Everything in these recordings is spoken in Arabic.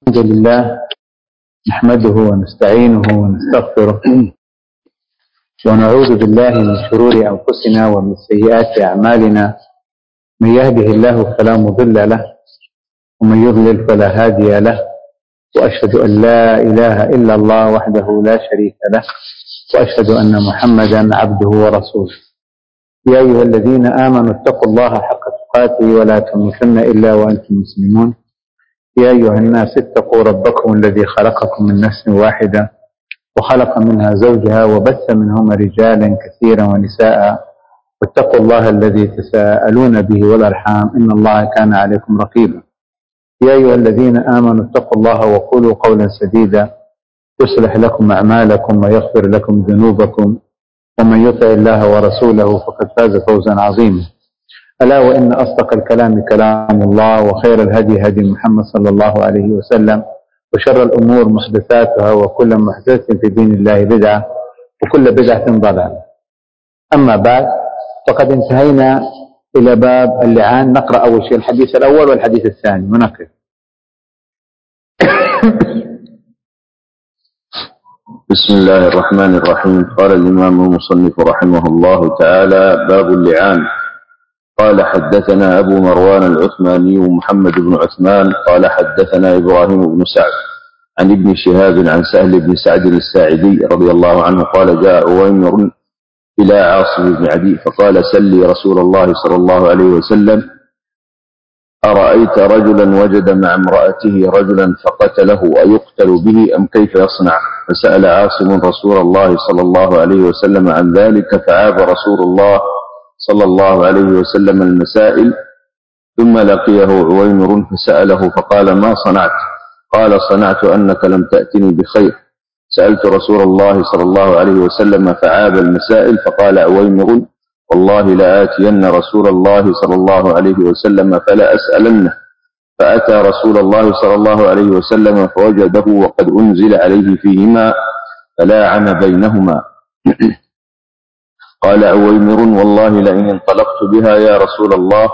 الحمد لله نحمده ونستعينه ونستغفره ونعوذ بالله من شرور أنفسنا ومن سيئات أعمالنا. من يهده الله فلا مضل له ومن يضلل فلا هادي له، وأشهد أن لا إله إلا الله وحده لا شريك له، وأشهد أن محمدا عبده ورسوله. يا أيها الذين آمنوا اتقوا الله حق تقاته ولا تموتن إلا وأنتم مسلمون. يا أيها الناس اتقوا ربكم الذي خلقكم من نفس واحدة وخلق منها زوجها وبث منهما رجالا كثيرا ونساء، واتقوا الله الذي تساءلون به والأرحام إن الله كان عليكم رقيبا. يا أيها الذين آمنوا اتقوا الله وقولوا قولا سديدا يصلح لكم أعمالكم ويغفر لكم ذنوبكم، ومن يطع الله ورسوله فقد فاز فوزا عظيما. ألا وإن أصدق الكلام كلام الله، وخير الهدي هدي محمد صلى الله عليه وسلم، وشر الأمور محدثاتها، وكل محدث في دين الله بدعة، وكل بدعة ضلالة. أما بعد، فقد انتهينا إلى باب اللعان. نقرأ أول شيء الحديث الأول والحديث الثاني ونقف. بسم الله الرحمن الرحيم. قال الإمام المصنف رحمه الله تعالى: باب اللعان. قال: حدثنا أبو مروان العثماني محمد بن عثمان قال: حدثنا إبراهيم بن سعد عن ابن شهاب عن سهل بن سعد الساعدي رضي الله عنه قال: جاء عويمر إلى عاصم بن عدي فقال: سلي رسول الله صلى الله عليه وسلم: أرأيت رجلا وجد مع امرأته رجلا فقتله أيقتل به أم كيف يصنع؟ فسأل عاصم رسول الله صلى الله عليه وسلم عن ذلك، فعاب رسول الله صلى الله عليه وسلم المسائل، ثم لقيه عويمر فسأله فقال: ما صنعت؟ قال: صنعت أنك لم تأتني بخير. سألت رسول الله صلى الله عليه وسلم فعاب المسائل، فقال عويمر: والله لآتين رسول الله صلى الله عليه وسلم فلا أسألنه. فأتى رسول الله صلى الله عليه وسلم فوجده وقد أنزل عليه فيهما فلاعن بينهما. قال عويمر: والله لئن انطلقت بها يا رسول الله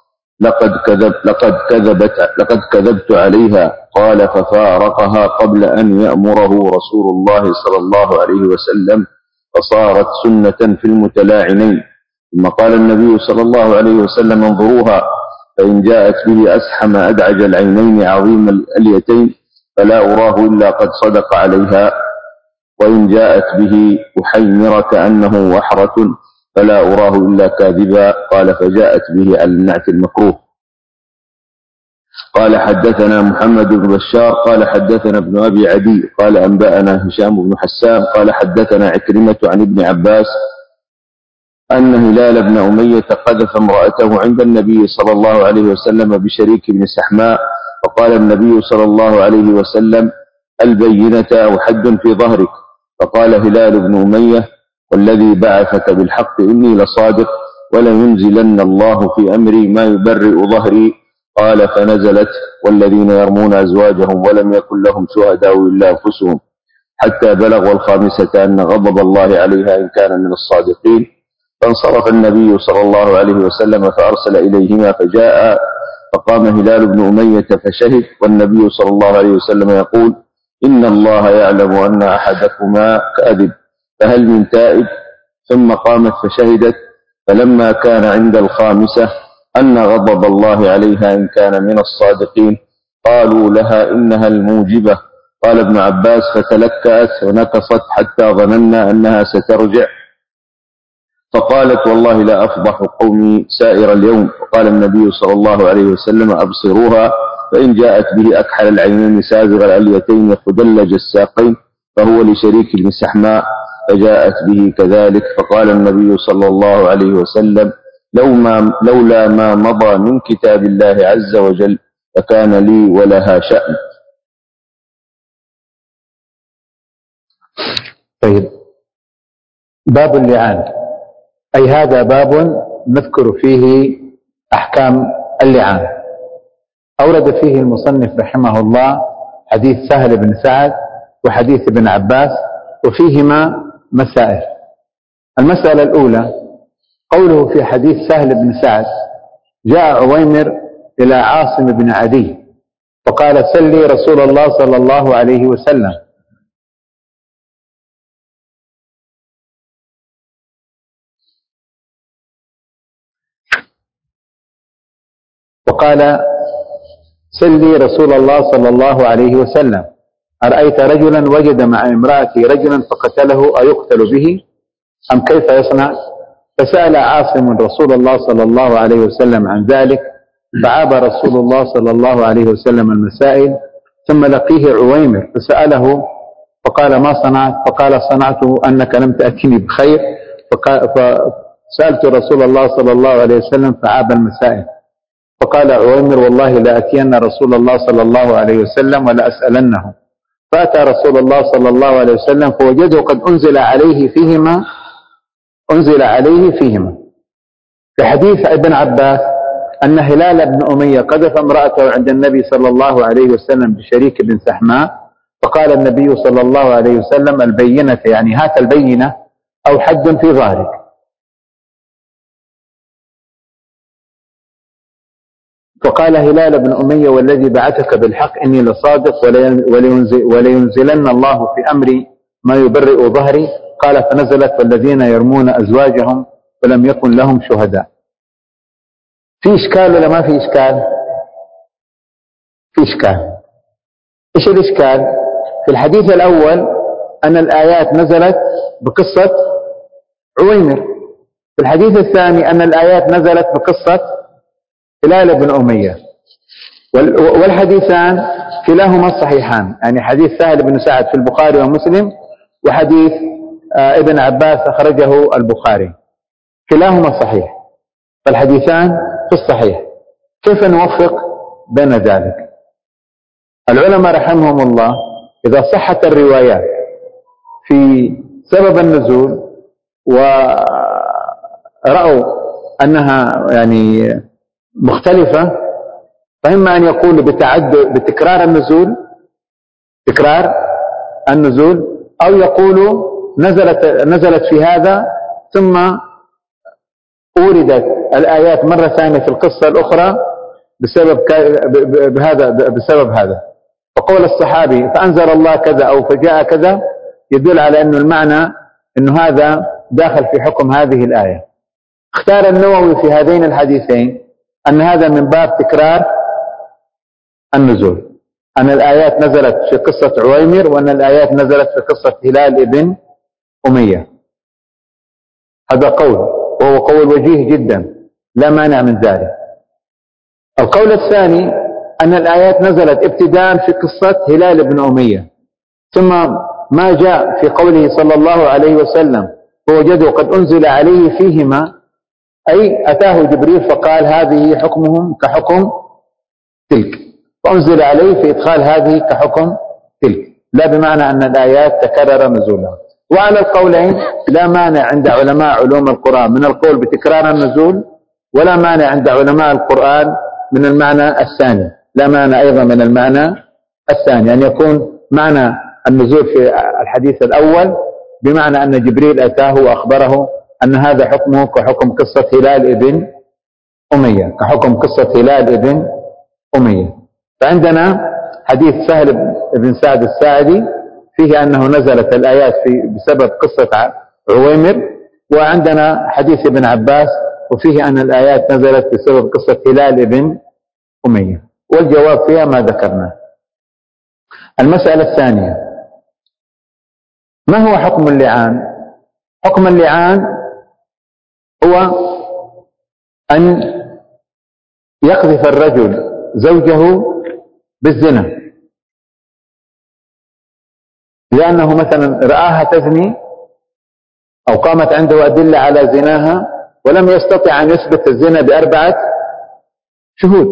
لقد كذبت عليها. قال: ففارقها قبل أن يأمره رسول الله صلى الله عليه وسلم، فصارت سنة في المتلاعنين. ثم قال النبي صلى الله عليه وسلم: انظروها، فإن جاءت به أسحم أدعج العينين عظيم الأليتين فلا أراه إلا قد صدق عليها، وإن جاءت به أحيمر كأنه وحرة فلا أراه إلا كاذبا. قال: فجاءت به على النعت المكروه. قال: حدثنا محمد بن بشار قال: حدثنا ابن أبي عدي قال: أنبأنا هشام بن حسان قال: حدثنا عكرمة عن ابن عباس أن هلال بن أمية قذف امرأته عند النبي صلى الله عليه وسلم بشريك بن سحماء، فقال النبي صلى الله عليه وسلم: البينة أو حد في ظهرك؟ فقال هلال بن أمية: والذي بعثك بالحق إني لصادق، ولينزلن الله في أمري ما يبرئ ظهري. قال: فنزلت: والذين يرمون أزواجهم ولم يكن لهم شهداء إلا أنفسهم، حتى بلغوا الخامسة أن غضب الله عليها إن كان من الصادقين. فانصرف النبي صلى الله عليه وسلم فأرسل إليهما فجاء، فقام هلال بن أمية فشهد، والنبي صلى الله عليه وسلم يقول: إن الله يعلم أن أحدكما كاذب، فهل من تائب؟ ثم قامت فشهدت، فلما كان عند الخامسة أن غضب الله عليها إن كان من الصادقين قالوا لها: إنها الموجبة. قال ابن عباس: فتلكأت ونكصت حتى ظننا أنها سترجع، فقالت: والله لا أفضح قومي سائر اليوم. وقال النبي صلى الله عليه وسلم: أبصروها، فإن جاءت به أكحل العينين سازغ الأليتين خدلج الساقين فهو لشريك بن سحماء، فجاءت به كذلك. فقال النبي صلى الله عليه وسلم: لولا ما مضى من كتاب الله عز وجل فكان لي ولها شأن. طيب، باب اللعان، أي هذا باب نذكر فيه أحكام اللعان. أورد فيه المصنف رحمه الله حديث سهل بن سعد وحديث ابن عباس، وفيهما مسائل. المسألة الأولى قوله في حديث سهل بن سعد: جاء عويمر إلى عاصم بن عدي فقال سل لي رسول الله صلى الله عليه وسلم. وقال سل لي رسول الله صلى الله عليه وسلم أرأيت رجلا وجد مع امرأته رجلا فقتله أيقتل به أم كيف يصنع؟ فسأل عاصم رسول الله صلى الله عليه وسلم عن ذلك فعاب رسول الله صلى الله عليه وسلم المسائل. ثم لقيه عويمر فسأله فقال ما صنعت؟ فقال صنعت أنك لم تأتني بخير فسألت رسول الله صلى الله عليه وسلم فعاب المسائل. فقال عويمر والله لا أتين رسول الله صلى الله عليه وسلم ولا أسألنه. فأتى رسول الله صلى الله عليه وسلم فوجده قد أنزل عليه فيهما. في حديث ابن عباس أن هلال بن أمية قذف امرأته عند النبي صلى الله عليه وسلم بشريك بن سحماء. فقال النبي صلى الله عليه وسلم البينة يعني هات البينة أو حد في ظهرك. فقال هلال بن أمية والذي بعثك بالحق إني لصادق ولينزلن الله في أمري ما يبرئ ظهري. قال فنزلت والذين يرمون أزواجهم ولم يكن لهم شهداء. في إشكال ولا ما في إشكال؟ في إشكال. إيش الإشكال؟ في الحديث الأول أن الآيات نزلت بقصة عويمر. في الحديث الثاني أن الآيات نزلت بقصة هلال بن أمية. والحديثان كلاهما صحيحان، يعني حديث سهل بن سعد في البخاري ومسلم وحديث ابن عباس أخرجه البخاري، كلاهما صحيح، فالحديثان في الصحيح. كيف نوفق بين ذلك؟ العلماء رحمهم الله إذا صحت الروايات في سبب النزول ورأوا أنها يعني مختلفة، فإما أن يقول بتكرار النزول، أو يقول نزلت في هذا ثم أوردت الآيات مرة ثانية في القصة الأخرى بسبب هذا. فقول الصحابي فأنزل الله كذا أو فجاء كذا يدل على أنه المعنى أنه هذا داخل في حكم هذه الآية. اختار النووي في هذين الحديثين أن هذا من باب تكرار النزول، أن الآيات نزلت في قصة عويمر وأن الآيات نزلت في قصة هلال بن أمية. هذا قول، وهو قول وجيه جدا لا مانع من ذلك. القول الثاني أن الآيات نزلت ابتداء في قصة هلال بن أمية، ثم ما جاء في قوله صلى الله عليه وسلم فوجدوا قد أنزل عليه فيهما، أي أتاه جبريل فقال هذه حكمهم كحكم تلك، فأنزل عليه في إدخال هذه كحكم تلك، لا بمعنى أن الآيات تكرر نزولها. وعلى القولين لا مانع عند علماء علوم القرآن من القول بتكرار النزول، ولا مانع عند علماء القرآن من المعنى الثاني، لا مانع أيضا من المعنى الثاني أن يكون معنى النزول في الحديث الأول بمعنى أن جبريل أتاه وأخبره أن هذا حكمه كحكم قصة هلال بن أمية، كحكم قصة هلال بن أمية. فعندنا حديث سهل بن سعد الساعدي فيه أنه نزلت الآيات بسبب قصة عويمر، وعندنا حديث ابن عباس وفيه أن الآيات نزلت بسبب قصة هلال بن أمية، والجواب فيها ما ذكرنا. المسألة الثانية، ما هو حكم اللعان؟ حكم اللعان هو أن يقذف الرجل زوجه بالزنا، لأنه مثلا رآها تزني أو قامت عنده أدلة على زناها ولم يستطع أن يثبت الزنا ب4 شهود.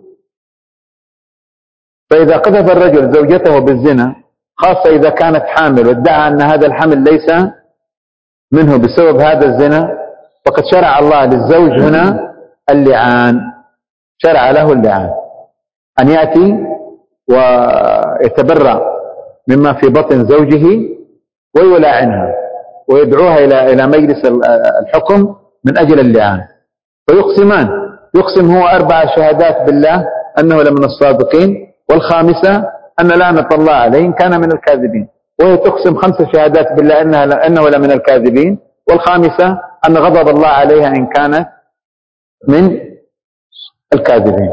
فإذا قذف الرجل زوجته بالزنا، خاصة إذا كانت حامل وادعى أن هذا الحمل ليس منه بسبب هذا الزنا، فقد شرع الله للزوج هنا اللعان، شرع له اللعان، أن يأتي ويتبرأ مما في بطن زوجه ويلاعنها ويدعوها إلى مجلس الحكم من أجل اللعان، فيقسمان، يقسم هو 4 شهادات بالله أنه لمن الصادقين، والخامسة أن لعنة الله عليه إن كان من الكاذبين، وهي تقسم 5 شهادات بالله أنه لمن الكاذبين، والخامسة أن غضب الله عليها إن كانت من الكاذبين.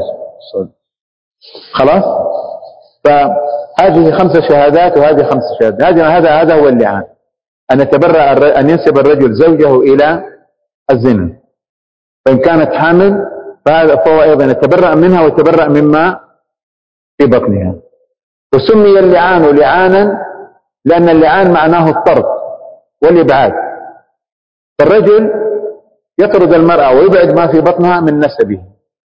خلاص؟ فهذه 5 شهادات وهذه 5 شهادات. هذا هو اللعان، أن ينسب الرجل زوجه إلى الزنا، فإن كانت حامل فهو أيضا يتبرأ منها ويتبرأ مما في بطنها. وسمي اللعان لعانا لأن اللعان معناه الطرد والإبعاد، فالرجل يطرد المرأة ويبعد ما في بطنها من نسبه.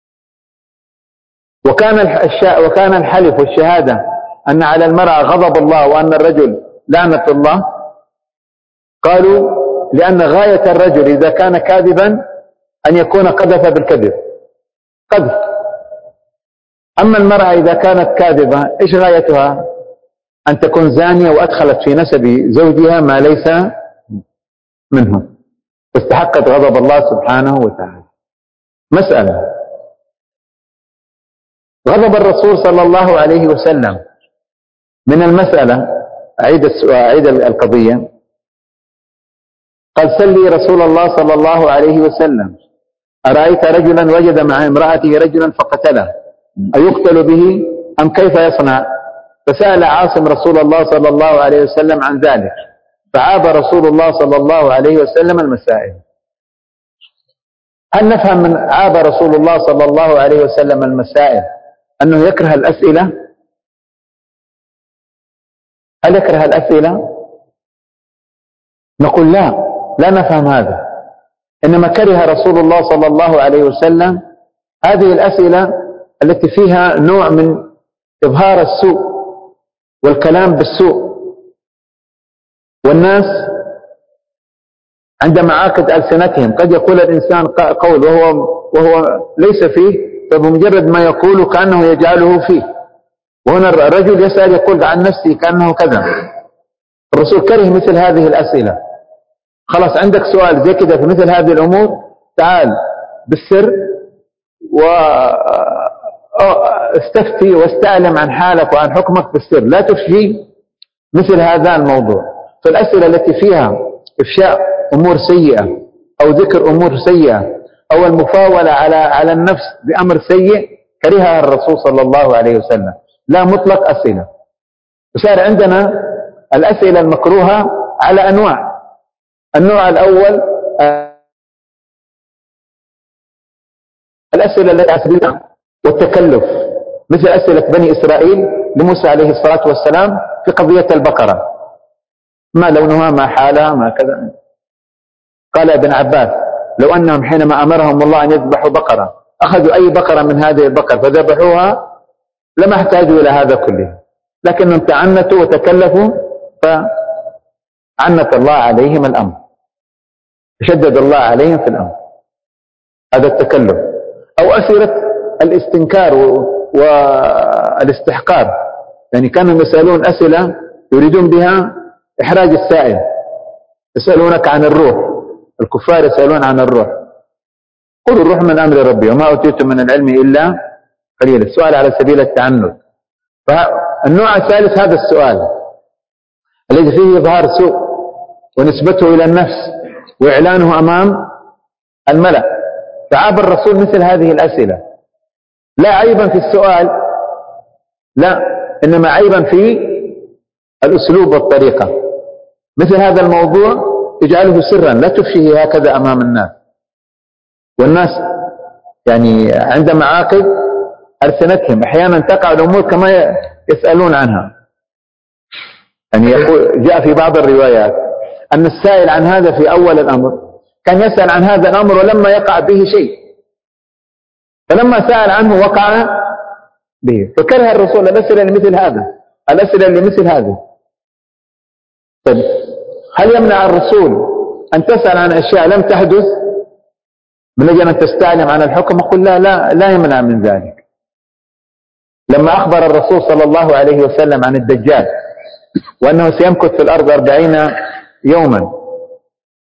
وكان الحلف والشهادة أن على المرأة غضب الله وأن الرجل لعنة الله، قالوا لأن غاية الرجل إذا كان كاذبا أن يكون قذف بالكذب، قذف. أما المرأة إذا كانت كاذبة إيش غايتها؟ أن تكون زانية وأدخلت في نسب زوجها ما ليس منه، فاستحقت غضب الله سبحانه وتعالى. مسألة: غضب الرسول صلى الله عليه وسلم من المسألة، أعيد القضية. قال: سلي رسول الله صلى الله عليه وسلم أرأيت رجلا وجد مع امرأته رجلا فقتله أيقتل به أم كيف يصنع؟ فسأل عاصم رسول الله صلى الله عليه وسلم عن ذلك، فعاب رسول الله صلى الله عليه وسلم المسائل. هل نفهم من عاب رسول الله صلى الله عليه وسلم المسائل أنه يكره الأسئلة؟ هل يكره الأسئلة؟ نقول لا نفهم هذا، إنما كره رسول الله صلى الله عليه وسلم هذه الأسئلة التي فيها نوع من إظهار السوء والكلام بالسوء. والناس عند معاقد ألسنتهم قد يقول الإنسان قول وهو ليس فيه، فبمجرد ما يقول كأنه يجعله فيه. وهنا الرجل يسأل يقول عن نفسه كأنه كذا. الرسول كره مثل هذه الأسئلة. خلاص عندك سؤال زي كده في مثل هذه الأمور، تعال بالسر واستفتي واستعلم عن حالك وعن حكمك بالسر، لا تفشي مثل هذا الموضوع. فالأسئلة التي فيها إفشاء أمور سيئة أو ذكر أمور سيئة أو المفاولة على النفس بأمر سيء كرهها الرسول صلى الله عليه وسلم، لا مطلق أسئلة. وصار عندنا الأسئلة المكروهة على أنواع. النوع الأول الأسئلة التي أسئلة والتكلف، مثل أسئلة بني إسرائيل لموسى عليه الصلاة والسلام في قضية البقرة، ما لونها ما حالها ما كذا. قال ابن عباس: لو أنهم حينما أمرهم الله أن يذبحوا بقرة أخذوا أي بقرة من هذه البقر فذبحوها لما احتاجوا إلى هذا كله، لكنهم تعنتوا وتكلفوا فعنت الله عليهم الأمر، شدد الله عليهم في الأمر. هذا التكلف. أو أسئلة الاستنكار والاستحقار، يعني كانوا يسألون أسئلة يريدون بها إحراج السائل. يسألونك عن الروح، الكفار يسألون عن الروح، قل الروح من أمر ربي وما أوتيتم من العلم إلا قليلا. السؤال على سبيل التعنت. فالنوع الثالث هذا السؤال الذي فيه إظهار سوء ونسبته إلى النفس وإعلانه أمام الملأ، فعاب الرسول مثل هذه الأسئلة. لا عيبا في السؤال، لا، إنما عيبا في الأسلوب والطريقة. مثل هذا الموضوع اجعله سرا، لا تفشيه هكذا أمام الناس. والناس يعني عند معاقد ألسنتهم أحيانا تقع الأمور كما يسألون عنها. يعني جاء في بعض الروايات أن السائل عن هذا في أول الأمر كان يسأل عن هذا الأمر ولما يقع به شيء، فلما سأل عنه وقع به، فكره الرسول الأسئلة لمثل هذا، الأسئلة لمثل هذه. طيب هل يمنع الرسول أن تسأل عن أشياء لم تحدث من أجل أن تستعلم عن الحكم؟ أقول لا يمنع من ذلك. لما أخبر الرسول صلى الله عليه وسلم عن الدجال وأنه سيمكث في الأرض 40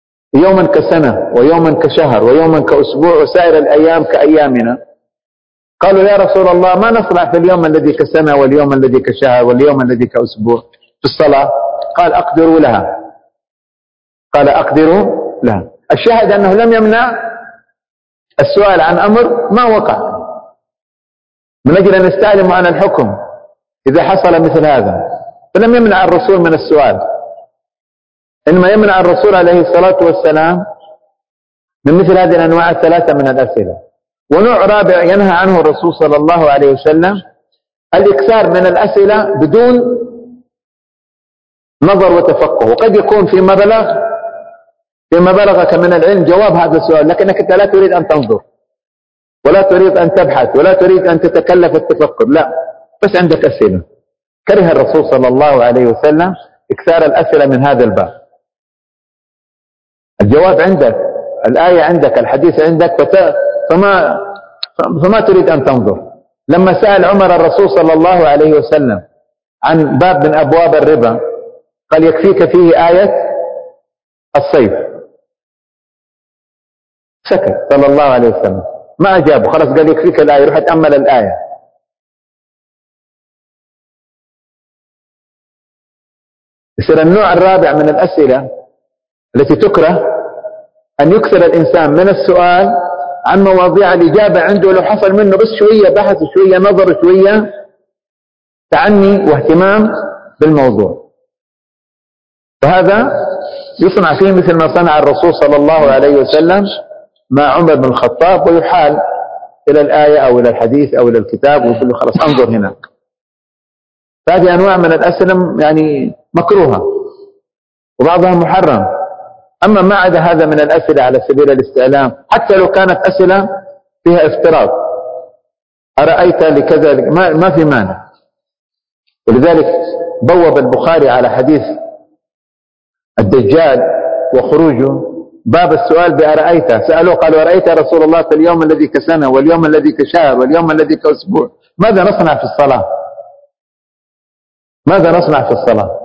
يوما كسنة ويوما كشهر ويوما كأسبوع وسائر الأيام كأيامنا، قالوا يا رسول الله ما نصنع في اليوم الذي كسنة واليوم الذي كشهر واليوم الذي كأسبوع في الصلاة؟ قال أقدروا لها. قال أقدروا لها. الشاهد أنه لم يمنع السؤال عن أمر ما وقع، من أجل أن يستعلموا عن الحكم إذا حصل مثل هذا، فلم يمنع الرسول من السؤال، إنما يمنع الرسول عليه الصلاة والسلام من مثل هذه الأنواع الثلاثة من الأسئلة. ونوع رابع ينهى عنه الرسول صلى الله عليه وسلم الإكثار من الأسئلة بدون نظر وتفقه. وقد يكون فيما بلغك من العلم جواب هذا السؤال، لكنك أنت لا تريد أن تنظر ولا تريد أن تبحث ولا تريد أن تتكلف التفكر، لا، بس عندك أسئلة. كره الرسول صلى الله عليه وسلم إكثار الأسئلة من هذا الباب. الجواب عندك، الآية عندك، الحديث عندك، فما تريد أن تنظر. لما سأل عمر الرسول صلى الله عليه وسلم عن باب من أبواب الربا قال يكفيك فيه آية الصيد، سكت صلى الله عليه وسلم، ما أجابه، خلاص قال يكفيك الآية، روح أتأمل الآية. يصير النوع الرابع من الأسئلة التي تكره أن يكثر الإنسان من السؤال عن مواضيع الإجابة عنده لو حصل منه بس شوية بحث شوية نظر شوية تعني واهتمام بالموضوع، فهذا يصنع فيه مثل ما صنع الرسول صلى الله عليه وسلم مع عمر بن الخطاب، ويحال إلى الآية أو إلى الحديث أو إلى الكتاب ويقول له خلاص انظر هناك. فهذه أنواع من الأسئلة يعني مكروهة وبعضها محرم. أما ما عدا هذا من الأسئلة على سبيل الاستعلام، حتى لو كانت أسئلة فيها افتراض، أرأيت لكذا، ما في مانع. ولذلك بوب البخاري على حديث الدجال وخروجه باب السؤال بأرأيت. سألوه قالوا أرأيت يا رسول الله في اليوم الذي كسنة واليوم الذي كشهر واليوم الذي كأسبوع ماذا نصنع في الصلاة؟ ماذا نصنع في الصلاة؟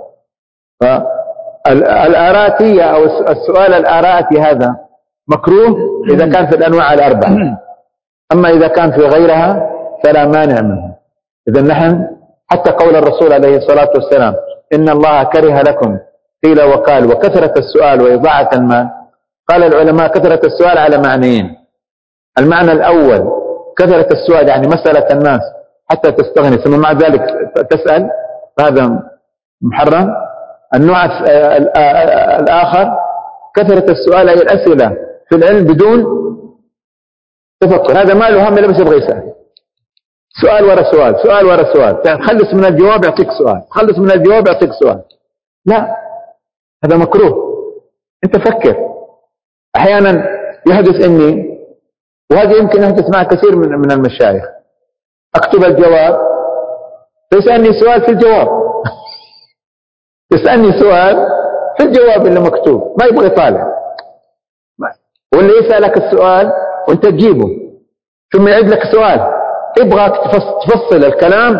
الآراتية أو السؤال الآراتي هذا مكروه إذا كان في الأنواع الأربعة، أما إذا كان في غيرها فلا مانع منه. إذا نحن حتى قول الرسول عليه الصلاة والسلام إن الله كره لكم قيل وقال وكثرة السؤال وإضاعة المال، قال العلماء كثرة السؤال على معنيين. المعنى الأول كثرة السؤال يعني مسألة الناس حتى تستغني ثم مع ذلك تسأل، فهذا محرم. النوع الآخر كثرة السؤال أي الأسئلة في العلم بدون تفكر، هذا ما له هم إلا بس يبغى يسأل، سؤال ورا سؤال، سؤال ورا سؤال، تخلص من الجواب يعطيك سؤال، تخلص من الجواب يعطيك سؤال، لا، هذا مكروه. أنت فكر. أحيانا يحدث إني، وهذا يمكن يحدث مع كثير من المشايخ، أكتب الجواب فيسألني سؤال في الجواب يسألني سؤال في الجواب اللي مكتوب، ما يبغى يطالع، واللي يسألك السؤال وانت تجيبه ثم يعيد لك سؤال، يبغاك تفصل الكلام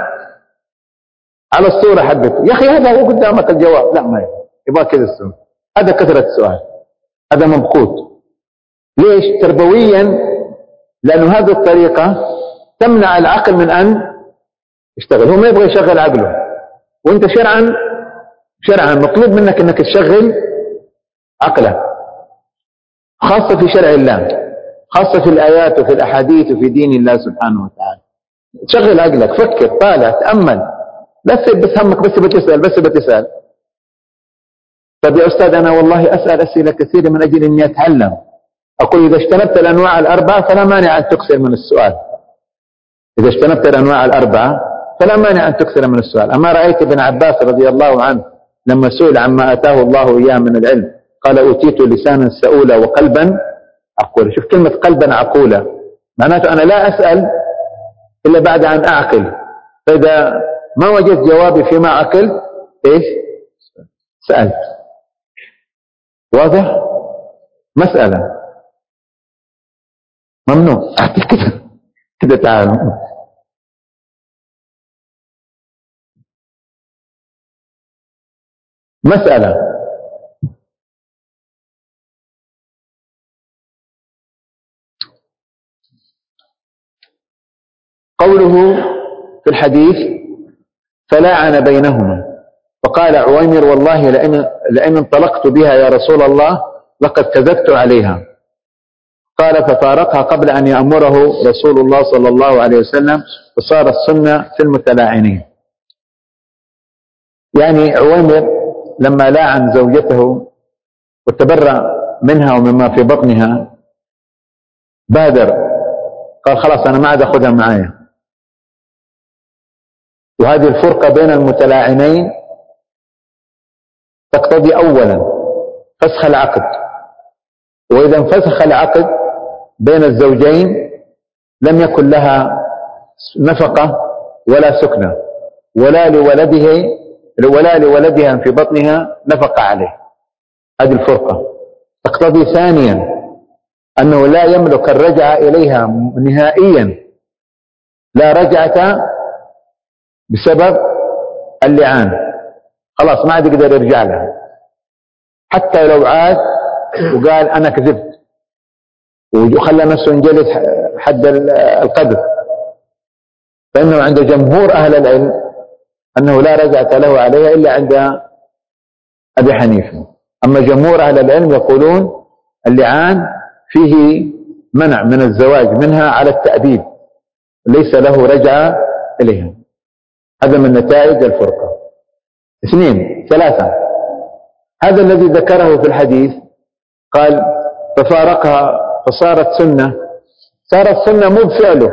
على الصورة حقته. يا أخي هذا هو قدامك الجواب، لا ما يبغى كذا السؤال، هذا كثرة السؤال، هذا مبخوت. ليش؟ تربويا، لأنه هذه الطريقة تمنع العقل من أن يشتغل، هو ما يبغى يشغل عقله، وانت شرعا مطلوب منك انك تشغل عقلك، خاصة في شرع الله، خاصة في الآيات وفي الأحاديث وفي دين الله سبحانه وتعالى. تشغل عقلك، فكر، طالع، تأمل، لا تسيب بس همك بس بتسأل. طب يا أستاذ أنا والله أسأل أسئلة كثيرة من أجل أني أتعلم، أقول إذا اجتنبت الأنواع الأربعة فلا مانع أن تكثر من السؤال، إذا اجتنبت الأنواع الأربعة فلا مانع أن تكثر من السؤال. أما رأيت ابن عباس رضي الله عنه لما سئل عما أتاه الله إياه من العلم قال أوتيت لسانا سؤولا وقلبا عقولا. شوف كلمة قلبا عقولا، معناته أنا لا أسأل إلا بعد أن أعقل، فإذا ما وجدت جوابي فيما عقلت إيش؟ سألت. واضح؟ مسألة ممنوع كده تعال مسألة. قوله في الحديث فلاعن بينهما، فقال عويمر والله لئن انطلقت بها يا رسول الله لقد كذبت عليها. قال ففارقها قبل أن يأمره رسول الله صلى الله عليه وسلم، فصار السنة في المتلاعنين. يعني عويمر لما لاعن زوجته وتبرأ منها ومما في بطنها بادر، قال خلاص أنا ما عاد أخذها معايا. وهذه الفرقة بين المتلاعنين تقتضي أولا فسخ العقد، وإذا انفسخ العقد بين الزوجين لم يكن لها نفقة ولا سكنة ولا لولدها في بطنها نفقة عليه. هذه الفرقة تقتضي ثانيا أنه لا يملك الرجعة إليها نهائيا، لا رجعة بسبب اللعان، خلاص ما عاد يقدر يرجع لها، حتى لو عاد وقال أنا كذبت وخلى نفسه ينجلد حد القذف، فإنه عند جمهور أهل العلم أنه لا رجعة له عليها إلا عند أبي حنيفة. أما جمهور أهل العلم يقولون اللعان فيه منع من الزواج منها على التأبيد، ليس له رجعة إليها. هذا من نتائج الفرقة. 2 3 هذا الذي ذكره في الحديث قال ففارقها فصارت سنة. صارت سنة مو بفعله،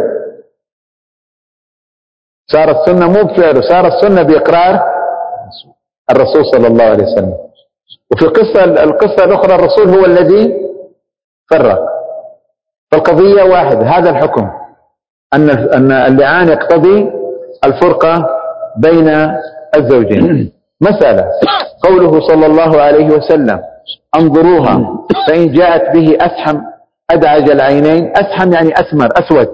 صارت سنة مو بفعله، صارت سنة بإقرار الرسول صلى الله عليه وسلم. وفي القصة الأخرى الرسول هو الذي فرق. فالقضية واحدة، هذا الحكم أن اللعان يقتضي الفرقة بين الزوجين. مسألة قوله صلى الله عليه وسلم انظروها فإن جاءت به أسحم أدعج العينين. أسحم يعني أسمر أسود،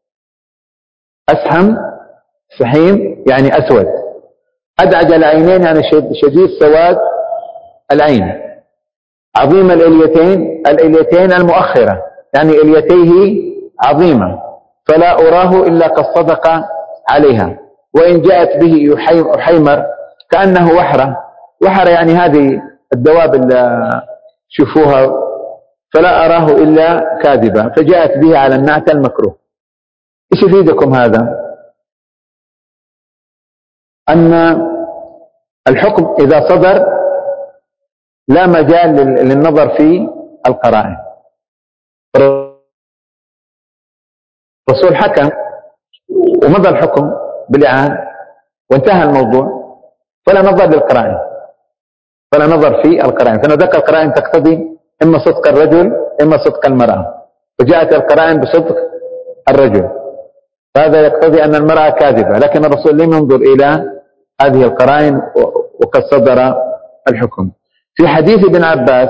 أسحم سحيم يعني أسود، أدعج العينين يعني شديد سواد العين، عظيم الإليتين المؤخرة يعني إليتيه عظيمة، فلا أراه إلا قد صدق عليها. وإن جاءت به أحيمر كأنه وحرة يعني هذه الدواب اللي شوفوها، فلا أراه إلا كاذبا، فجاءت به على النعت المكروه. إيش يفيدكم هذا؟ أن الحكم إذا صدر لا مجال للنظر في القرائن. الرسول حكم ومضى الحكم بالإعانة وانتهى الموضوع، فلا نظر للقرائن، فلا نظر في القرائن، فنذكر القرائن تقتضي إما صدق الرجل إما صدق المرأة، وجاءت القرائن بصدق الرجل، فهذا يقتضي أن المرأة كاذبة، لكن الرسول لم ينظر إلى هذه القرائن وقد صدر الحكم. في حديث ابن عباس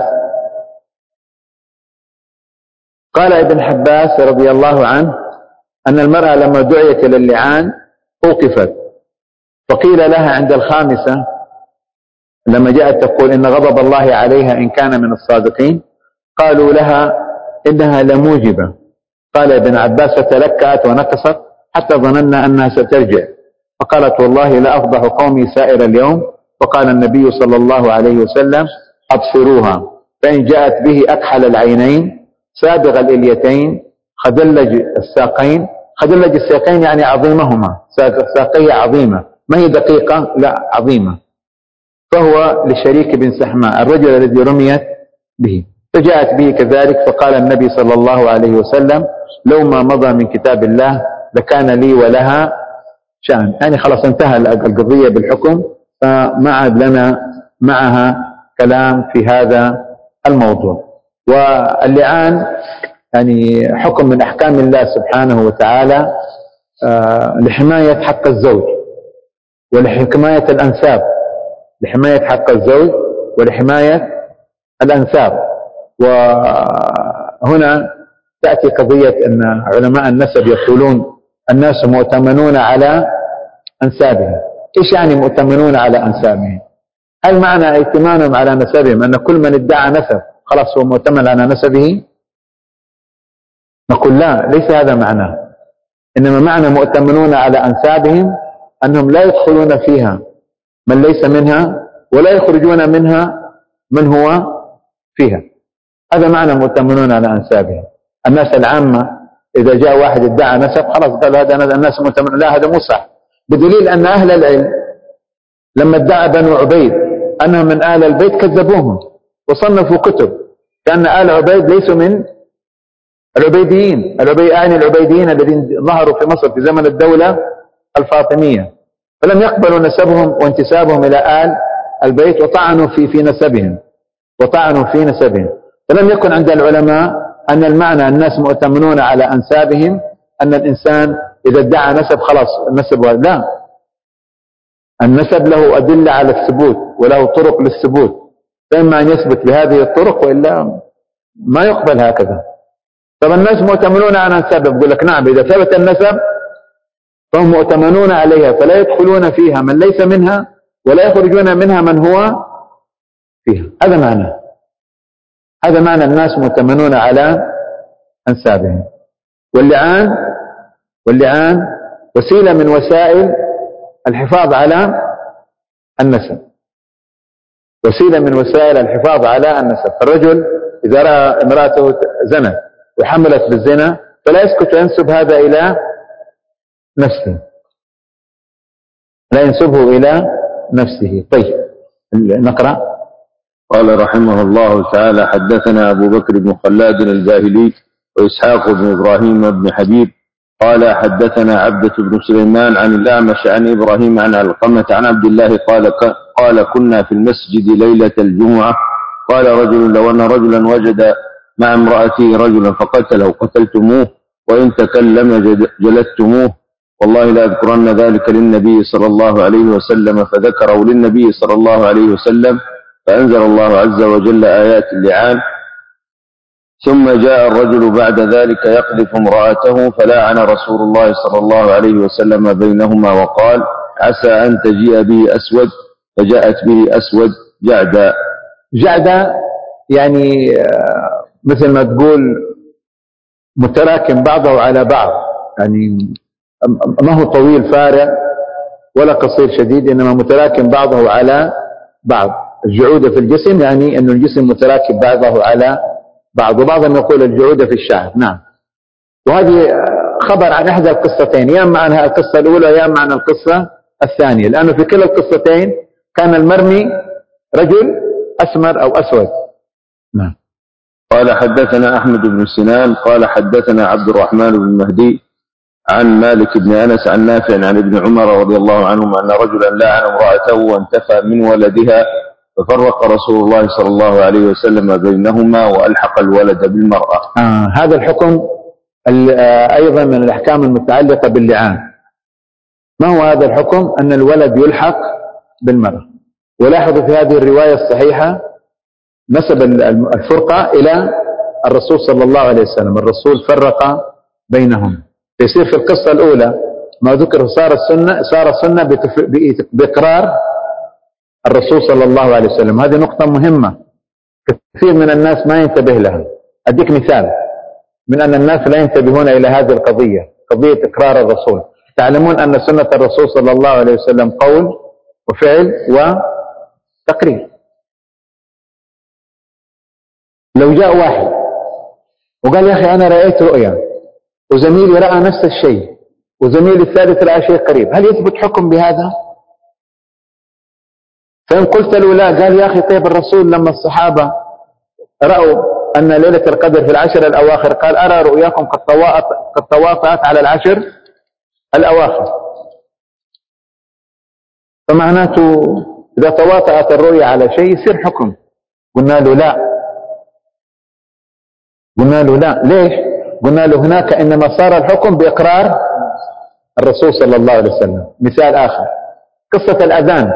قال ابن عباس رضي الله عنه أن المرأة لما دعيت إلى اللعان أوقفت، فقيل لها عند الخامسة لما جاءت تقول إن غضب الله عليها إن كان من الصادقين، قالوا لها إنها لموجبة. قال ابن عباس فتلكأت ونكصت حتى ظننا أنها سترجع، فقالت والله لا أفضح قومي سائر اليوم. وقال النبي صلى الله عليه وسلم أبصروها فإن جاءت به أكحل العينين سابغ الإليتين خدلج الساقين. خدلج الساقين يعني عظيمهما، ساقية عظيمة ما هي دقيقة لا عظيمة، فهو لشريك بن سحماء الرجل الذي رميت به، فجاءت به كذلك. فقال النبي صلى الله عليه وسلم لو ما مضى من كتاب الله لكان لي ولها شأن، يعني خلاص انتهى القضية بالحكم، فما عاد لنا معها كلام في هذا الموضوع. واللعان يعني حكم من أحكام الله سبحانه وتعالى لحماية حق الزوج ولحماية الأنساب، لحماية حق الزوج ولحماية الأنساب. وهنا تأتي قضية أن علماء النسب يقولون الناس مؤتمنون على أنسابهم. إيش يعني مؤتمنون على أنسابهم؟ هل معنى ائتمانهم على نسبهم أن كل من ادعى نسب خلاص هو مؤتمن على نسبه؟ نقول لا، ليس هذا معناه. إنما معنى مؤتمنون على أنسابهم أنهم لا يدخلون فيها من ليس منها ولا يخرجون منها من هو فيها. هذا معنى مؤتمنون على أنسابهم. الناس العامة إذا جاء واحد ادعى نسب خلاص قالوا هذا الناس مؤتمنون، لا هذا مو صح، بدليل أن أهل العلم لما ادعى بنو عبيد أنهم من أهل البيت كذبوهم وصنفوا كتب كأن آل عبيد ليسوا من العبيديين، العبيديين الذين ظهروا في مصر في زمن الدولة الفاطمية، فلم يقبلوا نسبهم وانتسابهم إلى آل البيت وطعنوا في نسبهم. فلم يكن عند العلماء أن المعنى الناس مؤتمنون على أنسابهم أن الإنسان إذا ادعى نسب خلاص النسب، لا، النسب له أدلة على الثبوت وله طرق للثبوت، فإما أن يثبت بهذه الطرق وإلا ما يقبل هكذا. طب الناس مؤتمنون على أنسابهم، يقول لك نعم إذا ثبت النسب فهم مؤتمنون عليها فلا يدخلون فيها من ليس منها ولا يخرجون منها من هو فيها. هذا معنى الناس مؤتمنون على أنسابهم. واللعان وسيلة من وسائل الحفاظ على النسب، فالرجل إذا رأى امرأته زنت وحملت بالزنا فلا يسكت وينسب هذا إلى نفسه، لا ينسبه إلى نفسه. طيب نقرأ. قال رحمه الله تعالى: حدثنا أبو بكر بن خلاد الباهلي وإسحاق بن إبراهيم بن حبيب قال حدثنا عبدة بن سليمان عن الأعمش عن إبراهيم عن علقمة عن عبد الله قال كنا في المسجد ليلة الجمعة قال رجل: لو أن رجلا وجد مع امرأته رجلا فقتله قتلتموه، وإن تكلم جلدتموه، والله لا أذكرن ذلك للنبي صلى الله عليه وسلم، فذكره للنبي صلى الله عليه وسلم، فأنزل الله عز وجل آيات اللعان. ثم جاء الرجل بعد ذلك يقذف امرأته فلاعن رسول الله صلى الله عليه وسلم بينهما وقال: عسى أن تجيء به أسود، فجاءت به أسود جعدا يعني مثل ما تقول متراكم بعضه على بعض، يعني ما هو طويل فارع ولا قصير شديد، إنما متراكم بعضه على بعض. الجعودة في الجسم يعني أن الجسم متراكب بعضه على بعض، وبعضهم يقول الجعودة في الشعر. نعم. وهذه خبر عن إحدى القصتين، يا عن القصة الأولى يا عن القصة الثانية، لأنه في كلا القصتين كان المرمي رجل أسمر أو أسود. نعم. قال حدثنا أحمد بن سنان قال حدثنا عبد الرحمن بن مهدي عن مالك بن أنس عن نافع عن ابن عمر رضي الله عنهما أن رجلا لاعن امرأته وانتفى من ولدها، ففرق رسول الله صلى الله عليه وسلم بينهما وألحق الولد بالمرأة. هذا الحكم أيضا من الأحكام المتعلقة باللعان. ما هو هذا الحكم؟ أن الولد يلحق بالمرأة. ولاحظوا في هذه الرواية الصحيحة نسب الفرقة إلى الرسول صلى الله عليه وسلم، الرسول فرق بينهم. يصير في القصة الأولى ما ذكر صار السنة بإقرار الرسول صلى الله عليه وسلم. هذه نقطة مهمة كثير من الناس ما ينتبه لها. أديك مثال من أن الناس لا ينتبهون إلى هذه القضية، قضية إقرار الرسول. تعلمون أن سنة الرسول صلى الله عليه وسلم قول وفعل وتقرير. لو جاء واحد وقال: يا أخي أنا رأيت رؤيا، وزميلي رأى نفس الشيء، وزميلي الثالث رأى شيء قريب، هل يثبت حكم بهذا؟ فإن قلت له لا، قال: يا أخي طيب الرسول لما الصحابة رأوا أن ليلة القدر في العشر الأواخر قال: أرى رؤياكم قد تواطأت على العشر الأواخر، فمعناته إذا تواطأت الرؤيا على شيء يصير حكم. قلنا له لا. ليش؟ قلنا له هناك إنما صار الحكم بإقرار الرسول صلى الله عليه وسلم. مثال آخر: قصة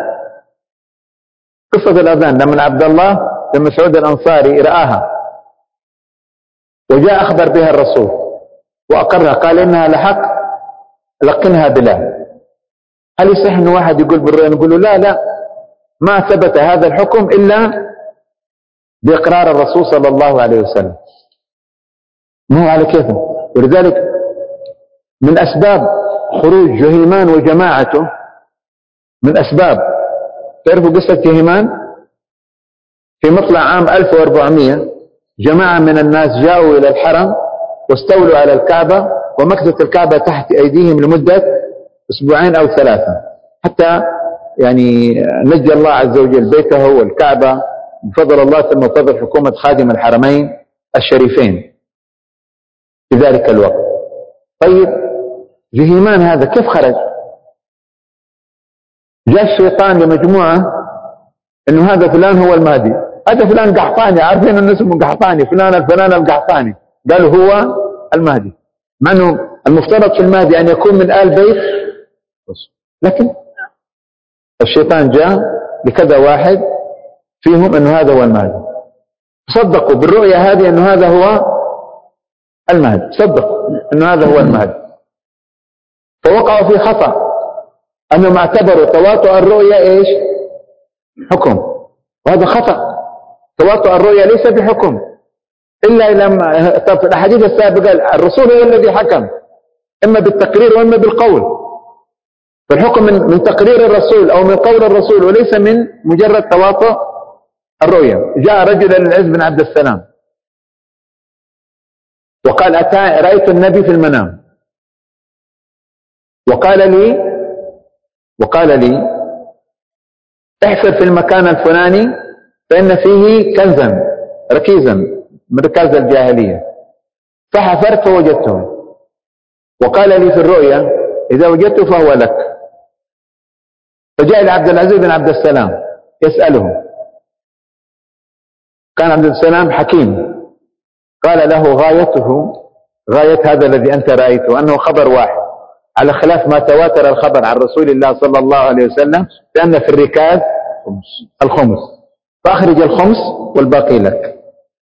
الأذان لما عبد الله بن مسعود الأنصاري رآها وجاء أخبر بها الرسول وأقرها، قال: إنها لحق، لقنها بلال. هل يصح أن واحد يقول بالرؤيا؟ نقول له لا، ما ثبت هذا الحكم إلا بإقرار الرسول صلى الله عليه وسلم، مو على كيفه. ولذلك من أسباب خروج جهيمان وجماعته، من أسباب، تعرفوا قصة جهيمان؟ في مطلع عام 1400 جماعة من الناس جاءوا إلى الحرم واستولوا على الكعبة، ومكثت الكعبة تحت أيديهم لمدة أسبوعين أو 3، حتى يعني نجى الله عز وجل بيته والكعبة بفضل الله، ثم بفضل حكومة خادم الحرمين الشريفين في ذلك الوقت. طيب جهيمان هذا كيف خرج؟ جاء الشيطان لمجموعة انه هذا فلان هو المهدي، هذا فلان قحطاني، عارفين انه اسمه قحطاني، فلان الفلان القحطاني، قالوا هو المهدي، مع انه المفترض في المهدي ان يكون من آل بيت، لكن الشيطان جاء لكذا واحد فيهم انه هذا هو المهدي، صدقوا بالرؤيا هذه انه هذا هو المهدي، صدقوا انه هذا هو المهدي، فوقعوا في خطأ انهم اعتبروا تواطؤ الرؤيا ايش؟ حكم، وهذا خطأ. تواطؤ الرؤيا ليس بحكم الا لما، طب في الاحاديث السابقه الرسول هو الذي حكم، اما بالتقرير واما بالقول، فالحكم من تقرير الرسول او من قول الرسول وليس من مجرد تواطؤ الرؤيا. جاء رجل للعز بن عبد السلام وقال رأيت النبي في المنام، وقال لي احفر في المكان الفلاني فإن فيه كنزا ركيزا من ركاز الجاهلية، فحفرت فوجدته، وقال لي في الرؤيا إذا وجدته فهو لك. فجاء لعبد العزيز بن عبد السلام يسأله، كان عبد السلام حكيم، قال له غاية هذا الذي أنت رأيته أنه خبر واحد، على خلاف ما تواتر الخبر عن رسول الله صلى الله عليه وسلم بأن في الركاز الخمس، فأخرج الخمس والباقي لك.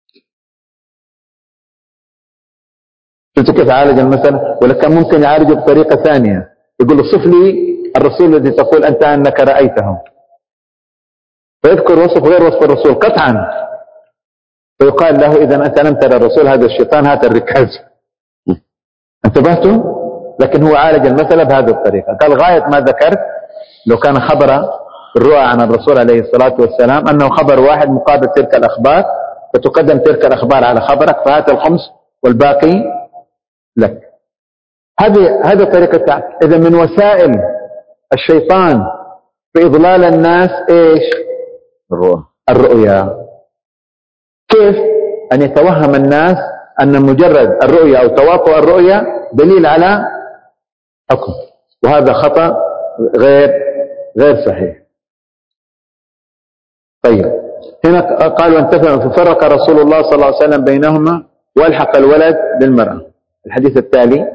شفت كيف عالج المسألة؟ ولا كان ممكن يعالجه بطريقة ثانية، يقول له صف لي الرسول الذي تقول أنت أنك رأيته، فيذكر وصف غير وصف الرسول قطعا، فيقال له إذا أنت لم ترى الرسول، هذا الشيطان، هذا الركاز. انتبهتوا؟ لكن هو عالج المسألة بهذه الطريقة، قال غاية ما ذكرت لو كان خبر الرؤى عن الرسول عليه الصلاة والسلام أنه خبر واحد مقابل تلك الأخبار، فتقدم تلك الأخبار على خبرك، فهات الخمس والباقي لك. هذه طريقة. إذا من وسائل الشيطان في إضلال الناس إيش؟ الرؤيا. كيف أن يتوهم الناس أن مجرد الرؤيا أو تواطؤ الرؤيا دليل على حكم، وهذا خطأ غير صحيح. طيب هنا قالوا انتفع، ففرق رسول الله صلى الله عليه وسلم بينهما والحق الولد بالمرأة. الحديث التالي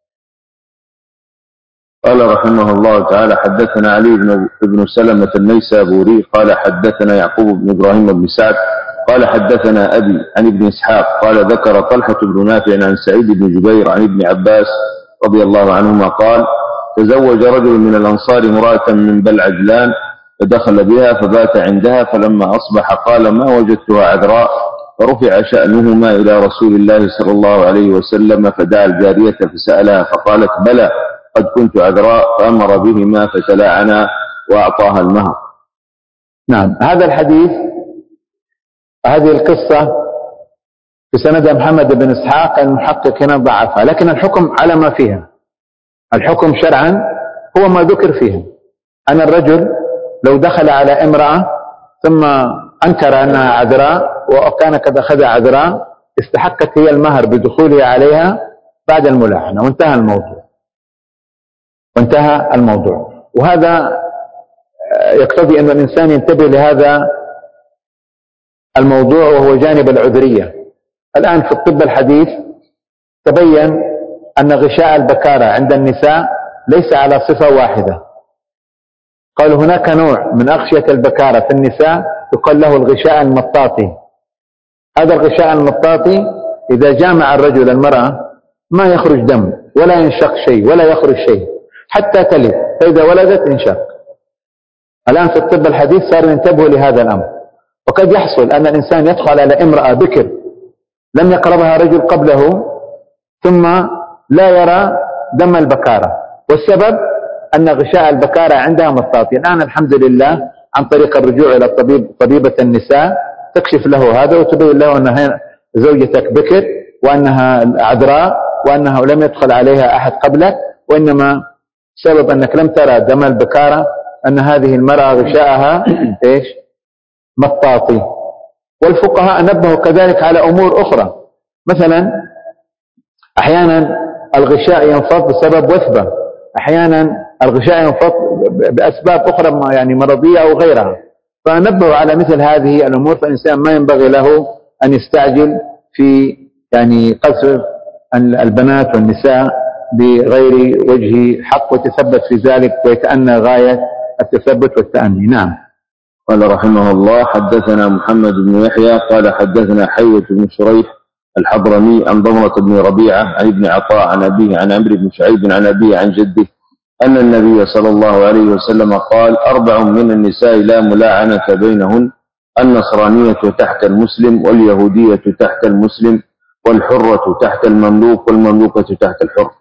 قال رحمه الله تعالى حدثنا علي بن سلمة النيسابوري قال حدثنا يعقوب بن إبراهيم بن سعد قال حدثنا أبي عن ابن إسحاق قال ذكر طلحة بن نافع عن سعيد بن جبير عن ابن عباس رضي الله عنهما قال تزوج رجل من الأنصار امرأة من بل عجلان فدخل بها فبات عندها، فلما أصبح قال ما وجدتها عذراء، فرفع شأنهما إلى رسول الله صلى الله عليه وسلم، فدعا الجارية فسألها فقالت بلى قد كنت عذراء، فأمر بهما فتلاعنا وأعطاها المهر. نعم، هذا الحديث، هذه القصة في سندها محمد بن إسحاق، المحقق هنا ضعفها، لكن الحكم على ما فيها. الحكم شرعا هو ما ذكر فيها، أن الرجل لو دخل على امرأة ثم أنكر أنها عذراء وكان قد أخذ عذراء، استحقت هي المهر بدخوله عليها بعد الملاعنة، وانتهى الموضوع. وهذا يقتضي أن الإنسان ينتبه لهذا الموضوع، وهو جانب العذرية. الآن في الطب الحديث تبين أن غشاء البكارة عند النساء ليس على صفة واحدة. قالوا هناك نوع من أغشية البكارة في النساء يقال له الغشاء المطاطي. هذا الغشاء المطاطي إذا جامع الرجل المرأة ما يخرج دم ولا ينشق شيء ولا يخرج شيء حتى تلد، فإذا ولدت انشق. الآن في الطب الحديث صاروا ينتبهوا لهذا الأمر، وقد يحصل أن الإنسان يدخل على امرأة بكر لم يقربها رجل قبله، ثم لا يرى دم البكارة، والسبب أن غشاء البكارة عندها مطاطي. الآن الحمد لله عن طريق الرجوع إلى طبيبة النساء تكشف له هذا وتبين له أن زوجتك بكر وأنها عذراء وأنه لم يدخل عليها أحد قبلك، وإنما سبب أنك لم ترى دم البكارة أن هذه المرأة غشاءها إيش؟ مطاطي. والفقهاء نبهوا كذلك على أمور أخرى، مثلا أحيانا الغشاء ينفض بسبب وثبة، أحيانا الغشاء ينفض بأسباب أخرى يعني مرضية أو غيرها، فنبهوا على مثل هذه الأمور. فالإنسان ما ينبغي له أن يستعجل في يعني قذف البنات والنساء بغير وجه حق ويتثبت في ذلك ويتأنى غاية التثبت والتأني. نعم. قال رحمه الله: حدثنا محمد بن يحيى قال حدثنا حيوة بن شريح الحضرمي عن ضمرة بن ربيعة عن ابن عطاء عن أبيه عن عمرو بن شعيب عن أبيه عن جده أن النبي صلى الله عليه وسلم قال: 4 من النساء لا ملاعنة بينهن: النصرانية تحت المسلم، واليهودية تحت المسلم، والحرة تحت المملوك، والمملوكة تحت الحر.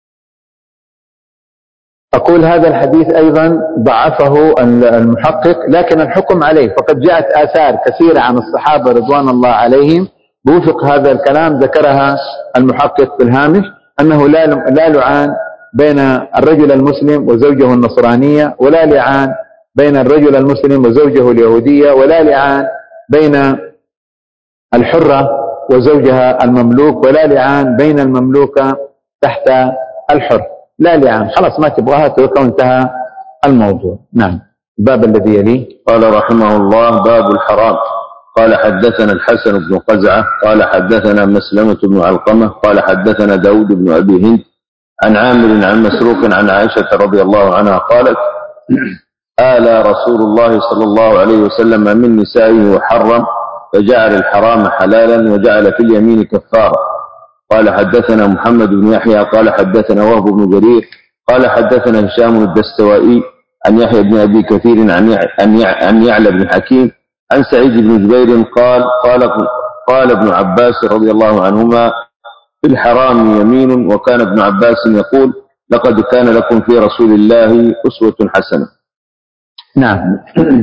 أقول هذا الحديث أيضا ضعفه المحقق، لكن الحكم عليه، فقد جاءت آثار كثيرة عن الصحابة رضوان الله عليهم بوفق هذا الكلام ذكرها المحقق في الهامش، أنه لا لعان بين الرجل المسلم وزوجه النصرانية، ولا لعان بين الرجل المسلم وزوجه اليهودية، ولا لعان بين الحرة وزوجها المملوك، ولا لعان بين المملوكة تحت الحر، لا لعان، خلاص ما تبغاها تركها وانتهى الموضوع. نعم. الباب الذي يليه. قال رحمه الله: باب الحرام. قال حدثنا الحسن بن قزعة قال حدثنا مسلمة بن علقمة قال حدثنا داود بن أبي هند عن عامر عن مسروق عن عائشة رضي الله عنها قالت: آل رسول الله صلى الله عليه وسلم من نسائه وحرم، فجعل الحرام حلالا وجعل في اليمين كفارة. قال حدثنا محمد بن يحيى قال حدثنا وهب بن جرير قال حدثنا هشام الدستوائي عن يحيى بن أبي كثير عن يعلى بن حكيم عن سعيد بن جبير قال ابن عباس رضي الله عنهما: في الحرام يمين. وكان ابن عباس يقول: لقد كان لكم في رسول الله أسوة حسنة. نعم.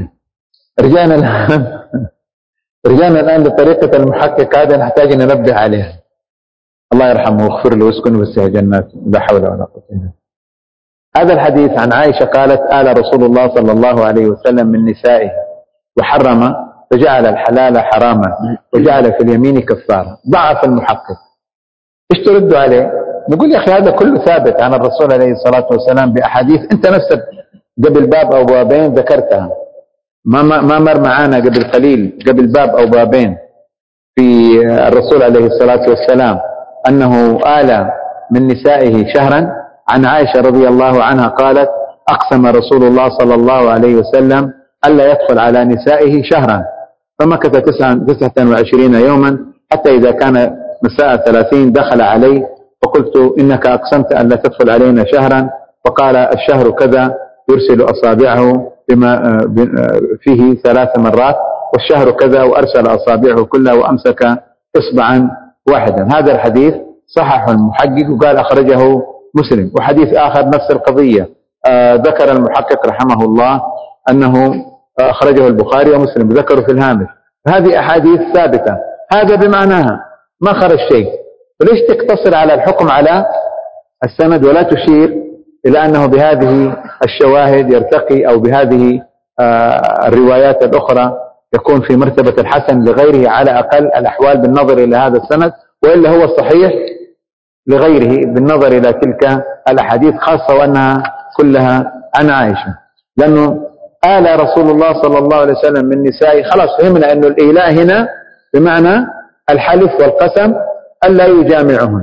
رجعنا الآن لطريقة المحقق، هذا نحتاج أن ننبه عليها. الله يرحمه واغفر له واسكن وسع جنات، لا حول ولا قوة إلا بالله. هذا الحديث عن عائشة قالت: آل رسول الله صلى الله عليه وسلم من نسائه وحرم، فجعل الحلال حراما وجعل في اليمين كفارة. ضعف المحقق. ايش تردوا عليه؟ نقول يا أخي هذا كله ثابت عن الرسول عليه الصلاة والسلام بأحاديث أنت نفسك قبل باب أو بابين ذكرتها، ما مر معانا قبل قليل، قبل باب أو بابين، في الرسول عليه الصلاة والسلام أنه آل من نسائه شهرا. عن عائشة رضي الله عنها قالت: أقسم رسول الله صلى الله عليه وسلم ألا يدخل على نسائه شهرا، فمكث 29 يوما، حتى إذا كان مساء 30 دخل علي، فقلت: إنك أقسمت ألا تدخل علينا شهرا، فقال: الشهر كذا، يرسل أصابعه بما فيه 3 مرات، والشهر كذا، وأرسل أصابعه كلها وأمسك إصبعا واحدا. هذا الحديث صححه المحقق وقال أخرجه مسلم. وحديث آخر نفس القضية ذكر المحقق رحمه الله أنه أخرجه البخاري ومسلم، ذكروا في الهامش. هذه أحاديث ثابتة، هذا بمعناها ما خرج شيء، فليش تقتصر على الحكم على السند ولا تشير إلى أنه بهذه الشواهد يرتقي، أو بهذه الروايات الأخرى يكون في مرتبة الحسن لغيره على أقل الأحوال بالنظر إلى هذا السند، وإلا هو الصحيح لغيره بالنظر إلى تلك الأحاديث، خاصة وأنها كلها عن عائشة. لأنه آل رسول الله صلى الله عليه وسلم من نسائه، خلاص فهمنا أنه الإيلاء هنا بمعنى الحلف والقسم ألا يجامعهن،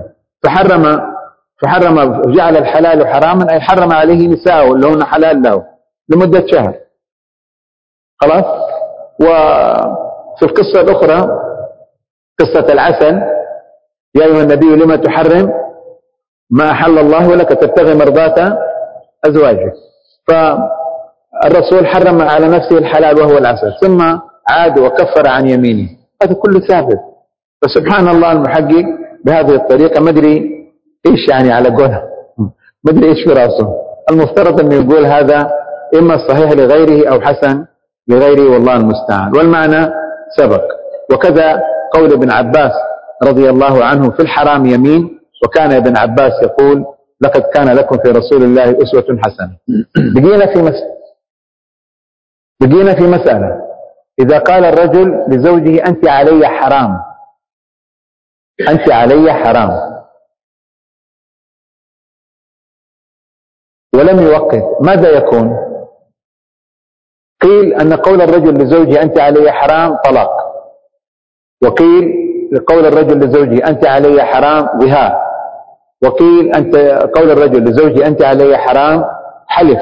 فحرم جعل الحلال حراما، أي حرم عليه نساءه اللي هن حلال له لمدة شهر. خلاص. وفي القصة الأخرى قصة العسل: يا أيها النبي لما تحرم ما أحل الله لك تبتغي مرضات أزواجك، فالرسول حرم على نفسه الحلال وهو العسل، ثم عاد وكفر عن يمينه. هذا كله ثابت. فسبحان الله المحقق بهذه الطريقة، ما أدري إيش يعني على قولها مدري إيش في رأسه. المفترض أنه يقول هذا إما صحيح لغيره أو حسن لغيره والله المستعان، والمعنى سبق. وكذا قول ابن عباس رضي الله عنه في الحرام يمين، وكان ابن عباس يقول لقد كان لكم في رسول الله أسوة حسنة. بقينا في مسألة، إذا قال الرجل لزوجه أنت علي حرام، أنت علي حرام، ولم يوقت، ماذا يكون؟ قيل أن قول الرجل لزوجه أنت علي حرام طلاق، وقيل قول الرجل لزوجه أنت علي حرام ظهار، وقيل قول الرجل لزوجه أنت علي حرام حلف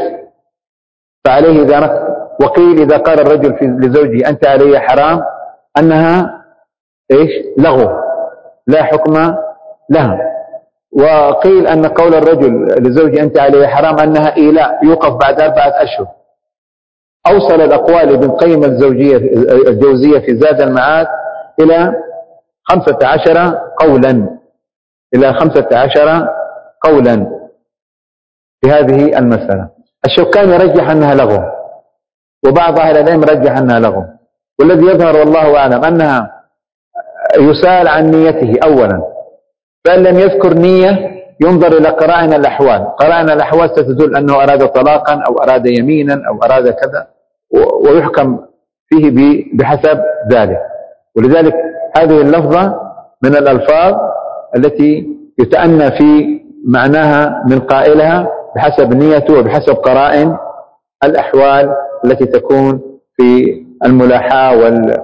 فعليه إذا وقيل إذا قال الرجل لزوجه أنت علي حرام أنها إيش؟ لغو لا حكم لها. وقيل أن قول الرجل لزوجه أنت علي حرام أنها إيلاء يوقف بعد 4 أشهر. أوصل الأقوال ابن قيم الجوزية في زاد المعاد إلى 15 قولا، إلى 15 قولا في هذه المسألة. الشوكاني رجح أنها لغو، وبعض أهل العلم رجح أنها لغو، والذي يظهر والله أعلم أنها يسأل عن نيته أولا، فإن لم يذكر نية ينظر إلى قرائن الأحوال. قرائن الأحوال ستدل أنه أراد طلاقا أو أراد يمينا أو أراد كذا، ويحكم فيه بحسب ذلك. ولذلك هذه اللفظة من الألفاظ التي يتأنى في معناها من قائلها بحسب نيته وبحسب قرائن الأحوال التي تكون في الملاحاة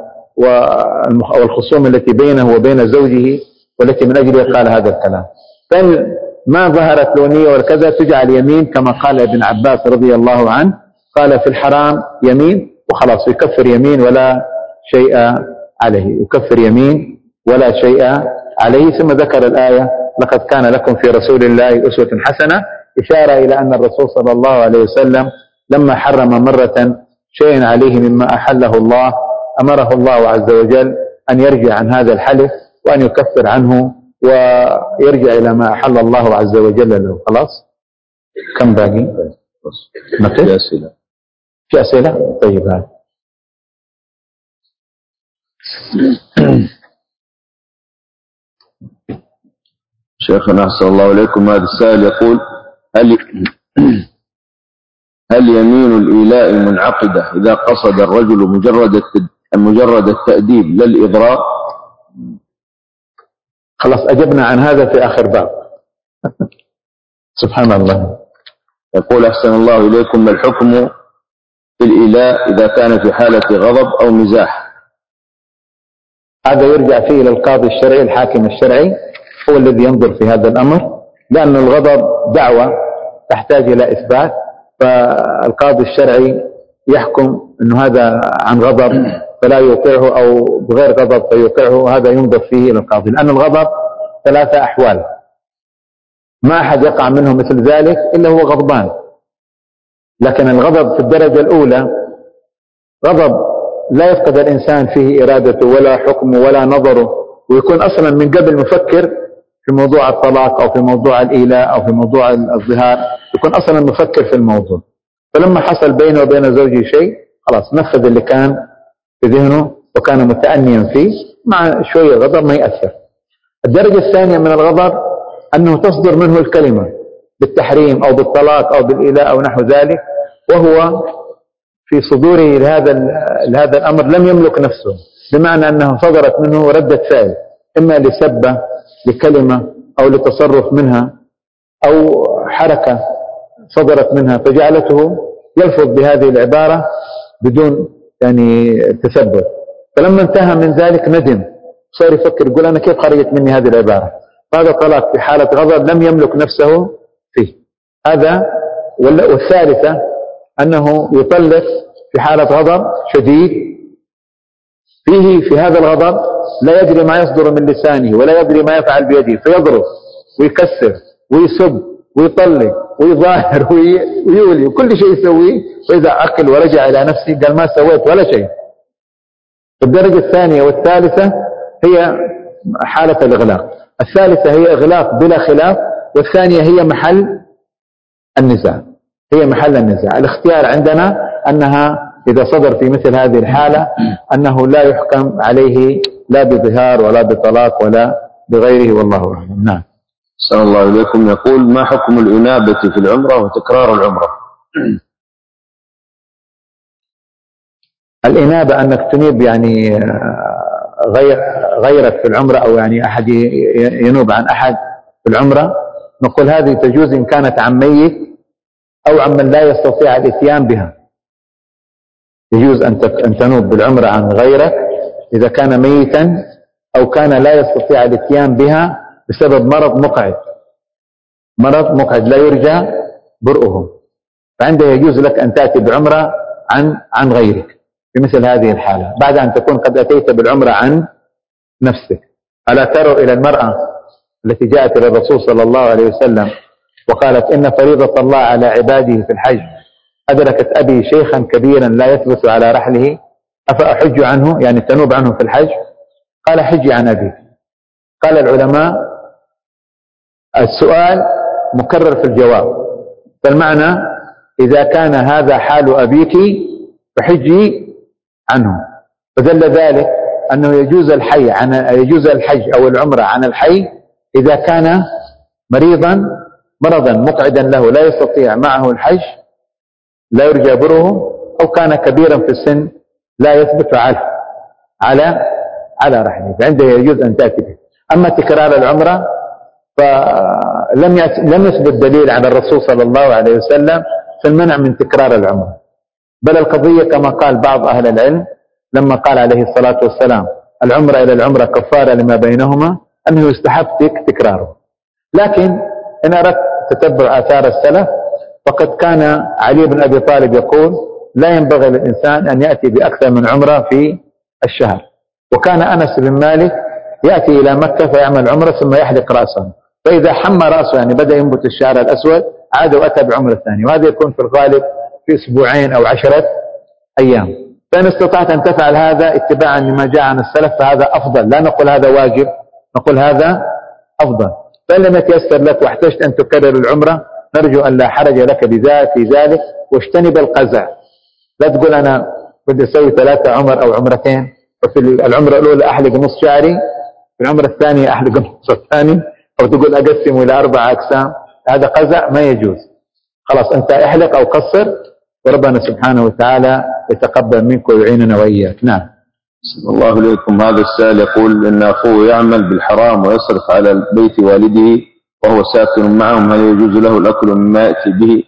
والخصوم التي بينه وبين زوجه، والتي من أجلها قال هذا الكلام. فإن ما ظهرت له نية والكذا تجعل يمين كما قال ابن عباس رضي الله عنه، قال في الحرام يمين وخلاص، يكفر يمين ولا شيء عليه، يكفر يمين ولا شيء عليه. ثم ذكر الآية لقد كان لكم في رسول الله أسوة حسنة، إشارة إلى أن الرسول صلى الله عليه وسلم لما حرم مرة شيء عليه مما أحله الله أمره الله عز وجل أن يرجع عن هذا الحلف وأن يكفر عنه ويرجع إلى ما أحل الله عز وجل له. خلاص كم باقي؟ في أسئلة. في أسئلة؟ طيب هذا شيخنا أحسن الله إليكم، هذا السائل يقول هل يمين الإيلاء منعقدة إذا قصد الرجل مجرد التأديب لا الإضرار؟ خلاص أجبنا عن هذا في آخر باب. سبحان الله. يقول أحسن الله إليكم، ما الحكم في الإيلاء إذا كان في حالة غضب أو مزاح؟ هذا يرجع فيه إلى القاضي الشرعي الحاكم الشرعي، هو الذي ينظر في هذا الأمر، لأن الغضب دعوة تحتاج إلى إثبات، فالقاضي الشرعي يحكم أنه هذا عن غضب فلا يوقعه أو بغير غضب فيوقعه، وهذا ينظر فيه إلى القاضي، لأن الغضب 3 أحوال ما أحد يقع منه مثل ذلك إلا هو غضبان. لكن الغضب في الدرجة الأولى غضب لا يفقد الإنسان فيه إرادته ولا حكمه ولا نظره، ويكون أصلا من قبل مفكر في موضوع الطلاق أو في موضوع الإيلاء أو في موضوع الظهار، يكون أصلا مفكر في الموضوع، فلما حصل بينه وبين زوجه شيء خلاص نفذ اللي كان في ذهنه وكان متأنيا فيه، مع شوية غضب ما يأثر. الدرجة الثانية من الغضب أنه تصدر منه الكلمة بالتحريم أو بالطلاق أو بالإيلاء أو نحو ذلك، وهو في صدوره لهذا الأمر لم يملك نفسه، بمعنى أنه صدرت منه ردة فعل، إما لسبة لكلمة أو لتصرف منها أو حركة صدرت منها فجعلته يلفظ بهذه العبارة بدون يعني تثبت، فلما انتهى من ذلك ندم، صار يفكر يقول أنا كيف خرجت مني هذه العبارة، فهذا طلاق في حالة غضب لم يملك نفسه فيه هذا. والثالثة أنه يطلق في حالة غضب شديد، في هذا الغضب لا يدري ما يصدر من لسانه ولا يدري ما يفعل بيده، فيضرب ويكسر ويسب ويطلق ويظاهر ويولي وكل شيء يسويه، وإذا عقل ورجع إلى نفسه قال ما سويت ولا شيء. الدرجة الثانية والثالثة هي حالة الإغلاق، الثالثة هي إغلاق بلا خلاف، والثانية هي محل النزاع، هي محل النزاع. الاختيار عندنا أنها إذا صدر في مثل هذه الحالة أنه لا يحكم عليه لا بظهار ولا بطلاق ولا بغيره، والله أعلم. نعم. صلى الله عليكم. يقول: ما حكم الإنابة في العمرة وتكرار العمرة؟ الإنابة أنك تنيب يعني غيرك في العمرة، أو يعني أحد ينوب عن أحد في العمرة، نقول هذه تجوز إن كانت عن ميت أو عن من لا يستطيع الإتيان بها. يجوز أن تنوب بالعمرة عن غيرك إذا كان ميتا أو كان لا يستطيع الإتيان بها بسبب مرض مقعد لا يرجى برؤه، فعنده يجوز لك أن تأتي بعمرة عن غيرك في مثل هذه الحالة، بعد أن تكون قد أتيت بالعمرة عن نفسك. ألا تروا إلى المرأة التي جاءت إلى الرسول صلى الله عليه وسلم وقالت: إن فريضة الله على عباده في الحج أدركت أبي شيخا كبيرا لا يثبت على رحله أفأحج عنه، يعني تنوب عنه في الحج؟ قال: حجي عن أبيك. قال العلماء: السؤال مكرر في الجواب، فالمعنى إذا كان هذا حال أبيك فحجي عنه، فدل ذلك أنه يجوز الحج أو العمرة عن الحي إذا كان مرضا مقعدا له لا يستطيع معه الحج لا يرجى بره، أو كان كبيرا في السن لا يثبت على رحله، فعنده يجوز أن تأتي به. أما تكرار العمرة فلم يثبت دليل على الرسول صلى الله عليه وسلم في المنع من تكرار العمرة، بل القضية كما قال بعض أهل العلم لما قال عليه الصلاة والسلام: العمرة إلى العمرة كفارة لما بينهما، أنه يستحب تكراره. لكن إن أردت تتبع آثار السلف فقد كان علي بن أبي طالب يقول: لا ينبغي للإنسان أن يأتي بأكثر من عمرة في الشهر. وكان أنس بن مالك يأتي إلى مكة فيعمل عمرة ثم يحلق رأسه، فإذا حمى رأسه يعني بدأ ينبت الشعر الأسود عاد وأتى بعمرة ثانية، وهذا يكون في الغالب في أسبوعين أو 10 أيام. فإن استطعت أن تفعل هذا اتباعا لما جاء عن السلف فهذا أفضل، لا نقول هذا واجب، نقول هذا أفضل. فإن لم يتيسر لك واحتجت أن تكرر العمرة نرجو أن لا حرج لك في ذلك، واجتنب القزع. لا تقول أنا بدي أسوي 3 عمر أو عمرتين، ففي العمرة الأولى أحلق نص شعري، في العمرة الثانية أحلق النص الثاني، أو تقول أقسم إلى 4 أقسام، هذا قزع ما يجوز. خلاص أنت احلق أو قصر، وربنا سبحانه وتعالى يتقبل منك ويعيننا وإياك. نعم. صلى الله عليكم. هذا السائل يقول إن أخوه يعمل بالحرام ويصرف على بيت والده وهو ساكن معهم، هل يجوز له الأكل مما يأتي به؟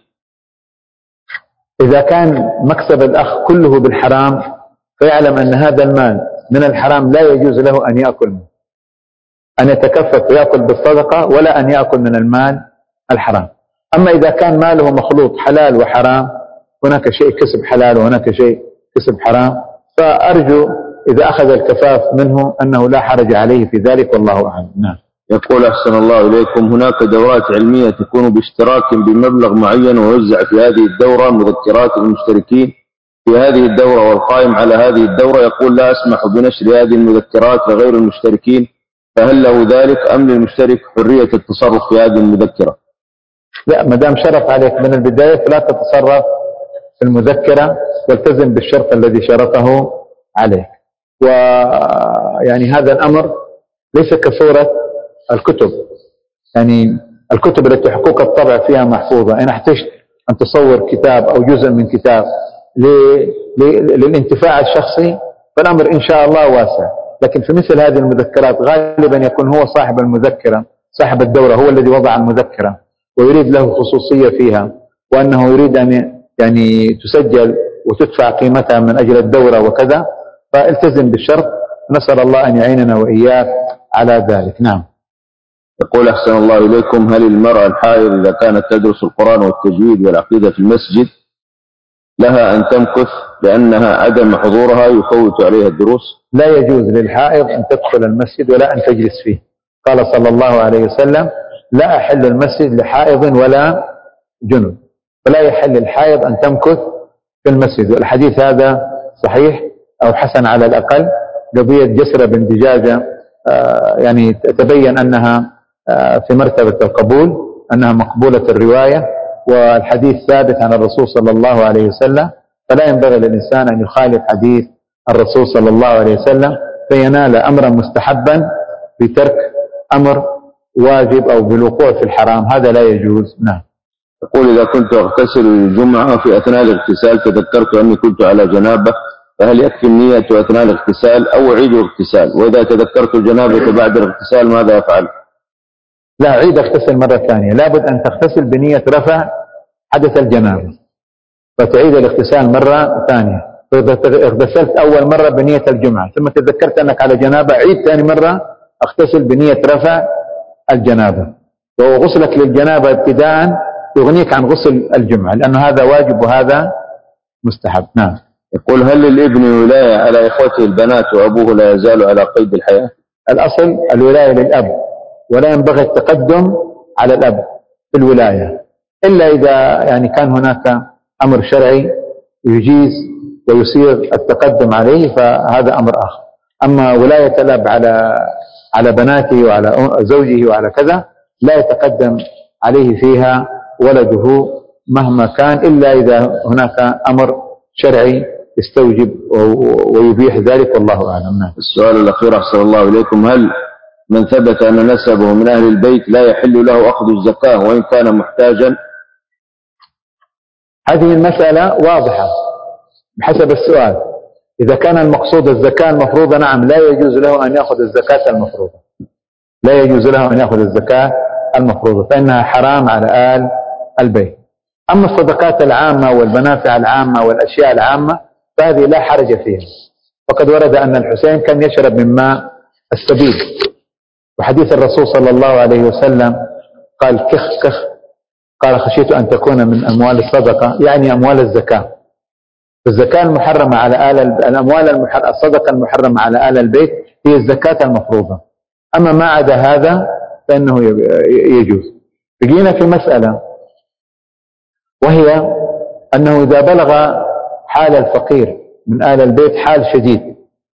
إذا كان مكسب الأخ كله بالحرام فيعلم أن هذا المال من الحرام، لا يجوز له أن يأكل منه، أن يتكفف ويأكل بالصدقة، ولا أن يأكل من المال الحرام. أما إذا كان ماله مخلوط حلال وحرام، هناك شيء كسب حلال وهناك شيء كسب حرام، فأرجو إذا أخذ الكفاف منه أنه لا حرج عليه في ذلك، والله أعلم. نعم. يقول: أحسن الله إليكم، هناك دورات علمية تكون باشتراك بمبلغ معين ويوزع في هذه الدورة مذكرات المشتركين في هذه الدورة، والقائم على هذه الدورة يقول: لا أسمح بنشر هذه المذكرات لغير المشتركين، فهل له ذلك أم للمشترك حرية التصرف في هذه المذكرة؟ لا، ما دام شرط عليك من البداية فلا تتصرف في المذكرة، والتزم بالشرط الذي شرطه عليك. ويعني هذا الأمر ليس كصورة الكتب، يعني الكتب التي حقوق الطبع فيها محفوظة، إن احتجت أن تصور كتاب أو جزء من كتاب للانتفاع الشخصي فالأمر إن شاء الله واسع. لكن في مثل هذه المذكرات غالبا يكون هو صاحب المذكرة، صاحب الدورة هو الذي وضع المذكرة ويريد له خصوصية فيها، وأنه يريد أن يعني تسجل وتدفع قيمتها من أجل الدورة وكذا، فالتزم بالشرط. نسأل الله أن يعيننا وإياك على ذلك. نعم. يقول: أحسن الله إليكم، هل المرأة الحائض إذا كانت تدرس القرآن والتجويد والعقيدة في المسجد لها أن تمكث لأنها عدم حضورها يفوت عليها الدروس؟ لا يجوز للحائض أن تدخل المسجد ولا أن تجلس فيه. قال صلى الله عليه وسلم: لا أحل المسجد لحائض ولا جنب، فلا يحل الحائض أن تمكث في المسجد. والحديث هذا صحيح أو حسن على الأقل. قضية جسرة بن دجاجة يعني تبين أنها في مرتبة القبول، أنها مقبولة الرواية، والحديث ثابت عن الرسول صلى الله عليه وسلم، فلا ينبغي للإنسان أن يخالف حديث الرسول صلى الله عليه وسلم فينال أمرا مستحبا بترك أمر واجب أو بالوقوع في الحرام، هذا لا يجوز. نعم. يقول: إذا كنت أغتسل الجمعة في أثناء الاغتسال تذكرت أني كنت على جنابة، فهل يكفي النية أثناء الاغتسال أو أعيد الاغتسال؟ وإذا تذكرت الجنابة بعد الاغتسال ماذا أفعل؟ لا، عيد اغتسل مرة ثانية، لابد أن تغتسل بنية رفع حدث الجنابة، فتعيد الاغتسال مرة ثانية. فإذا اغتسلت أول مرة بنية الجمعة ثم تذكرت أنك على جنابة، عيد ثاني مرة اغتسل بنية رفع الجنابة، وغسلك للجنابة ابتداء يغنيك عن غسل الجمعة، لأن هذا واجب وهذا مستحب. نعم. يقول: هل للابن ولاية على إخوته البنات وأبوه لا يزال على قيد الحياة؟ الأصل الولاية للأب، ولا ينبغي التقدم على الأب في الولاية إلا إذا يعني كان هناك أمر شرعي يجيز ويصير التقدم عليه، فهذا أمر آخر. أما ولاية الأب على بناته وعلى زوجه وعلى كذا لا يتقدم عليه فيها ولده مهما كان، إلا إذا هناك أمر شرعي يستوجب ويبيح ذلك، والله أعلم. نعم. السؤال الأخير أحسن الله إليكم: هل من ثبت أن نسبه من أهل البيت لا يحل له أخذ الزكاة وإن كان محتاجا؟ هذه المسألة واضحة بحسب السؤال. إذا كان المقصود الزكاة المفروضة، نعم، لا يجوز له أن يأخذ الزكاة المفروضة، لا يجوز له أن يأخذ الزكاة المفروضة، فإنها حرام على آل البيت. أما الصدقات العامة والمنافع العامة والأشياء العامة فهذه لا حرج فيها، وقد ورد أن الحسين كان يشرب من ماء السبيل، وحديث الرسول صلى الله عليه وسلم قال: كخ كخ، قال: خشيت أن تكون من أموال الصدقة، يعني أموال الزكاة. الزكاة المحرمة على الصدقة المحرمة على آل البيت هي الزكاة المفروضة، أما ما عدا هذا فإنه يجوز. بقينا في مسألة، وهي أنه إذا بلغ حال الفقير من آل البيت حال شديد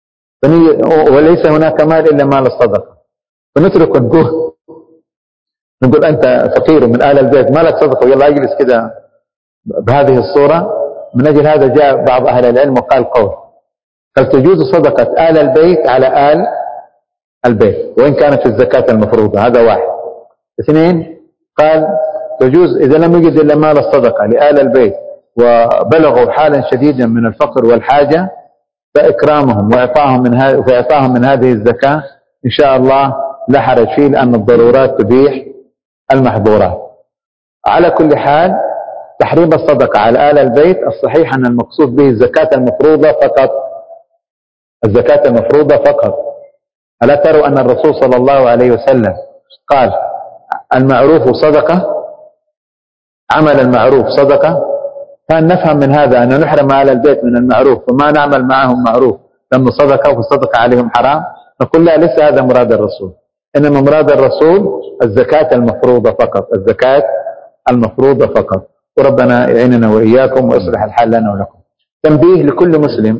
وليس هناك مال إلا مال الصدقة، فنترك الجهد، نقول أنت فقير من آل البيت ما لك صدقة ويلا اجلس كده بهذه الصورة. من أجل هذا جاء بعض أهل العلم وقال قال تجوز صدقة آل البيت على آل البيت وإن كانت في الزكاة المفروضة، هذا واحد. اثنين، قال تجوز إذا لم يجد إلا مال الصدقة لآل البيت وبلغوا حالا شديدا من الفقر والحاجة فإكرامهم وإعطاهم من هذه الزكاة إن شاء الله لا حرج فيه، لأن الضرورات تبيح المحظورات. على كل حال تحريم الصدقة على آل البيت الصحيح أن المقصود به الزكاة المفروضة فقط، الزكاة المفروضة فقط. ألا تروا أن الرسول صلى الله عليه وسلم قال: المعروف صدقة، عمل المعروف صدقة، فأن نفهم من هذا أن نحرم آل البيت من المعروف وما نعمل معهم معروف لأنه صدقة وفي الصدقة عليهم حرام؟ نقول لا، ليس هذا مراد الرسول، إنما مراد الرسول الزكاة المفروضة فقط، الزكاة المفروضة فقط. وربنا يعيننا وإياكم ويصلح الحال لنا ولكم. تنبيه لكل مسلم: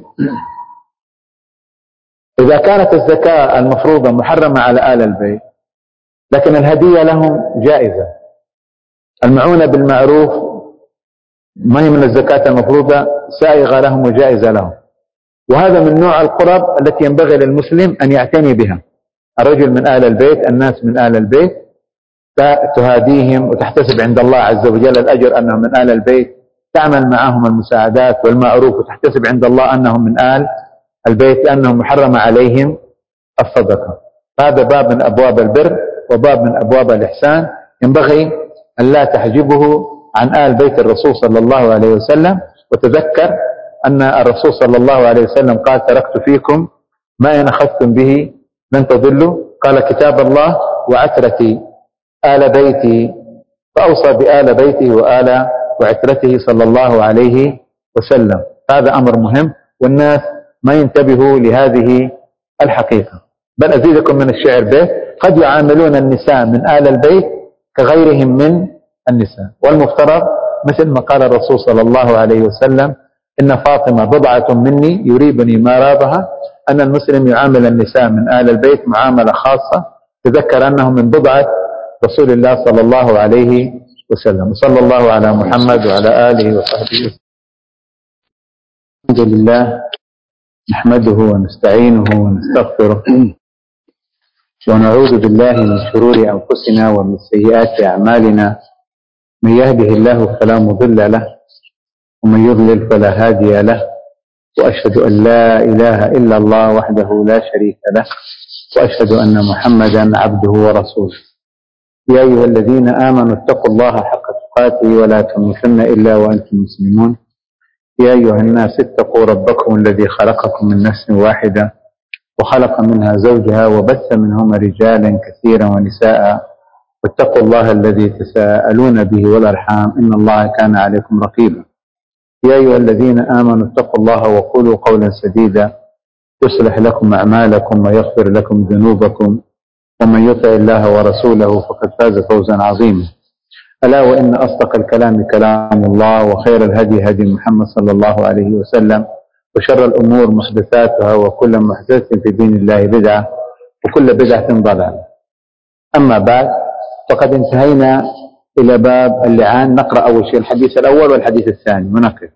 إذا كانت الزكاة المفروضة محرمة على آل البيت لكن الهدية لهم جائزة، المعونة بالمعروف ما هي من الزكاة المفروضة، سائغة لهم وجائزة لهم، وهذا من نوع القرب التي ينبغي للمسلم أن يعتني بها. الرجل من آل البيت، الناس من آل البيت، تهاديهم وتحتسب عند الله عز وجل الأجر أنهم من آل البيت، تعمل معهم المساعدات والمعروف وتحتسب عند الله أنهم من آل البيت لأنهم محرم عليهم الصدقة. هذا باب من أبواب البر وباب من أبواب الإحسان، ينبغي أن لا تحجبه عن آل بيت الرسول صلى الله عليه وسلم. وتذكر أن الرسول صلى الله عليه وسلم قال: تركت فيكم ما إن أخذتم به لن تضلوا، قال: كتاب الله وعترتي آل بيتي، فأوصى بآل بيته وآل وعترته صلى الله عليه وسلم. هذا أمر مهم، والناس ما ينتبهوا لهذه الحقيقة. بل أزيدكم من الشعر بيت: قد يعاملون النساء من آل البيت كغيرهم من النساء، والمفترض مثل ما قال الرسول صلى الله عليه وسلم: إن فاطمة بضعة مني يريبني ما رابها، أن المسلم يعامل النساء من آل البيت معاملة خاصة، تذكر أنه من بضعة رسول الله صلى الله عليه وسلم. صلى الله على محمد وعلى آله وصحبه وسلم. الحمد لله نحمده ونستعينه ونستغفره ونعوذ بالله من شرور أنفسنا ومن سيئات أعمالنا. من يهده الله فلا مضل له ومن يضلل فلا هادي له، وأشهد أن لا إله إلا الله وحده لا شريك له، وأشهد أن محمدا عبده ورسوله. يا أيها الذين آمنوا اتقوا الله حق تقاته ولا تموتن إلا وأنتم مسلمون. يا أيها الناس اتقوا ربكم الذي خلقكم من نفس واحدة وخلق منها زوجها وبث منهما رجالا كثيرا ونساء، واتقوا الله الذي تساءلون به والأرحام إن الله كان عليكم رقيبا. يا أيها الذين آمنوا اتقوا الله وقولوا قولا سديدا يصلح لكم أعمالكم ويغفر لكم ذنوبكم، ومن يطع الله ورسوله فقد فاز فوزا عظيما. ألا وإن أصدق الكلام كلام الله، وخير الهدي هدي محمد صلى الله عليه وسلم، وشر الأمور محدثاتها، وكل محدثة في دين الله بدعة، وكل بدعة ضلالة. أما بعد، فقد انتهينا إلى باب اللعان. نقرأ أول شيء الحديث الأول والحديث الثاني ونقف.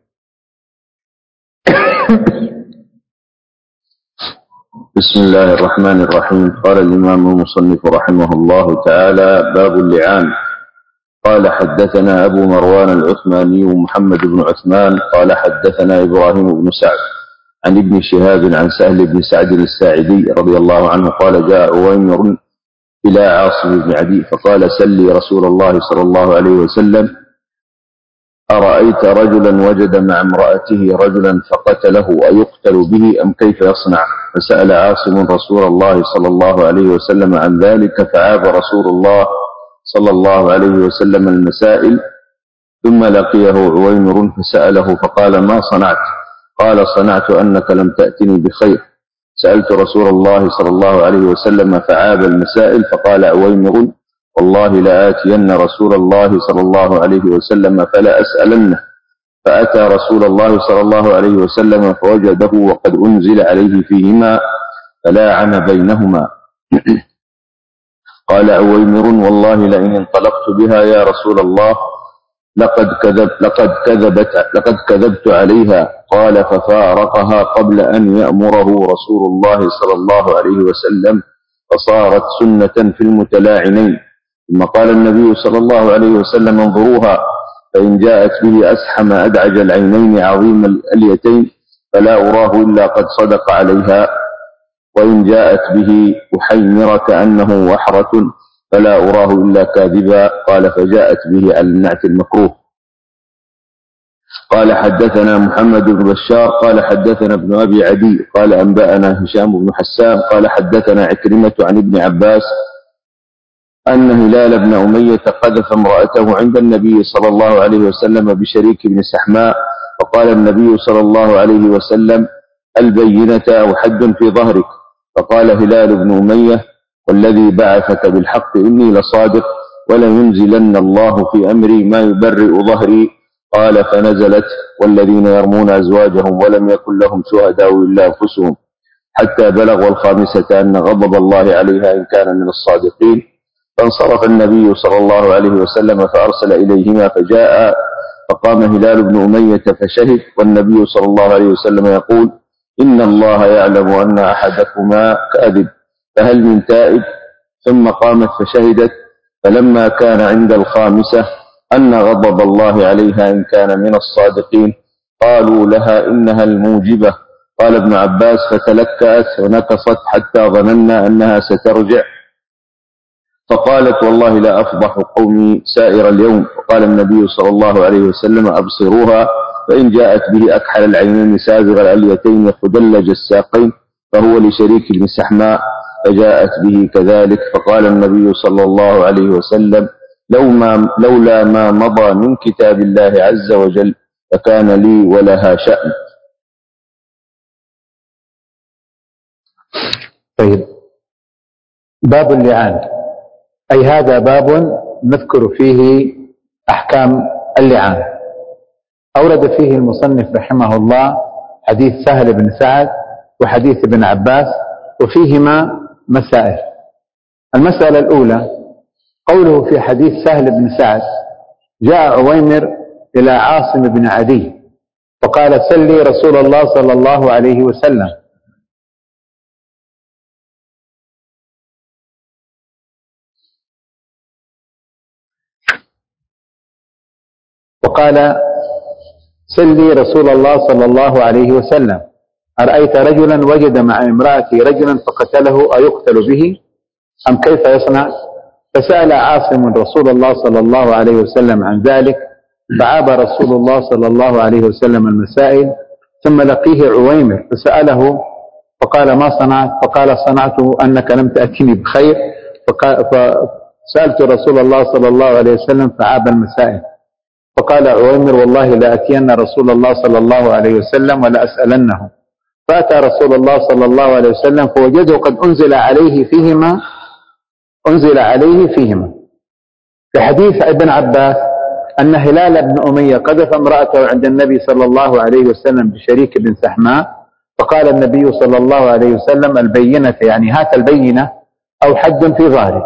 بسم الله الرحمن الرحيم. قال الإمام المصنف رحمه الله تعالى: باب اللعان. قال: حدثنا أبو مروان العثماني محمد بن عثمان قال: حدثنا إبراهيم بن سعد عن ابن شهاب عن سهل بن سعد الساعدي رضي الله عنه قال: جاء عويمر إلى عاصم بن عدي فقال: سلي رسول الله صلى الله عليه وسلم: أرأيت رجلا وجد مع امرأته رجلا فقتله أيقتل به أم كيف يصنع؟ فسأل عاصم رسول الله صلى الله عليه وسلم عن ذلك، فعاب رسول الله صلى الله عليه وسلم المسائل، ثم لقيه عويمر فسأله فقال: ما صنعت؟ قال: صنعت أنك لم تأتني بخير. سألت رسول الله صلى الله عليه وسلم فعاب المسائل، فقال عويمر: والله لآتين رسول الله صلى الله عليه وسلم فلا أسألنه. فأتى رسول الله صلى الله عليه وسلم فوجده وقد أنزل عليه فيهما فلاعن بينهما. قال عويمر: والله لئن انطلقت بها يا رسول الله لقد كذبت عليها. قال: ففارقها قبل أن يأمره رسول الله صلى الله عليه وسلم، فصارت سنة في المتلاعنين. ثم قال النبي صلى الله عليه وسلم: انظروها، فإن جاءت به أسحم أدعج العينين عظيم الأليتين فلا أراه إلا قد صدق عليها، وإن جاءت به أحيمر كأنه وحرة فلا أراه إلا كاذبا. قال: فجاءت به على النعت المكروه. قال: حدثنا محمد بن بشار قال: حدثنا ابن أبي عدي قال: أنبأنا هشام بن حسان قال: حدثنا عكرمة عن ابن عباس أن هلال بن أمية قذف امرأته عند النبي صلى الله عليه وسلم بشريك بن سحماء، فقال النبي صلى الله عليه وسلم: البينة أو حد في ظهرك؟ فقال هلال بن أمية: والذي بعثك بالحق إني لصادق، ولينزلن الله في أمري ما يبرئ ظهري. قال: فنزلت: والذين يرمون أزواجهم ولم يكن لهم شهداء إلا أنفسهم، حتى بلغوا الخامسة أن غضب الله عليها إن كان من الصادقين. فانصرف النبي صلى الله عليه وسلم فأرسل إليهما فجاء، فقام هلال بن أمية فشهد، والنبي صلى الله عليه وسلم يقول: إن الله يعلم أن أحدكما كاذب، فهل من تائب؟ ثم قامت فشهدت، فلما كان عند الخامسة أن غضب الله عليها إن كان من الصادقين قالوا لها: إنها الموجبة. قال ابن عباس: فتلكأت ونكصت حتى ظننا أنها سترجع، فقالت: والله لا أفضح قومي سائر اليوم. وقال النبي صلى الله عليه وسلم: أبصروها، فإن جاءت به أكحل العينين سابغ الأليتين خدلج الساقين فهو لشريك بن سحماء، فجاءت به كذلك. فقال النبي صلى الله عليه وسلم: لولا ما مضى من كتاب الله عز وجل فكان لي ولها شأن. طيب، باب اللعان، أي هذا باب نذكر فيه أحكام اللعان. أورد فيه المصنف رحمه الله حديث سهل بن سعد وحديث ابن عباس، وفيهما مسائل. المسألة الأولى قوله في حديث سهل بن سعد: جاء عويمر إلى عاصم بن عدي فقال سل لي رسول الله صلى الله عليه وسلم، وقال سل لي رسول الله صلى الله عليه وسلم أرأيت رجلا وجد مع امرأته رجلا فقتله أيقتل به أم كيف يصنع؟ فسأل عاصم رسول الله صلى الله عليه وسلم عن ذلك فعاب رسول الله صلى الله عليه وسلم المسائل، ثم لقيه عويمر فسأله فقال ما صنعت؟ فقال صنعته أنك لم تأتني بخير، فسألت رسول الله صلى الله عليه وسلم فعاب المسائل. فقال عويمر والله لا أتين رسول الله صلى الله عليه وسلم ولا أسألنه. فأتى رسول الله صلى الله عليه وسلم فوجده قد أنزل عليه فيهما في حديث ابن عباس أن هلال بن أمية قذف امرأته عند النبي صلى الله عليه وسلم بشريك بن سحماء، فقال النبي صلى الله عليه وسلم البينة، يعني هات البينة أو حد في ظهرك.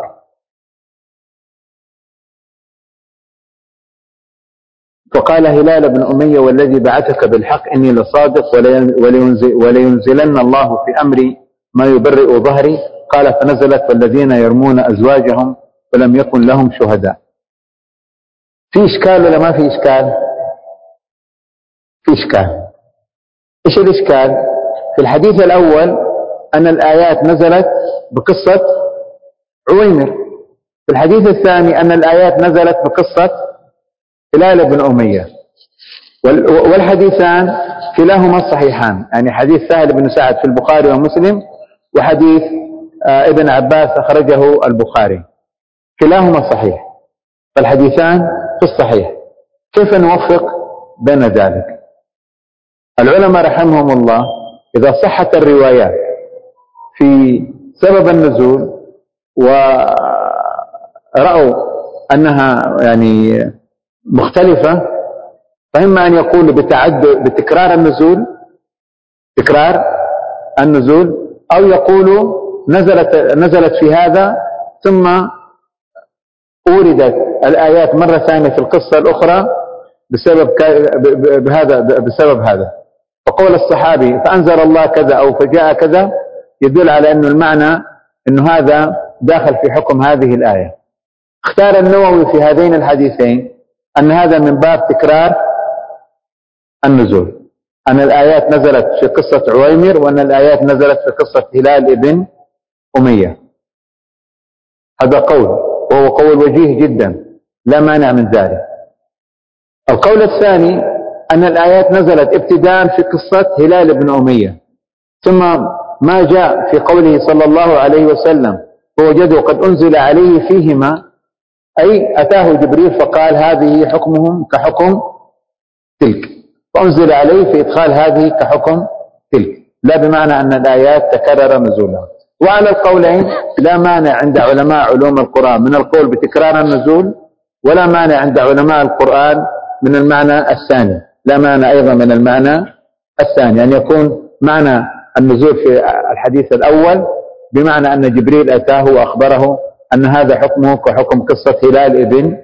فقال هلال بن أمية والذي بعثك بالحق إني لصادق ولينزلن الله في أمري ما يبرئ ظهري. قال فنزلت والذين يرمون أزواجهم ولم يكن لهم شهداء. في إشكال ولا ما في إشكال؟ في إشكال. إيش الإشكال؟ في الحديث الأول أن الآيات نزلت بقصة عويمر، في الحديث الثاني أن الآيات نزلت بقصة هلال بن أمية، والحديثان كلاهما صحيحان، يعني حديث سهل بن سعد في البخاري ومسلم، وحديث ابن عباس أخرجه البخاري، كلاهما صحيح، فالحديثان في الصحيح. كيف نوفق بين ذلك؟ العلماء رحمهم الله إذا صحت الروايات في سبب النزول ورأوا أنها يعني مختلفة، فإما أن يقولوا بتكرار النزول، أو يقولوا نزلت في هذا ثم أوردت الآيات مرة ثانية في القصة الأخرى بسبب هذا. فقول الصحابي فأنزل الله كذا أو فجاء كذا يدل على أنه المعنى أنه هذا داخل في حكم هذه الآية. اختار النووي في هذين الحديثين أن هذا من باب تكرار النزول، أن الآيات نزلت في قصة عويمر وأن الآيات نزلت في قصة هلال بن أمية. هذا قول، وهو قول وجيه جدا لا مانع من ذلك. القول الثاني أن الآيات نزلت ابتداء في قصة هلال بن أمية، ثم ما جاء في قوله صلى الله عليه وسلم فوجدوا قد أنزل عليه فيهما، أي أتاه جبريل فقال هذه حكمهم كحكم تلك، فأنزل عليه في إدخال هذه كحكم تلك، لا بمعنى أن الآيات تكرر نزولها. وعلى القولين لا مانع عند علماء علوم القرآن من القول بتكرار النزول، ولا مانع عند علماء القرآن من المعنى الثاني، لا مانع أيضا من المعنى الثاني أن يكون معنى النزول في الحديث الأول بمعنى أن جبريل أتاه وأخبره أن هذا حكمه كحكم قصة هلال بن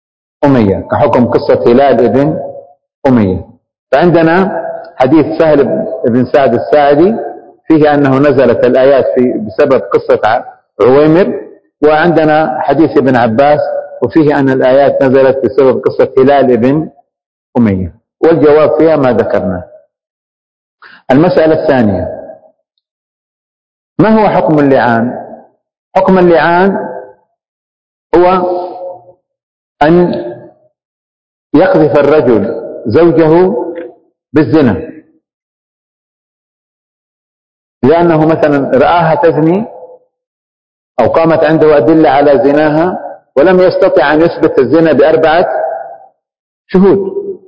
أمية. فعندنا حديث سهل بن سعد الساعدي فيه أنه نزلت الآيات بسبب قصة عويمر، وعندنا حديث ابن عباس وفيه أن الآيات نزلت بسبب قصة هلال بن أمية، والجواب فيها ما ذكرنا. المسألة الثانية، ما هو حكم اللعان؟ حكم اللعان هو أن يقذف الرجل زوجه بالزنا، لأنه مثلا رآها تزني أو قامت عنده أدلة على زناها ولم يستطع أن يثبت الزنا ب4 شهود.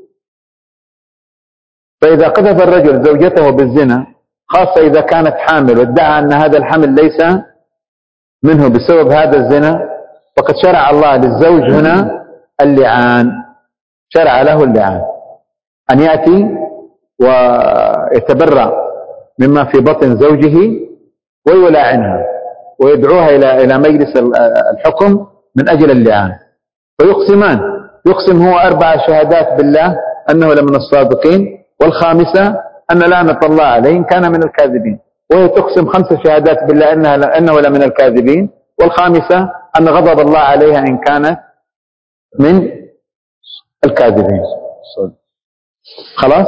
فإذا قذف الرجل زوجته بالزنا، خاصة إذا كانت حامل وادعى أن هذا الحمل ليس منه بسبب هذا الزنا، فقد شرع الله للزوج هنا اللعان، شرع له اللعان، أن يأتي ويتبرأ مما في بطن زوجه ويلاعنها ويدعوها إلى مجلس الحكم من أجل اللعان، فيقسمان يقسم هو 4 شهادات بالله أنه لمن الصادقين، والخامسة أن لعنة الله عليه إن كان من الكاذبين، وهي تقسم 5 شهادات بالله أنه لمن الكاذبين، والخامسة أن غضب الله عليها إن كانت من الكاذبين. خلاص؟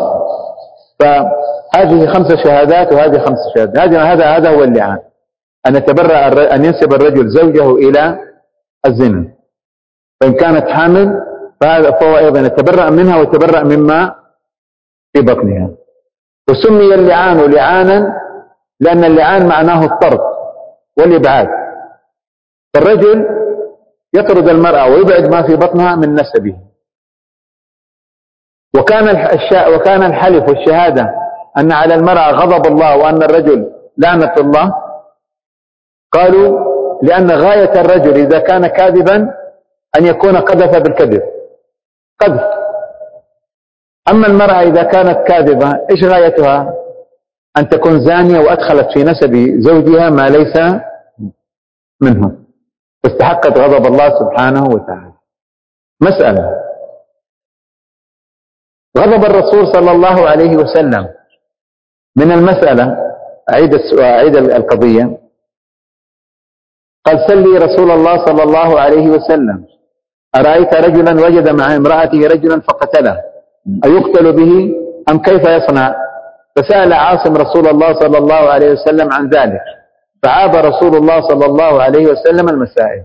فهذه 5 شهادات وهذه 5 شهادات. هذا هو اللعان، أن ينسب الرجل زوجه إلى الزنا، فإن كانت حامل فهو أيضا يتبرأ منها ويتبرأ مما في بطنها. وسمي اللعان لعانا لأن اللعان معناه الطرد والإبعاد، فالرجل يطرد المرأة ويبعد ما في بطنها من نسبه. وكان الحلف والشهادة أن على المرأة غضب الله وأن الرجل لعنة الله، قالوا لأن غاية الرجل إذا كان كاذبا أن يكون قذف بالكذب، قذف. أما المرأة إذا كانت كاذبة إيش غايتها؟ أن تكون زانية وأدخلت في نسب زوجها ما ليس منه، واستحقت غضب الله سبحانه وتعالى. مسألة: غضب الرسول صلى الله عليه وسلم من المسألة، أعيد القضية. قال: سلي رسول الله صلى الله عليه وسلم أرأيت رجلا وجد مع امرأته رجلا فقتله أيقتل به أم كيف يصنع؟ فسأل عاصم رسول الله صلى الله عليه وسلم عن ذلك، فعاب رسول الله صلى الله عليه وسلم المسائل.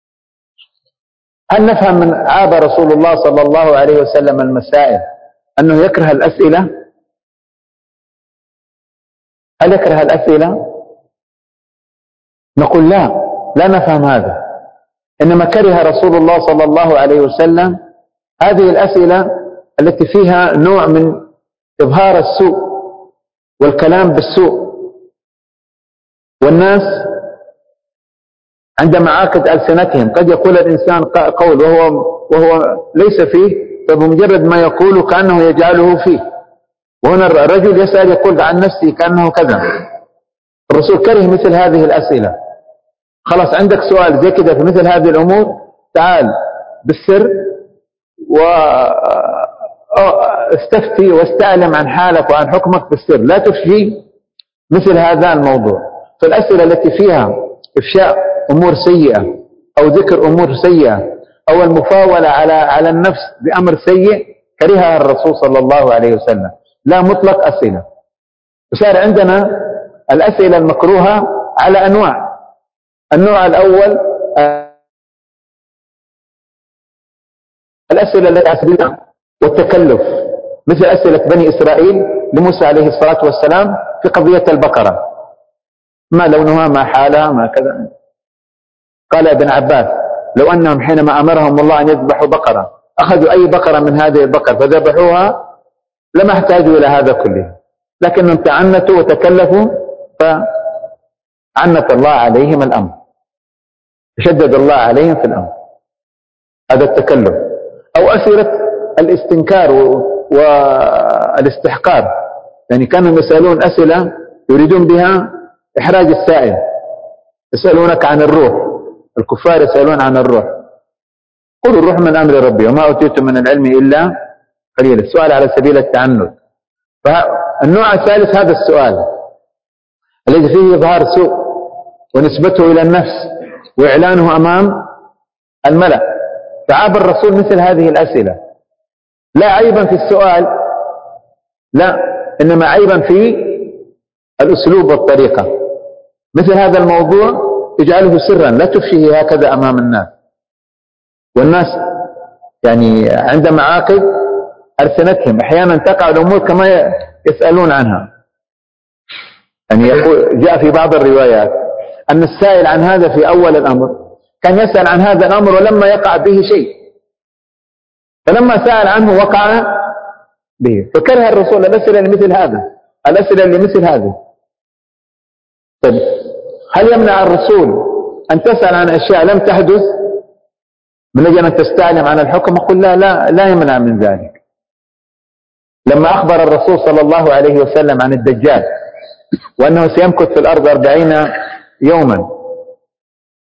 هل نفهم من عاب رسول الله صلى الله عليه وسلم المسائل أنه يكره الأسئلة؟ هل يكره الأسئلة؟ نقول لا نفهم هذا، إنما كره رسول الله صلى الله عليه وسلم هذه الأسئلة التي فيها نوع من إظهار السوء والكلام بالسوء. والناس عند معاقد ألسنتهم قد يقول الإنسان قول وهو ليس فيه، فبمجرد ما يقول كأنه يجعله فيه. وهنا الرجل يسأل يقول عن نفسه كأنه كذا. الرسول كره مثل هذه الأسئلة. خلاص عندك سؤال زي كده في مثل هذه الأمور، تعال بالسر واستفتي واستعلم عن حالك وعن حكمك بالسر، لا تفشي مثل هذا الموضوع. فالأسئلة التي فيها إفشاء أمور سيئة أو ذكر أمور سيئة أو المفاولة على النفس بأمر سيء كرهها الرسول صلى الله عليه وسلم، لا مطلق أسئلة. وصار عندنا الأسئلة المكروهة على أنواع. النوع الأول الأسئلة التي أسئلة والتكلف، مثل أسئلة بني إسرائيل لموسى عليه الصلاة والسلام في قضية البقرة: ما لونها، ما حالها، ما كذا. قال ابن عباس: لو أنهم حينما أمرهم الله أن يذبحوا بقرة أخذوا أي بقرة من هذه البقر فذبحوها لما احتاجوا إلى هذا كله، لكنهم تعنتوا وتكلفوا فعنت الله عليهم الأمر، شدد الله عليهم في الأمر. هذا التكلف. أو أسئلة الاستنكار والاستحقار، يعني كانوا يسألون أسئلة يريدون بها إحراج السائل. يسألونك عن الروح، الكفار يسألون عن الروح، قل الروح من أمر ربي وما أوتيتم من العلم إلا قليلا، السؤال على سبيل التعنت. فالنوع الثالث هذا السؤال الذي فيه إظهار سوء ونسبته إلى النفس وإعلانه أمام الملأ، فعاب الرسول مثل هذه الأسئلة، لا عيبا في السؤال، لا، إنما عيبا في الأسلوب والطريقة. مثل هذا الموضوع اجعله سرا، لا تفشيه هكذا أمام الناس. والناس يعني عند معاقد ألسنتهم أحيانا تقع الأمور كما يسألون عنها. يعني يقول جاء في بعض الروايات أن السائل عن هذا في أول الأمر كان يسأل عن هذا الأمر ولما يقع به شيء، فلما سأل عنه وقع به، فكره الرسول الأسئلة لمثل هذا، الأسئلة لمثل هذه. طيب هل يمنع الرسول أن تسأل عن أشياء لم تحدث من أجل أن تستعلم عن الحكم؟ أقول لا يمنع من ذلك. لما أخبر الرسول صلى الله عليه وسلم عن الدجال وأنه سيمكث في الأرض 40 يوما،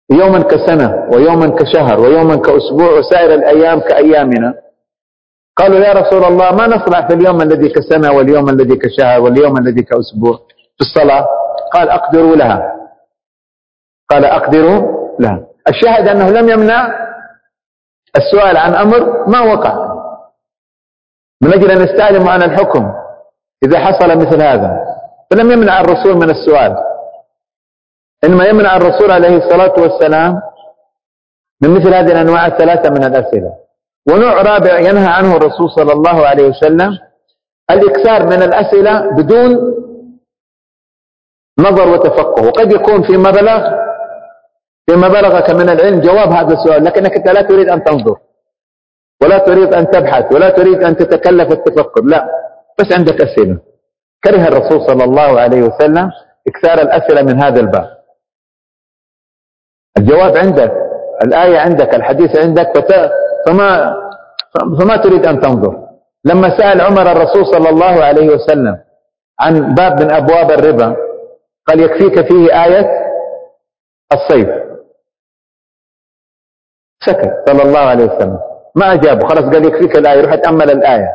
يوما كسنة ويوما كشهر ويوما كأسبوع وسائر الأيام كأيامنا. قالوا يا رسول الله ما نصنع في اليوم الذي كسنة واليوم الذي كشهر واليوم الذي كأسبوع في الصلاة؟ قال أقدروا لها. قال أقدروا لها. الشاهد أنه لم يمنع السؤال عن أمر ما وقع، من أجل أن نستعلم عن الحكم إذا حصل مثل هذا. فلم يمنع الرسول من السؤال، إنما يمنع الرسول عليه الصلاة والسلام من مثل هذه الأنواع الثلاثة من الأسئلة. ونوع رابع ينهى عنه الرسول صلى الله عليه وسلم الإكثار من الأسئلة بدون نظر وتفقه. وقد يكون فيما بلغك من العلم جواب هذا السؤال، لكنك أنت لا تريد أن تنظر ولا تريد أن تبحث ولا تريد أن تتكلف التفكر، لا، بس عندك أسئلة. كره الرسول صلى الله عليه وسلم إكثار الأسئلة من هذا الباب. الجواب عندك، الآية عندك، الحديث عندك، فما تريد أن تنظر. لما سأل عمر الرسول صلى الله عليه وسلم عن باب من أبواب الربا قال يكفيك فيه آية الصيف، سكت صلى الله عليه وسلم ما أجابه، خلاص قال يكفيك الآية، روح أتأمل الآية.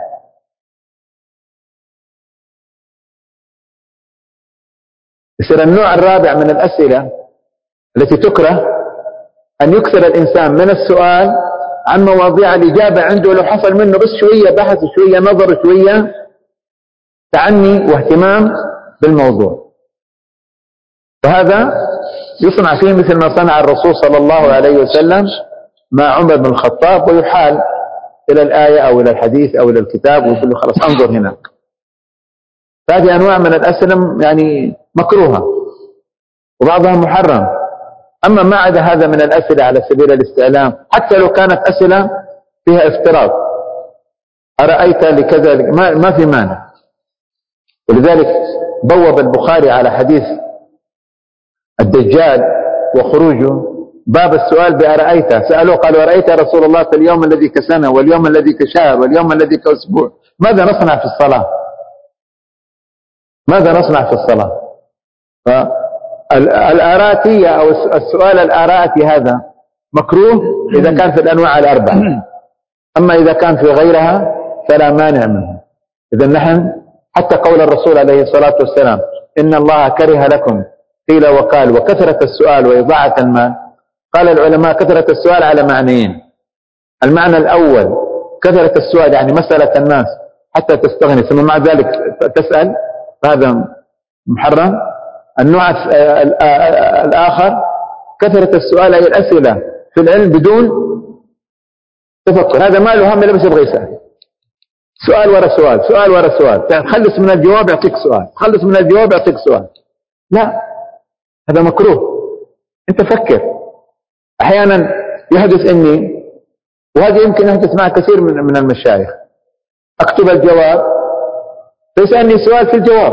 يصير النوع الرابع من الأسئلة التي تكره أن يكثر الإنسان من السؤال عن مواضيع الإجابة عنده لو حصل منه بس شوية بحث شوية نظر شوية تعني واهتمام بالموضوع. فهذا يصنع فيه مثل ما صنع الرسول صلى الله عليه وسلم مع عمر بن الخطاب، ويحال إلى الآية أو إلى الحديث أو إلى الكتاب ويقول له خلاص انظر هناك. فهذه أنواع من الأسئلة يعني مكروهة وبعضها محرم. أما ما عدا هذا من الأسئلة على سبيل الاستعلام، حتى لو كانت أسئلة فيها افتراض، أرأيت لكذا ما في مانع. ولذلك بوب البخاري على حديث الدجال وخروجه باب السؤال بأرأيت. سألوه قالوا أرأيت يا رسول الله في اليوم الذي كسنة واليوم الذي كشهر واليوم الذي كأسبوع ماذا نصنع في الصلاة؟ ماذا نصنع في الصلاة؟ الآراتية أو السؤال الآراتي هذا مكروه إذا كان في الأنواع الأربعة، أما إذا كان في غيرها فلا مانع منه. إذا نحن حتى قول الرسول عليه الصلاة والسلام إن الله كره لكم قيل وقال وكثرة السؤال وإضاعة المال. قال العلماء كثرة السؤال على معنيين. المعنى الأول كثرة السؤال يعني مسألة الناس حتى تستغني ثم مع ذلك تسأل، هذا محرم. النوع الآخر كثرة السؤال أي الأسئلة في العلم بدون تفكر، هذا ما له هم إلا بس يبغى يسأل، سؤال ورا سؤال، سؤال ورا سؤال، تخلص من الجواب يعطيك سؤال، تخلص من الجواب يعطيك سؤال. لا، هذا مكروه. أنت فكر. أحيانا يحدث إني، وهذا يمكن يحدث مع كثير من المشايخ، أكتب الجواب فيسألني سؤال في الجواب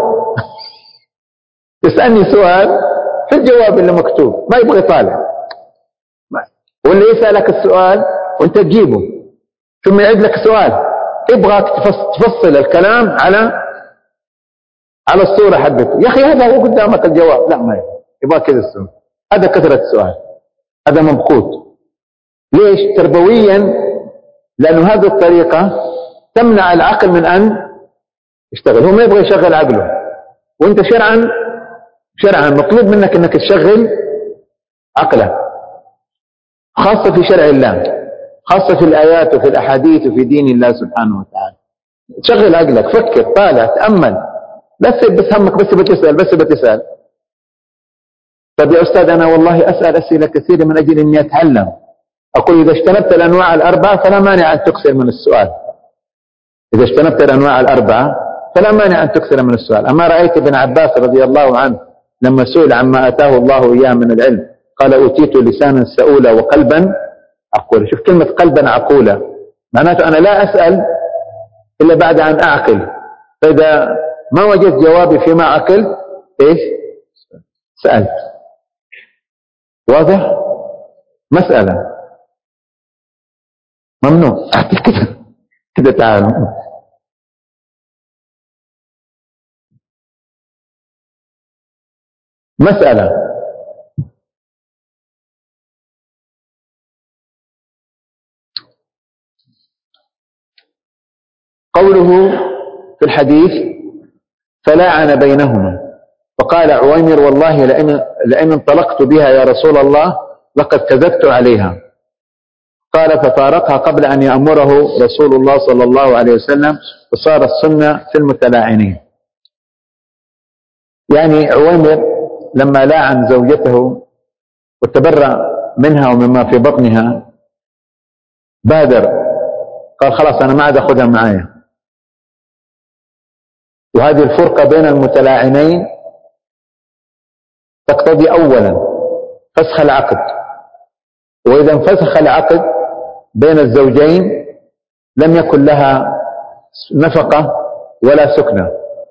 يسألني سؤال في الجواب اللي مكتوب ما يبغى يطالع، ولا يسألك السؤال وانت تجيبه ثم يعيد لك سؤال يبغاك تفصل الكلام على الصورة حقته. يا أخي هذا هو قدامك الجواب، لا ما يبغى كذا السؤال. هذا كثرة السؤال، هذا ممقوت. ليش؟ تربويا، لأنه هذه الطريقة تمنع العقل من أن يشتغل. هو ما يبغى يشغل عقله، وانت شرعا مطلوب منك انك تشغل عقلك، خاصة في شرع الله، خاصة في الآيات وفي الأحاديث وفي دين الله سبحانه وتعالى. تشغل عقلك، فكر، طالع، تأمل، لا تصير بس همك بس بتسأل. طيب يا أستاذ أنا والله أسأل أسئلة كثيرة من أجل أني أتعلم. أقول إذا اجتنبت الأنواع الأربعة فلا مانع أن تكثر من السؤال. إذا اجتنبت الأنواع الأربعة فلا مانع أن تكثر من السؤال. أما رأيت ابن عباس رضي الله عنه لما سئل عما أتاه الله إياه من العلم قال أوتيت لسانا سؤولا وقلبا عقولا. شوف كلمة قلبا عقولا، معناته أنا لا أسأل إلا بعد أن أعقل، فإذا ما وجدت جوابي فيما عقلت إيش؟ سألت. واضح؟ مسألة ممنوع كده تعالوا. مسألة قوله في الحديث فلاعن بينهما، فقال عويمر والله لئن انطلقت بها يا رسول الله لقد كذبت عليها. قال ففارقها قبل أن يأمره رسول الله صلى الله عليه وسلم، وصار السنة في المتلاعنين. يعني عويمر لما لاعن زوجته وتبرأ منها ومما في بطنها بادر، قال خلاص أنا ما عاد أخذها معايا. وهذه الفرقة بين المتلاعنين تقتضي أولا فسخ العقد، وإذا انفسخ العقد بين الزوجين لم يكن لها نفقة ولا سكنة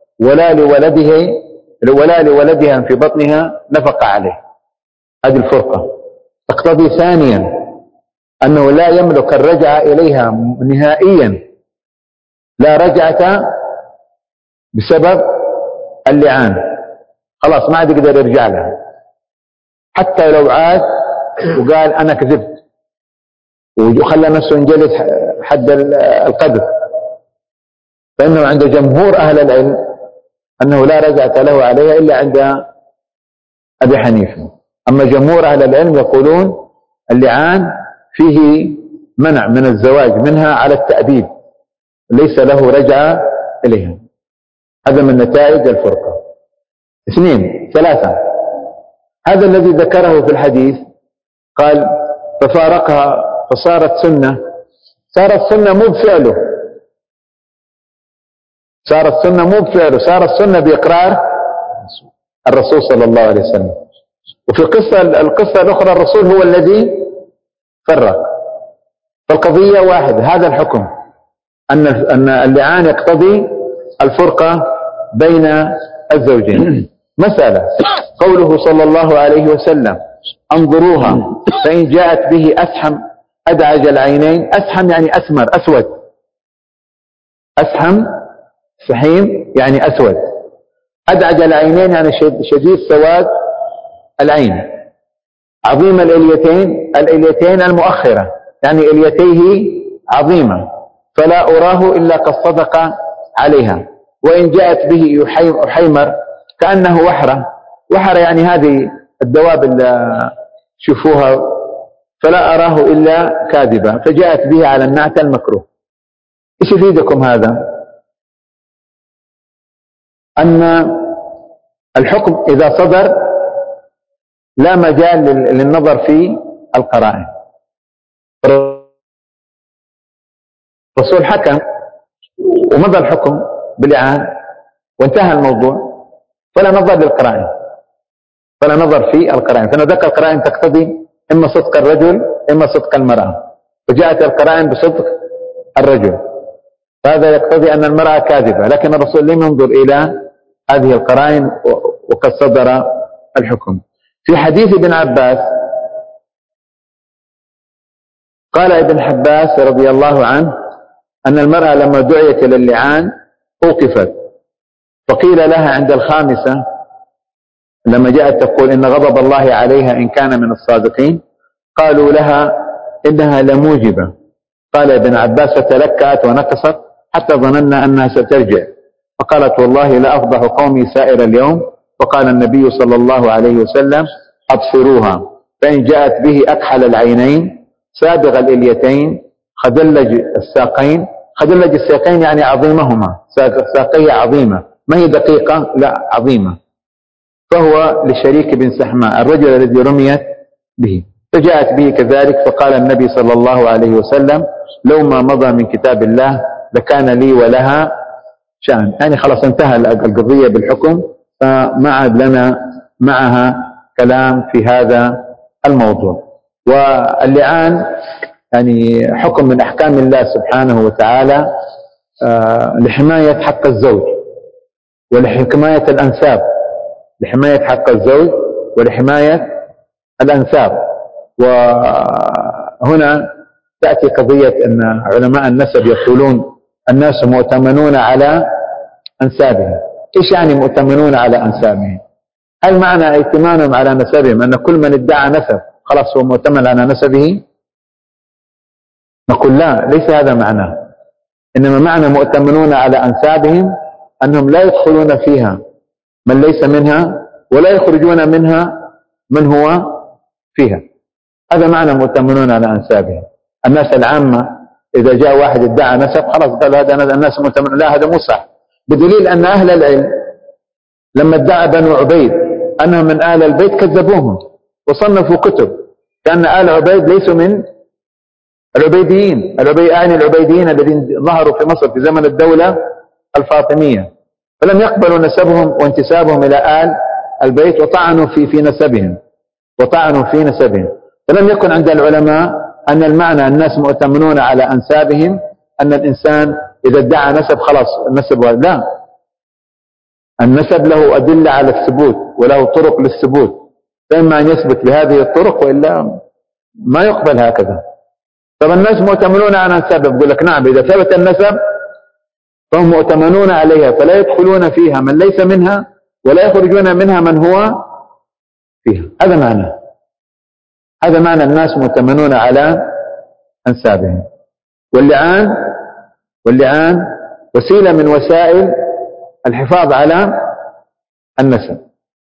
ولا لولدها في بطنها نفقة عليه. هذه الفرقة تقتضي ثانيا أنه لا يملك الرجعة إليها نهائيا، لا رجعة بسبب اللعان، خلاص ما عاد يقدر يرجع لها، حتى لو عاد وقال أنا كذبت وخلى نفسه ينجلد حد القذف، فإنه عند جمهور أهل العلم أنه لا رجعة له عليها إلا عند أبي حنيفة. أما جمهور أهل العلم يقولون اللعان فيه منع من الزواج منها على التأبيد، ليس له رجعة إليها. هذا من نتائج الفرقة. 2 3 هذا الذي ذكره في الحديث قال ففارقها فصارت سنة. صارت سنة مو بفعله، صارت سنة مو بفعله، صارت سنة بإقرار الرسول صلى الله عليه وسلم. وفي القصة الأخرى الرسول هو الذي فرق، فالقضية واحد، هذا الحكم أن اللعان يقتضي الفرقة بين الزوجين. مسألة قوله صلى الله عليه وسلم انظروها فإن جاءت به أسحم أدعج العينين. أسحم يعني أسمر أسود، أسحم سحيم يعني أسود، أدعج العينين يعني شديد سواد العين، عظيم الإليتين المؤخرة يعني إليتيه عظيمة، فلا أراه إلا قد صدق عليها. وإن جاءت به أحيمر كأنه وحرة يعني هذه الدواب اللي شوفوها، فلا أراه إلا كاذبا، فجاءت به على النعت المكروه. إيش يفيدكم هذا؟ أن الحكم إذا صدر لا مجال للنظر في القرائن. الرسول حكم ومضى الحكم باللعان وانتهى الموضوع، فلا نظر للقرائن، فلا نظر في القرائن، فنذكر القرائن تقتضي إما صدق الرجل إما صدق المرأة، وجاءت القرائن بصدق الرجل، فهذا يقتضي أن المرأة كاذبة، لكن الرسول لم ينظر إلى هذه القرائن وقد صدر الحكم. في حديث ابن عباس قال ابن عباس رضي الله عنه أن المرأة لما دعيت إلى اللعان أوقفت، فقيل لها عند الخامسة لما جاءت تقول إن غضب الله عليها إن كان من الصادقين، قالوا لها إنها لموجبة. قال ابن عباس فتلكأت ونكصت حتى ظننا أنها سترجع، فقالت والله لا أفضح قومي سائر اليوم. فقال النبي صلى الله عليه وسلم أبصروها فإن جاءت به أكحل العينين سابغ الإليتين خدلج الساقين. خدلج الساقين يعني عظيمهما، ساقية عظيمة ما هي دقيقة لا عظيمة، فهو لشريك بن سحماء الرجل الذي رميت به، فجاءت به كذلك. فقال النبي صلى الله عليه وسلم لو ما مضى من كتاب الله لكان لي ولها شأن، يعني خلاص انتهى القضية بالحكم، فما عاد لنا معها كلام في هذا الموضوع. واللعان يعني حكم من أحكام الله سبحانه وتعالى لحماية حق الزوج ولحماية الأنساب، لحماية حق الزوج ولحماية الأنساب. وهنا تأتي قضية أن علماء النسب يقولون الناس مؤتمنون على أنسابهم. إيش يعني مؤتمنون على أنسابهم؟ هل معنى ائتمانهم على نسبهم أن كل من ادعى نسب خلاص هو مؤتمن على نسبه؟ نقول لا، ليس هذا معناه. إنما معنى مؤتمنون على أنسابهم أنهم لا يدخلون فيها من ليس منها ولا يخرجون منها من هو فيها. هذا معنى مؤتمنون على أنسابهم. الناس العامة إذا جاء واحد ادعى نسب خلاص قال هذا الناس مؤتمنون، لا هذا مو صح، بدليل أن أهل العلم لما ادعى بنو عبيد أنهم من أهل البيت كذبوهم وصنفوا كتب كأن آل عبيد ليسوا من العبيديين، العبيديين الذين ظهروا في مصر في زمن الدولة الفاطمية، فلم يقبلوا نسبهم وانتسابهم إلى آل البيت وطعنوا في نسبهم. فلم يكن عند العلماء أن المعنى الناس مؤتمنون على أنسابهم أن الإنسان إذا ادعى نسب خلاص النسب، لا، النسب له أدلة على الثبوت وله طرق للثبوت، فإما أن يثبت بهذه الطرق وإلا ما يقبل هكذا. طب الناس مؤتمنون على أنسابهم، يقول لك نعم إذا ثبت النسب فهم مؤتمنون عليها فلا يدخلون فيها من ليس منها ولا يخرجون منها من هو فيها. هذا معنى الناس مؤتمنون على أنسابهم. واللعان وسيلة من وسائل الحفاظ على النسب،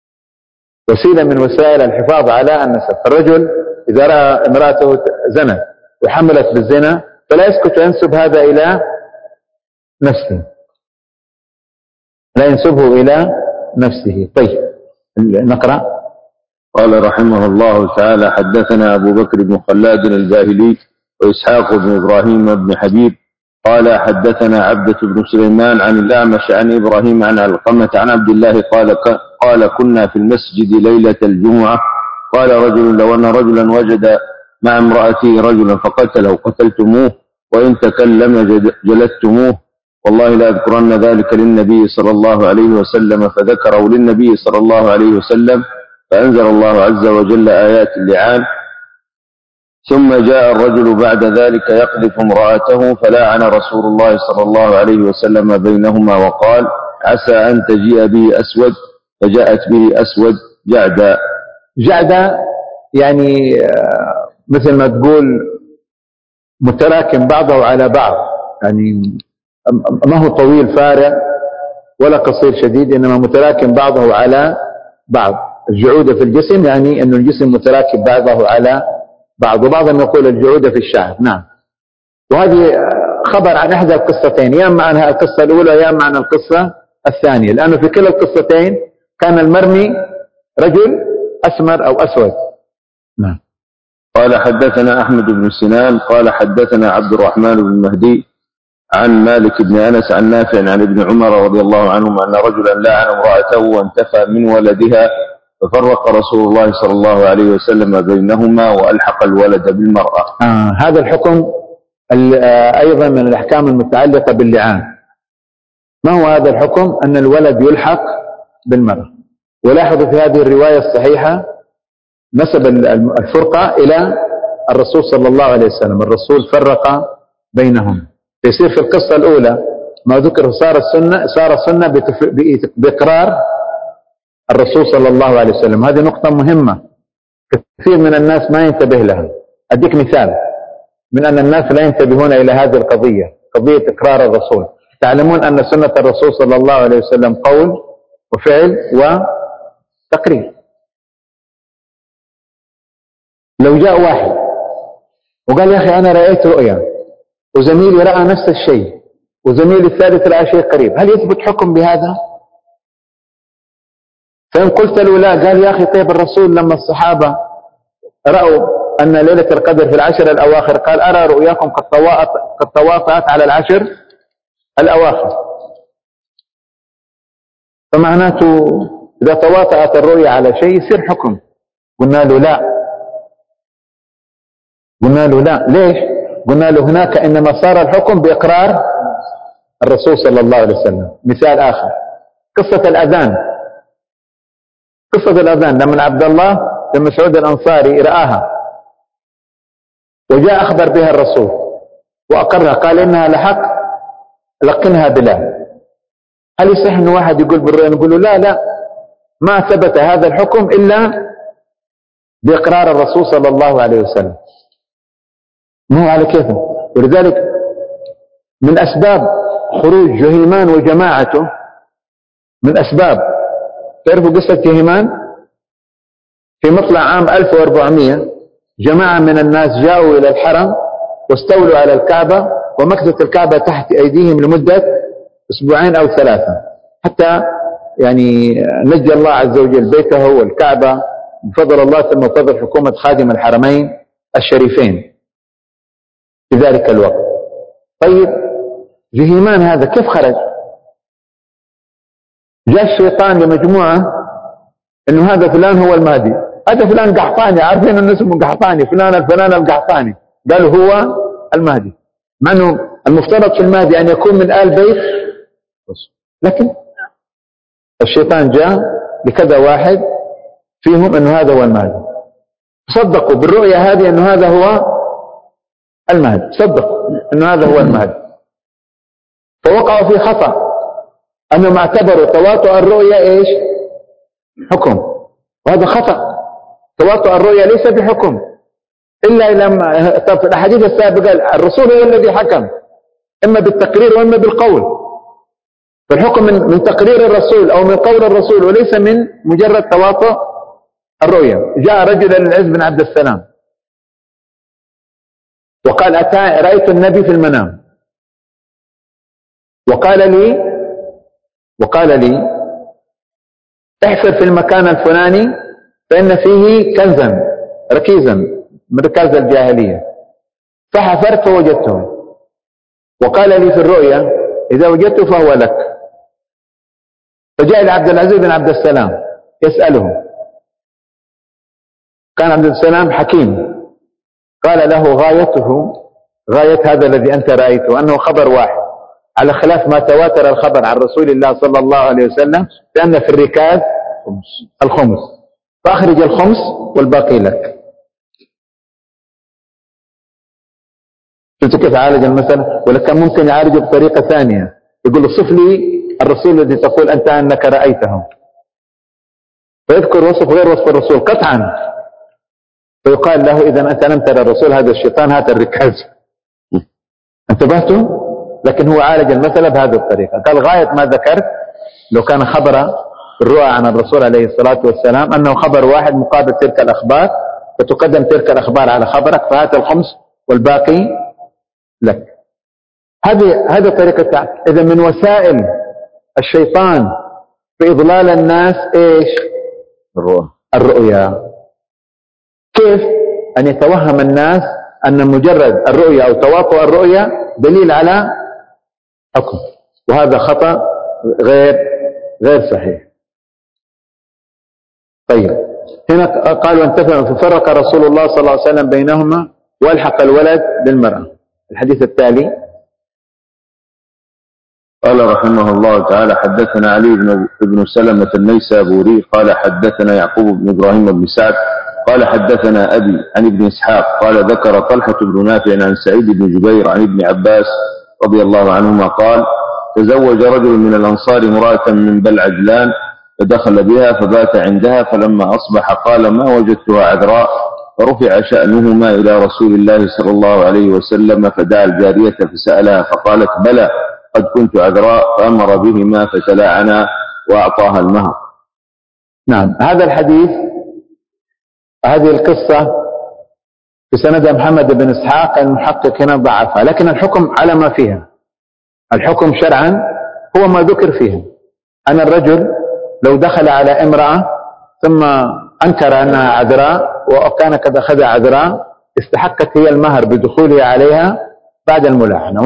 فالرجل إذا رأى امرأته زنت وحملت بالزنا فلا يسكت وينسب هذا إلى نفسه، لا ينسبه إلى نفسه. طيب نقرأ. قال رحمه الله تعالى: حدثنا أبو بكر بن خلاد الباهلي وإسحاق بن إبراهيم بن حبيب قال حدثنا عبدة بن سليمان عن الأعمش عن إبراهيم عن علقمة عن عبد الله قال كنا في المسجد ليلة الجمعة قال رجل: لو أن رجلا وجد مع امرأته رجلا فقتله قتلتموه، وإن تكلم جلدتموه، والله لا أذكرن ذلك للنبي صلى الله عليه وسلم، فذكره للنبي صلى الله عليه وسلم، فأنزل الله عز وجل آيات اللعان. ثم جاء الرجل بعد ذلك يقذف امرأته فلاعن رسول الله صلى الله عليه وسلم بينهما وقال: عسى أن تجيء به أسود، فجاءت به أسود جعدا، يعني مثل ما تقول متراكم بعضه على بعض، يعني ما هو طويل فارع ولا قصير شديد، إنما متراكم بعضه على بعض. الجعودة في الجسم يعني أن الجسم متراكب بعضه على بعض، وبعضهم يقول الجعودة في الشعر. نعم. وهذه خبر عن إحدى القصتين، يا معنى القصة الأولى يا معنى القصة الثانية، لأنه في كلا القصتين كان المرمي رجل أسمر أو أسود. نعم. قال حدثنا أحمد بن سنان قال حدثنا عبد الرحمن بن مهدي عن مالك بن أنس عن نافع عن ابن عمر رضي الله عنهما أن رجلا لعن امرأته وانتفى من ولدها، ففرق رسول الله صلى الله عليه وسلم بينهما وألحق الولد بالمرأة. هذا الحكم أيضا من الأحكام المتعلقة باللعان. ما هو هذا الحكم؟ أن الولد يلحق بالمرأة. ولاحظوا في هذه الرواية الصحيحة نسب الفرقة إلى الرسول صلى الله عليه وسلم، الرسول فرق بينهم. يصير في القصة الأولى ما ذكر صار السنة بإقرار الرسول صلى الله عليه وسلم. هذه نقطة مهمة كثير من الناس ما ينتبه لها. أديك مثال من أن الناس لا ينتبهون إلى هذه القضية، قضية إقرار الرسول. تعلمون أن سنة الرسول صلى الله عليه وسلم قول وفعل وتقرير. لو جاء واحد وقال: يا أخي أنا رأيت رؤيا وزميلي رأى نفس الشيء وزميلي الثالث رأى شيء قريب، هل يثبت حكم بهذا؟ فإن قلت له لا، قال: يا أخي طيب الرسول لما الصحابة رأوا أن ليلة القدر في العشر الأواخر قال: أرى رؤياكم قد تواطأت على العشر الأواخر، فمعناته إذا تواطأت الرؤيا على شيء يصير حكم. قلنا له لا. ليش؟ قلنا له هناك إنما صار الحكم بإقرار الرسول صلى الله عليه وسلم. مثال آخر قصة الأذان لما عبد الله بن مسعود الأنصاري رآها وجاء أخبر بها الرسول وأقرها، قال: إنها لحق لقنها بلال. هل يصح أن واحد يقول بالرؤيا؟ نقول له لا، ما ثبت هذا الحكم إلا بإقرار الرسول صلى الله عليه وسلم، مو على كيفه. ولذلك من أسباب خروج جهيمان وجماعته، من أسباب، تعرفوا قصة جهيمان؟ في مطلع عام 1400 جماعة من الناس جاءوا إلى الحرم واستولوا على الكعبة ومكثت الكعبة تحت أيديهم لمدة أسبوعين أو 3، حتى يعني نجى الله عز وجل بيته والكعبة بفضل الله، ثم بفضل حكومة خادم الحرمين الشريفين في ذلك الوقت. طيب جهيمان هذا كيف خرج؟ جاء الشيطان لمجموعة انه هذا فلان هو المهدي، هذا فلان قحطاني، عارفين انه اسمه قحطاني، فلان الفلان القحطاني، قالوا هو المهدي، مع انه المفترض في المهدي ان يكون من آل بيت، لكن الشيطان جاء لكذا واحد فيهم انه هذا هو المهدي، صدقوا بالرؤيا هذه انه هذا هو المهدي، صدقوا انه هذا هو المهدي، فوقعوا في خطأ انهم اعتبروا تواطؤ الرؤيا ايش؟ حكم، وهذا خطأ. تواطؤ الرؤيا ليس بحكم الا لما في الاحاديث السابقه الرسول هو الذي حكم، اما بالتقرير واما بالقول، فالحكم من تقرير الرسول او من قول الرسول وليس من مجرد تواطؤ الرؤيا. جاء رجل للعز بن عبد السلام وقال رأيت النبي في المنام، وقال لي احفر في المكان الفلاني فإن فيه كنزا ركيزا من ركاز الجاهلية، فحفرت فوجدته، وقال لي في الرؤيا إذا وجدته فهو لك. فجاء إلى عبد العزيز بن عبد السلام يسأله، كان عبد السلام حكيم، قال له غاية هذا الذي أنت رأيته أنه خبر واحد، على خلاف ما تواتر الخبر عن رسول الله صلى الله عليه وسلم لأن في الركاز الخمس، فأخرج الخمس والباقي لك. شفت كيف عالج المسألة؟ ولا كان ممكن يعالجه بطريقة ثانية، يقول صف لي الرسول الذي تقول أنت أنك رأيته، فيذكر وصف غير وصف الرسول قطعا، فيقال له إذا أنت لم ترى الرسول، هذا الشيطان، هذا الركاز. انتبهتوا؟ لكن هو عالج المسألة بهذه الطريقة، قال غاية ما ذكرت لو كان خبر الرؤى عن الرسول عليه الصلاة والسلام أنه خبر واحد مقابل تلك الأخبار، فتقدم تلك الأخبار على خبرك، فهات الخمس والباقي لك. هذه طريقة. إذا من وسائل الشيطان في إضلال الناس إيش؟ الرؤيا. كيف أن يتوهم الناس أن مجرد الرؤيا أو تواطؤ الرؤيا دليل على حكم، وهذا خطأ غير صحيح. طيب هنا قالوا انتفع، ففرق رسول الله صلى الله عليه وسلم بينهما والحق الولد بالمرأة. الحديث التالي قال رحمه الله تعالى حدثنا علي بن سلمة النيسابوري قال حدثنا يعقوب بن إبراهيم بن سعد قال حدثنا أبي عن ابن إسحاق قال ذكر طلحة بن نافع عن سعيد بن جبير عن ابن عباس رضي الله عنهما قال تزوج رجل من الأنصار امرأة من بل عجلان فدخل بها فبات عندها، فلما أصبح قال ما وجدتها عذراء، فرفع شأنهما إلى رسول الله صلى الله عليه وسلم، فدعا الجارية فسألها فقالت بلى قد كنت عذراء، فأمر بهما فتلاعنا وأعطاها المهر. نعم، هذا الحديث، هذه القصة في سندها محمد بن إسحاق، المحقق هنا ضعفها، لكن الحكم على ما فيها. الحكم شرعا هو ما ذكر فيها، أن الرجل لو دخل على امرأة ثم أنكر أنها عذراء وكان قد أخذ عذراء، استحقت هي المهر بدخوله عليها بعد الملاعنة،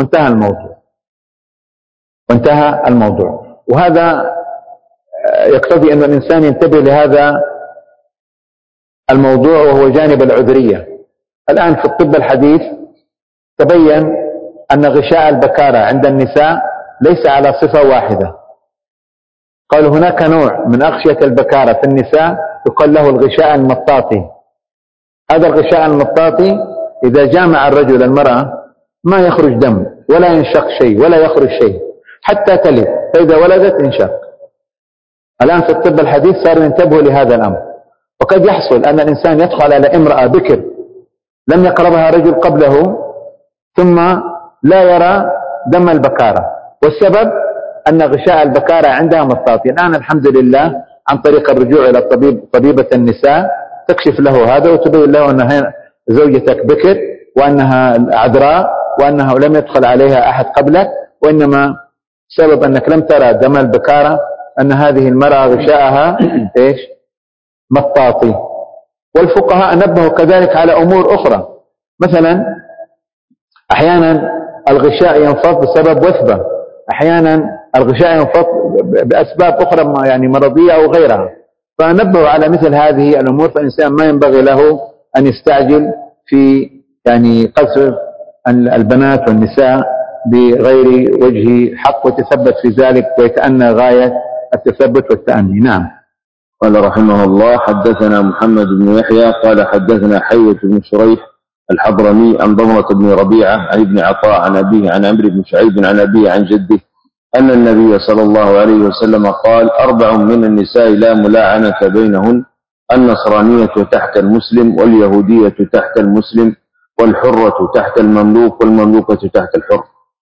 وانتهى الموضوع. وهذا يقتضي أن الإنسان ينتبه لهذا الموضوع، وهو جانب العذرية. الآن في الطب الحديث تبين أن غشاء البكارة عند النساء ليس على صفة واحدة. قالوا هناك نوع من أغشية البكارة في النساء يقال له الغشاء المطاطي. هذا الغشاء المطاطي إذا جامع الرجل المرأة ما يخرج دم ولا ينشق شيء ولا يخرج شيء حتى تلد، فإذا ولدت انشق. الآن في الطب الحديث صار ينتبهوا لهذا الأمر، وقد يحصل أن الإنسان يدخل على امرأة بكر لم يقربها رجل قبله، ثم لا يرى دم البكارة، والسبب أن غشاء البكارة عندها مطاطي. الآن الحمد لله عن طريق الرجوع إلى طبيبة النساء تكشف له هذا وتبين له أن زوجتك بكر وأنها عذراء وأنه لم يدخل عليها أحد قبلك، وإنما سبب أنك لم ترى دم البكارة أن هذه المرأة غشاءها إيش؟ مطاطي. والفقهاء نبهوا كذلك على أمور أخرى، مثلا أحيانا الغشاء ينفض بسبب وثبة، أحيانا الغشاء ينفض بأسباب أخرى يعني مرضية أو غيرها، فنبهوا على مثل هذه الأمور. فالإنسان ما ينبغي له أن يستعجل في يعني قذف البنات والنساء بغير وجه حق وتثبت في ذلك ويتأنى غاية التثبت والتأني. نعم. قال رحمه الله: حدثنا محمد بن يحيى قال حدثنا حيوة بن شريح الحضرمي عن ضمرة بن ربيعة عن ابن عطاء عن أبيه عن عمرو بن شعيب عن أبيه عن جده أن النبي صلى الله عليه وسلم قال: 4 من النساء لا ملاعنة بينهن: النصرانية تحت المسلم، واليهودية تحت المسلم، والحرة تحت المملوك، والمملوكة تحت الحر.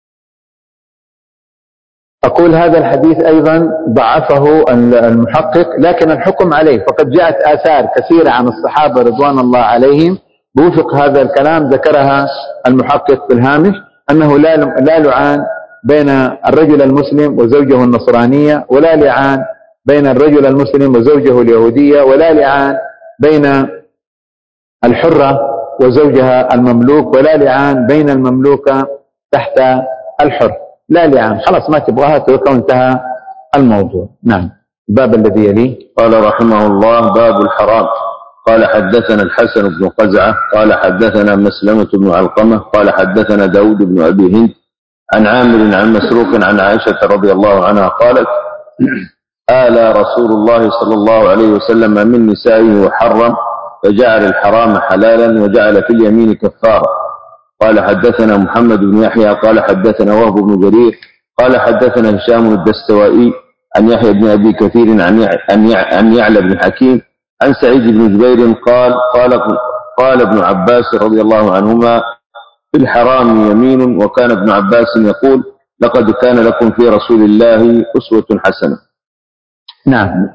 أقول هذا الحديث أيضا ضعفه المحقق، لكن الحكم عليه، فقد جاءت آثار كثيرة عن الصحابة رضوان الله عليهم بوفق هذا الكلام ذكرها المحقق في الهامش، أنه لا لعان بين الرجل المسلم وزوجه النصرانية، ولا لعان بين الرجل المسلم وزوجه اليهودية، ولا لعان بين الحرة وزوجها المملوك، ولا لعان بين المملوكة تحت الحر. لا لعان، خلاص ما تبغاها تركه وانتهى الموضوع. نعم. الباب الذي يليه. قال رحمه الله: باب الحرام. قال حدثنا الحسن بن قزعة قال حدثنا مسلمة بن علقمة قال حدثنا داود بن أبي هند عن عامر عن مسروق عن عائشة رضي الله عنها قالت: آلى رسول الله صلى الله عليه وسلم من نسائه وحرم، فجعل الحرام حلالا وجعل في اليمين كفارا. قال حدثنا محمد بن يحيى قال حدثنا وهب بن جرير قال حدثنا هشام الدستوائي عن يحيى بن أبي كثير عن يعلى بن حكيم عن سعيد بن جبير قال ابن عباس رضي الله عنهما: في الحرام يمين. وكان ابن عباس يقول: لقد كان لكم في رسول الله أسوة حسنة. نعم.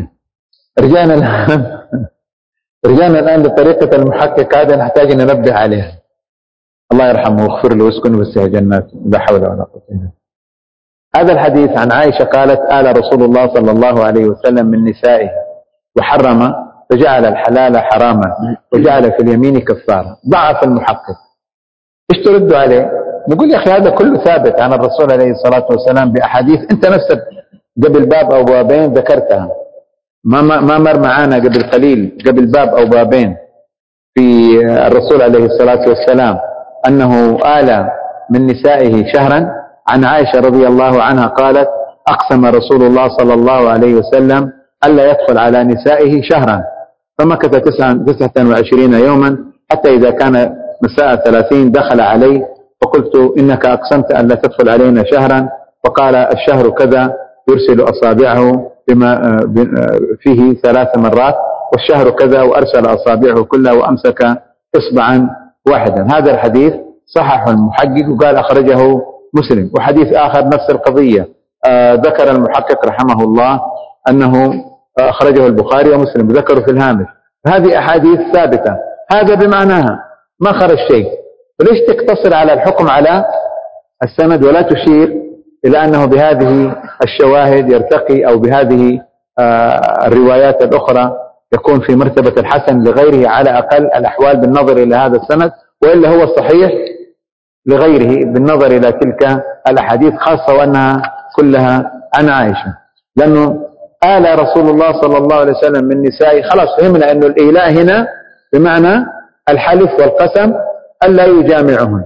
رجعنا الآن لطريقة المحقق، هذا نحتاج أن ننبه عليها. الله يرحمه واغفر له واسكنه وسع جنات، لا حول ولا قوة إلا بالله. هذا الحديث عن عائشة قالت: آل رسول الله صلى الله عليه وسلم من نسائه وحرم، فجعل الحلال حراما وجعل في اليمين كفارا. ضعف المحقق. ايش تردوا عليه؟ نقول يا أخي هذا كله ثابت عن الرسول عليه الصلاة والسلام بأحاديث أنت نفسك قبل باب أو بابين ذكرتها، ما مر معانا قبل قليل، قبل باب أو بابين، في الرسول عليه الصلاة والسلام أنه آل من نسائه شهرا. عن عائشة رضي الله عنها قالت: أقسم رسول الله صلى الله عليه وسلم ألا يدخل على نسائه شهرا، فمكث 29 يوما، حتى إذا كان مساء 30 دخل علي، فقلت: إنك أقسمت ألا تدخل علينا شهرا، فقال: الشهر كذا، يرسل أصابعه بما فيه 3 مرات، والشهر كذا، وأرسل أصابعه كلها وأمسك إصبعا واحدا. هذا الحديث صحح المحقق وقال أخرجه مسلم. وحديث آخر نفس القضية ذكر المحقق رحمه الله أنه أخرجه البخاري ومسلم، ذكروا في الهامش. هذه أحاديث ثابتة، هذا بمعناها، ما خرج شيء. فليش تقتصر على الحكم على السند ولا تشير إلى أنه بهذه الشواهد يرتقي، أو بهذه الروايات الأخرى يكون في مرتبة الحسن لغيره على أقل الأحوال بالنظر إلى هذا السند، وإلا هو الصحيح لغيره بالنظر إلى تلك الأحاديث، خاصة وأنها كلها عن عائشة. لأنه آل رسول الله صلى الله عليه وسلم من نسائه، خلاص فهمنا أنه الإيلاء هنا بمعنى الحلف والقسم ألا يجامعهن،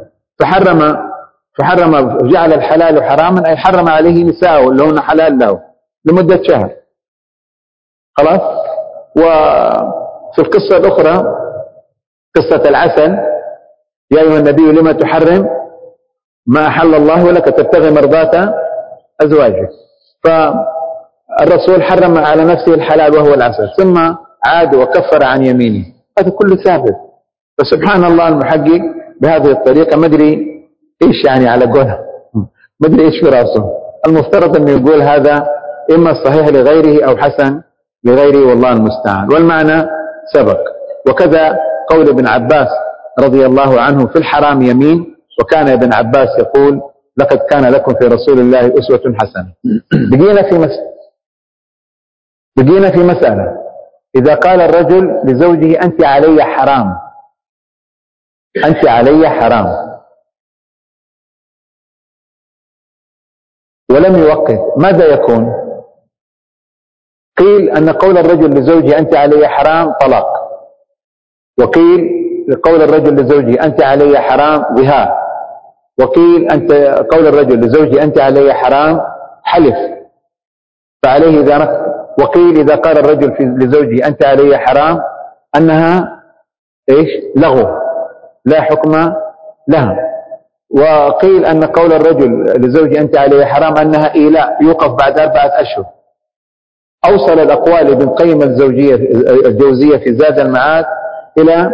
فحرم جعل الحلال حراما، أي حرم عليه نساءه اللي هن حلال له لمدة شهر. خلاص. وفي القصة الأخرى قصة العسل: يا أيها النبي لما تحرم ما أحل الله لك تبتغي مرضات أزواجك. فالرسول حرم على نفسه الحلال وهو العسل، ثم عاد وكفر عن يمينه. هذا كله ثابت. فسبحان الله المحقق بهذه الطريقة، ما أدري إيش يعني على قولها، مدري إيش في رأسه. المفترض أن يقول هذا إما صحيح لغيره أو حسن لغيره والله المستعان، والمعنى سبق. وكذا قول ابن عباس رضي الله عنه في الحرام يمين، وكان ابن عباس يقول لقد كان لكم في رسول الله أسوة حسنة. بقينا في مسألة إذا قال الرجل لزوجه أنت علي حرام، أنت علي حرام، ولم يوقت، ماذا يكون؟ قيل أن قول الرجل لزوجه أنت علي حرام طلاق، وقيل قول الرجل لزوجه أنت علي حرام ظهار، وقيل قول الرجل لزوجه أنت علي حرام حلف فعليه إذا وقيل إذا قال الرجل لزوجه أنت علي حرام أنها إيش؟ لغو لا حكم لها. وقيل أن قول الرجل لزوجه أنت علي حرام أنها إيلاء يوقف بعد 4 أشهر. أوصل الأقوال ابن قيم الجوزية في زاد المعاد إلى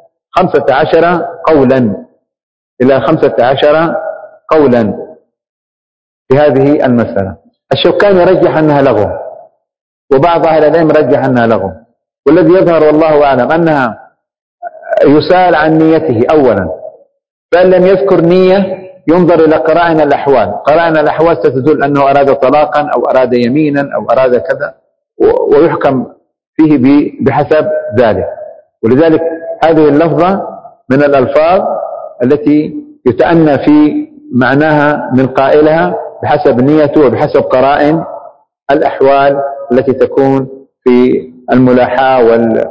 15 قولا، إلى 15 قولا في هذه المسألة. الشوكاني رجح أنها لغو، وبعض أهل العلم رجح أنها لغو، والذي يظهر والله أعلم أنها يسأل عن نيته أولا، فإن لم يذكر نية ينظر إلى قرائن الأحوال. قرائن الأحوال ستدل أنه أراد طلاقا أو أراد يمينا أو أراد كذا، ويحكم فيه بحسب ذلك. ولذلك هذه اللفظة من الألفاظ التي يتأنى في معناها من قائلها بحسب نيته وبحسب قرائن الأحوال التي تكون في الملاحاة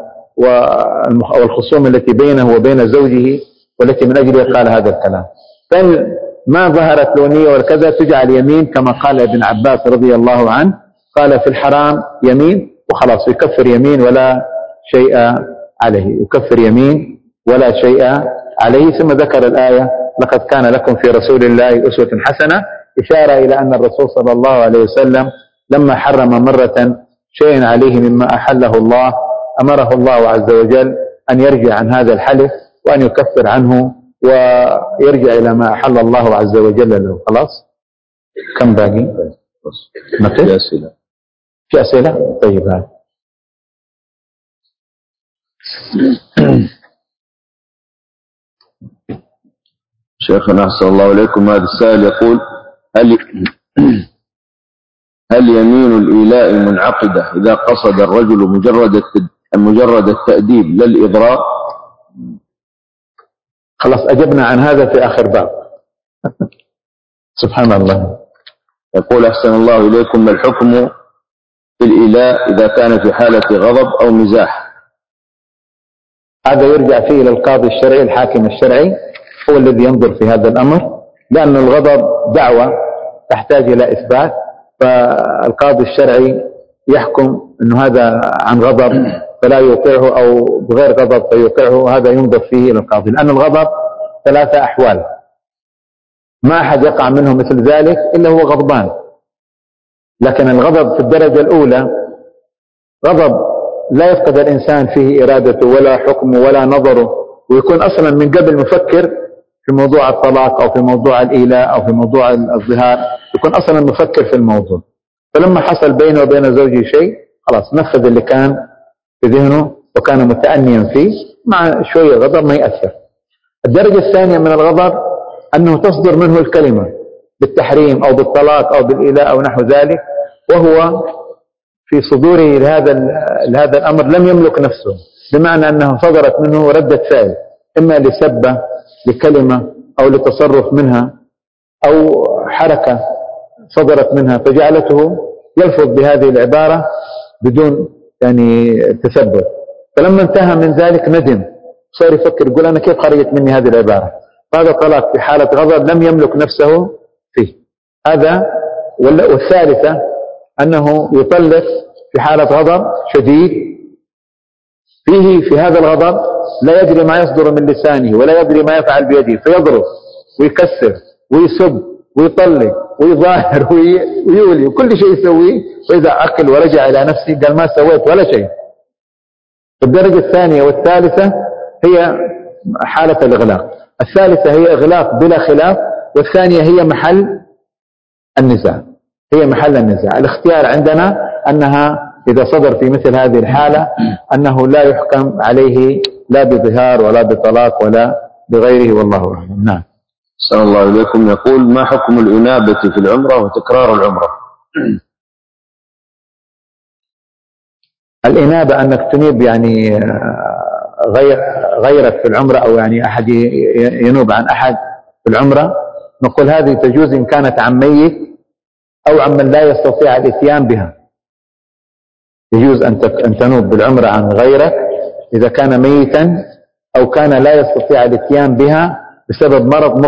والخصوم التي بينه وبين زوجه، والتي من أجلها قال هذا الكلام. فإن ما ظهرت له نية وكذا تجعل يمين كما قال ابن عباس رضي الله عنه، قال في الحرام يمين وخلاص، يكفر يمين ولا شيء عليه، يكفر يمين ولا شيء عليه. ثم ذكر الآية لقد كان لكم في رسول الله أسوة حسنة، إشارة إلى أن الرسول صلى الله عليه وسلم لما حرم مرة شيء عليه مما أحله الله أمره الله عز وجل أن يرجع عن هذا الحلف وأن يكفر عنه ويرجع إلى ما أحل الله عز وجل له. خلاص كم باقي؟ في أسئلة. في أسئلة؟ طيب هذا شيخنا أحسن الله إليكم، هذا السائل يقول هل يمين الإيلاء منعقدة إذا قصد الرجل مجرد التأديب لا الإضرار؟ خلاص أجبنا عن هذا في آخر باب. سبحان الله. يقول أحسن الله إليكم، ما الحكم في الإيلاء إذا كان في حالة غضب أو مزاح؟ هذا يرجع فيه إلى القاضي الشرعي الحاكم الشرعي، هو الذي ينظر في هذا الأمر، لأن الغضب دعوة تحتاج إلى إثبات، فالقاضي الشرعي يحكم أنه هذا عن غضب فلا يوقعه أو بغير غضب فيوقعه، هذا ينظر فيه إلى القاضي، لأن الغضب 3 أحوال ما أحد يقع منه مثل ذلك إلا هو غضبان. لكن الغضب في الدرجة الأولى غضب لا يفقد الإنسان فيه إرادته ولا حكمه ولا نظره، ويكون أصلا من قبل مفكر في موضوع الطلاق أو في موضوع الإيلاء أو في موضوع الظهار، يكون أصلا مفكر في الموضوع، فلما حصل بينه وبين زوجه شيء خلاص نفذ اللي كان في ذهنه وكان متأنيا فيه، مع شوية غضب ما يأثر. الدرجة الثانية من الغضب أنه تصدر منه الكلمة بالتحريم أو بالطلاق أو بالإيلاء أو نحو ذلك، وهو في صدوره لهذا الأمر لم يملك نفسه، بمعنى أنه صدرت منه ردة فعل، إما لسبة لكلمة أو لتصرف منها أو حركة صدرت منها فجعلته يلفظ بهذه العبارة بدون يعني تثبت، فلما انتهى من ذلك ندم، صار يفكر يقول أنا كيف خرجت مني هذه العبارة، هذا طلاق في حالة غضب لم يملك نفسه فيه هذا. والثالثة أنه يطلق في حالة غضب شديد، في هذا الغضب لا يدري ما يصدر من لسانه ولا يدري ما يفعل بيده، فيضرب ويكسر ويسب ويطلق ويظاهر ويولي وكل شيء يسويه، وإذا أكل ورجع إلى نفسه قال ما سويت ولا شيء. الدرجة الثانية والثالثة هي حالة الإغلاق، الثالثة هي إغلاق بلا خلاف، والثانية هي محل النزاع، هي محل النزاع. الاختيار عندنا أنها إذا صدر في مثل هذه الحالة أنه لا يحكم عليه لا بظهار ولا بطلاق ولا بغيره، والله أعلم. نعم. صلى الله عليكم. يقول: ما حكم الإنابة في العمرة وتكرار العمرة؟ الإنابة أنك تنيب يعني غيرك في العمرة، أو يعني أحد ينوب عن أحد في العمرة، نقول هذه تجوز إن كانت عن ميت أو عن من لا يستطيع الإتيان بها. يجوز أن تنوب بالعمرة عن غيرك إذا كان ميتا أو كان لا يستطيع الإتيان بها بسبب مرض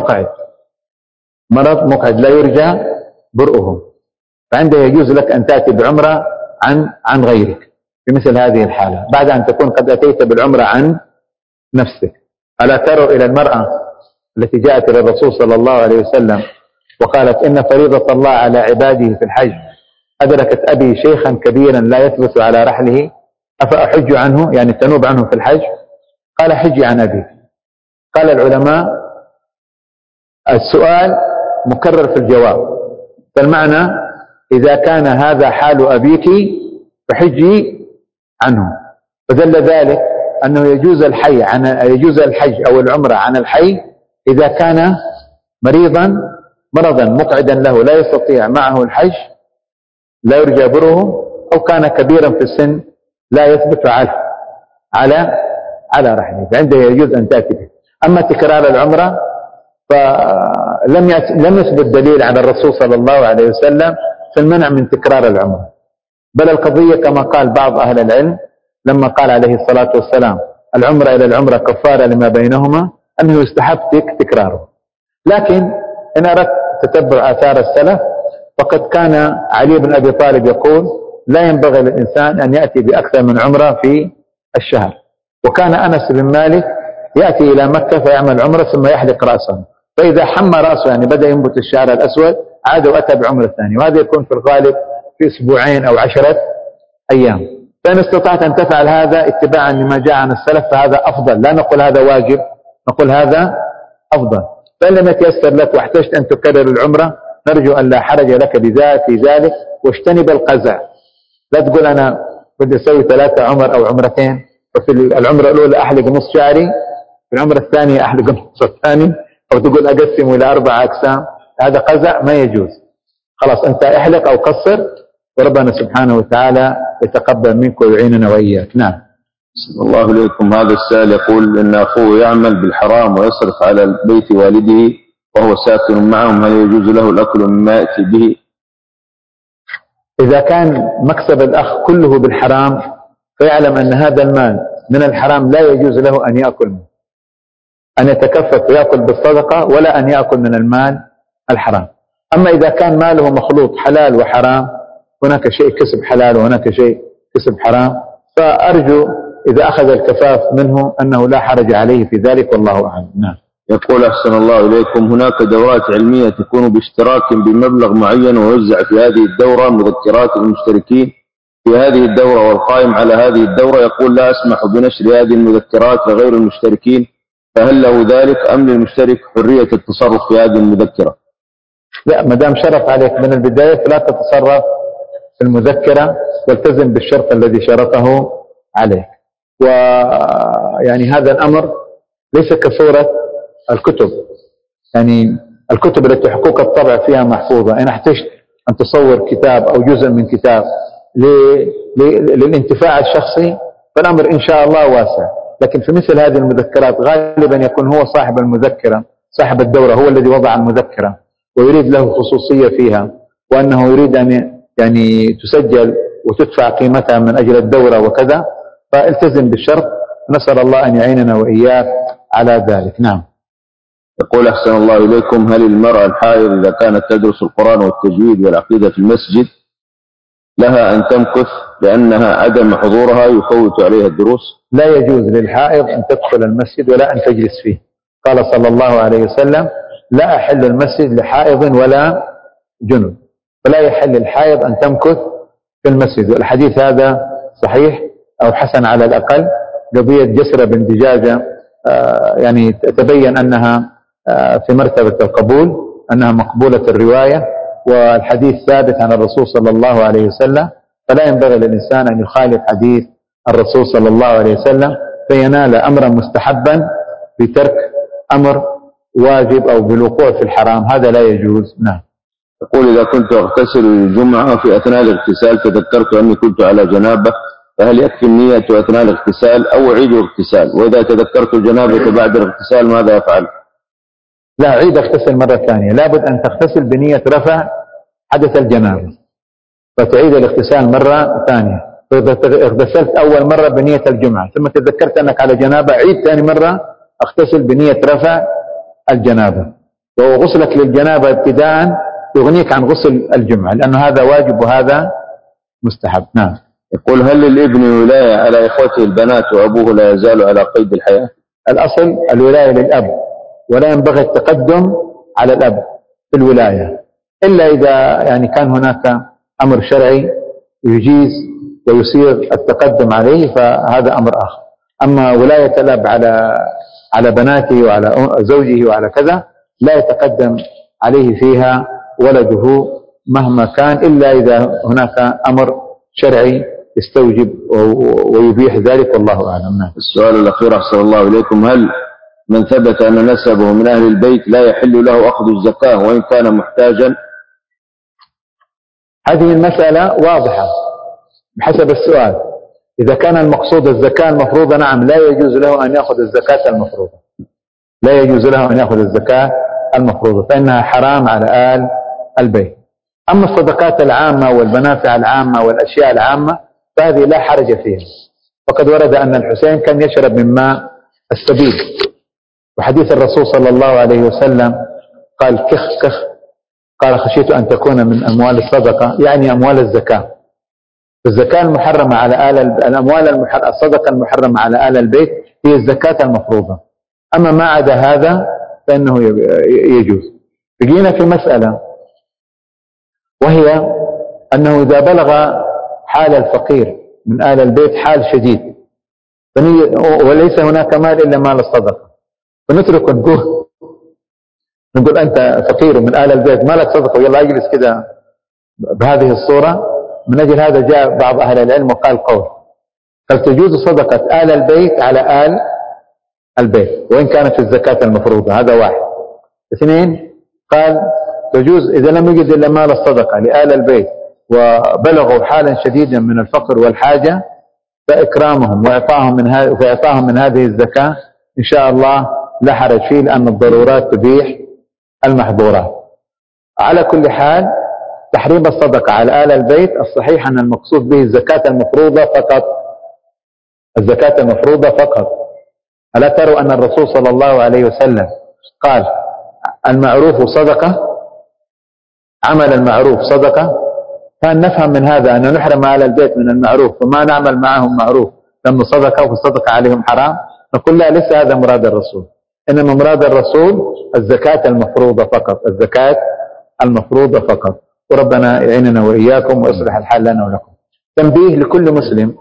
مقعد لا يرجى برؤه، فعنده يجوز لك أن تأتي بعمرة عن غيرك في مثل هذه الحالة، بعد أن تكون قد أتيت بالعمرة عن نفسك. ألا تروا إلى المرأة التي جاءت إلى الرسول صلى الله عليه وسلم وقالت: إن فريضة الله على عباده في الحج أدركت أبي شيخا كبيرا لا يثبت على رحله أفأحج عنه، يعني تنوب عنه في الحج؟ قال: حجي عن أبيك. قال العلماء: السؤال مكرر في الجواب، فالمعنى إذا كان هذا حال أبيك فحجي عنه، فدل ذلك أنه يجوز الحج أو العمرة عن الحي إذا كان مرضا مقعدا له لا يستطيع معه الحج لا يرجى بره، أو كان كبيرا في السن لا يثبت على رحله، فعنده يجوز أن تأتي به. أما تكرار العمرة فلم يثبت دليل على الرسول صلى الله عليه وسلم في المنع من تكرار العمرة، بل القضية كما قال بعض أهل العلم لما قال عليه الصلاة والسلام: العمرة إلى العمرة كفارة لما بينهما، أنه يستحب تكراره. لكن إن أردت تتبع آثار السلف فقد كان علي بن أبي طالب يقول: لا ينبغي للإنسان أن يأتي بأكثر من عمرة في الشهر. وكان أنس بن مالك يأتي إلى مكة فيعمل عمرة ثم يحلق رأسه، فإذا حمى رأسه يعني بدأ ينبت الشعر الأسود عاد وأتى بعمرة ثانية، وهذا يكون في الغالب في أسبوعين أو 10 أيام. فإن استطعت أن تفعل هذا اتباعا لما جاء عن السلف فهذا أفضل، لا نقول هذا واجب، نقول هذا أفضل. فإن لم يتيسر لك واحتجت أن تكرر العمرة نرجو أن لا حرج لك في ذلك، واجتنب القزع. لا تقول أنا بدي أسوي 3 عمر أو عمرتين، وفي العمرة الأولى أحلق نص شعري، في العمرة الثانية أحلق النص الثاني، أو تقول أقسم إلى 4 أقسام. هذا قزع ما يجوز. خلاص أنت احلق أو قصر، وربنا سبحانه وتعالى يتقبل منك ويعيننا وإياك. نعم. صلى الله عليكم. هذا السائل يقول إن أخوه يعمل بالحرام ويصرف على بيت والده وهو ساكن معهم، هل يجوز له الأكل مما يأتي به؟ إذا كان مكسب الأخ كله بالحرام فيعلم أن هذا المال من الحرام لا يجوز له أن يأكل منه، أن يتكفف ويأكل بالصدقة، ولا أن يأكل من المال الحرام. أما إذا كان ماله مخلوط حلال وحرام، هناك شيء كسب حلال وهناك شيء كسب حرام، فأرجو إذا أخذ الكفاف منه أنه لا حرج عليه في ذلك، والله أعلم. نعم. يقول: أحسن الله إليكم، هناك دورات علمية تكون باشتراك بمبلغ معين ويوزع في هذه الدورة مذكرات للمشتركين في هذه الدورة، والقائم على هذه الدورة يقول: لا أسمح بنشر هذه المذكرات لغير المشتركين، فهل له ذلك أم للمشترك حرية التصرف في هذه المذكرة؟ لا، ما دام شرف عليك من البداية فلا تتصرف في المذكرة، والتزم بالشرط الذي شرطه عليك. ويعني هذا الأمر ليس كصورة الكتب، يعني الكتب التي حقوق الطبع فيها محفوظة، إن احتجت أن تصور كتاب أو جزء من كتاب للانتفاع الشخصي فالأمر إن شاء الله واسع. لكن في مثل هذه المذكرات غالبا يكون هو صاحب المذكرة، صاحب الدورة هو الذي وضع المذكرة ويريد له خصوصية فيها، وأنه يريد أن يعني تسجل وتدفع قيمتها من أجل الدورة وكذا، فالتزم بالشرط. نسأل الله أن يعيننا وإياك على ذلك. نعم. يقول: أحسن الله إليكم، هل المرأة الحائض إذا كانت تدرس القرآن والتجويد والعقيدة في المسجد لها أن تمكث لأنها عدم حضورها يفوت عليها الدروس؟ لا يجوز للحائض أن تدخل المسجد ولا أن تجلس فيه. قال صلى الله عليه وسلم: لا أحل المسجد لحائض ولا جنب، فلا يحل الحائض أن تمكث في المسجد. والحديث هذا صحيح أو حسن على الأقل. قضية جسر بن دجاجة يعني تبين أنها في مرتبة القبول، أنها مقبولة الرواية، والحديث ثابت عن الرسول صلى الله عليه وسلم، فلا ينبغي للإنسان أن يخالف حديث الرسول صلى الله عليه وسلم فينال أمرا مستحبا بترك أمر واجب أو بالوقوع في الحرام، هذا لا يجوز. نعم. يقول: إذا كنت أغتسل الجمعة في أثناء الاغتسال تذكرت أني كنت على جنابة، فهل يكفي النية أثناء الاغتسال أو أعيد الاغتسال؟ وإذا تذكرت الجنابة بعد الاغتسال ماذا أفعل؟ لا، عيد اغتسل مرة ثانية، لابد أن تغتسل بنية رفع حدث الجنابة، فتعيد الاغتسال مرة ثانية. فإذا اغتسلت أول مرة بنية الجمعة ثم تذكرت أنك على جنابة، عيد ثاني مرة اغتسل بنية رفع الجنابة، وغسلك للجنابة ابتداء يغنيك عن غسل الجمعة، لأن هذا واجب وهذا مستحب. نعم. يقول: هل للابن ولاية على إخوته البنات وأبوه لا يزال على قيد الحياة؟ الأصل الولاية للأب، ولا ينبغي التقدم على الأب في الولاية إلا إذا يعني كان هناك أمر شرعي يجيز ويصير التقدم عليه، فهذا أمر آخر. أما ولاية الأب على بناته وعلى زوجه وعلى كذا لا يتقدم عليه فيها ولده مهما كان، إلا إذا هناك أمر شرعي يستوجب ويبيح ذلك، والله أعلم. السؤال الأخير أحسن الله إليكم: هل من ثبت أن نسبه من أهل البيت لا يحل له أخذ الزكاة وإن كان محتاجا؟ هذه المسألة واضحة بحسب السؤال. إذا كان المقصود الزكاة المفروضة، نعم، لا يجوز له أن يأخذ الزكاة المفروضة، لا يجوز له أن يأخذ الزكاة المفروضة، فإنها حرام على آل البيت. أما الصدقات العامة والمنافع العامة والأشياء العامة فهذه لا حرج فيها، وقد ورد أن الحسين كان يشرب من ماء السبيل، وحديث الرسول صلى الله عليه وسلم قال: كخ كخ، قال: خشيت أن تكون من أموال الصدقة، يعني أموال الزكاة. الزكاة المحرمة على الأموال الصدقة المحرمة على آل البيت هي الزكاة المفروضة، أما ما عدا هذا فإنه يجوز. بقينا في مسألة، وهي أنه إذا بلغ حال الفقير من آل البيت حال شديد وليس هناك مال إلا مال الصدقة، فنترك نقول أنت فقير من آل البيت ما لك صدقة ويلا اجلس كذا بهذه الصورة. من أجل هذا جاء بعض أهل العلم وقال قول: قال تجوز صدقة آل البيت على آل البيت وإن كانت في الزكاة المفروضة، هذا واحد. اثنين، قال تجوز إذا لم يجد إلا مال الصدقة لآل البيت وبلغوا حالا شديدا من الفقر والحاجة فإكرامهم وإعطاهم من هذه الزكاة إن شاء الله لا حرج فيه، لأن الضرورات تبيح المحظورات. على كل حال تحريم الصدقة على آل البيت الصحيح أن المقصود به الزكاة المفروضة فقط، الزكاة المفروضة فقط. ألا تروا أن الرسول صلى الله عليه وسلم قال: المعروف صدقة، عمل المعروف صدقة، فأن نفهم من هذا أن نحرم آل البيت من المعروف وما نعمل معهم معروف لأنه صدقة والصدقة عليهم حرام؟ نقول لا، ليس هذا مراد الرسول، إنما مراد الرسول الزكاة المفروضة فقط، الزكاة المفروضة فقط. وربنا يعيننا وإياكم ويصلح الحال لنا ولكم. تنبيه لكل مسلم: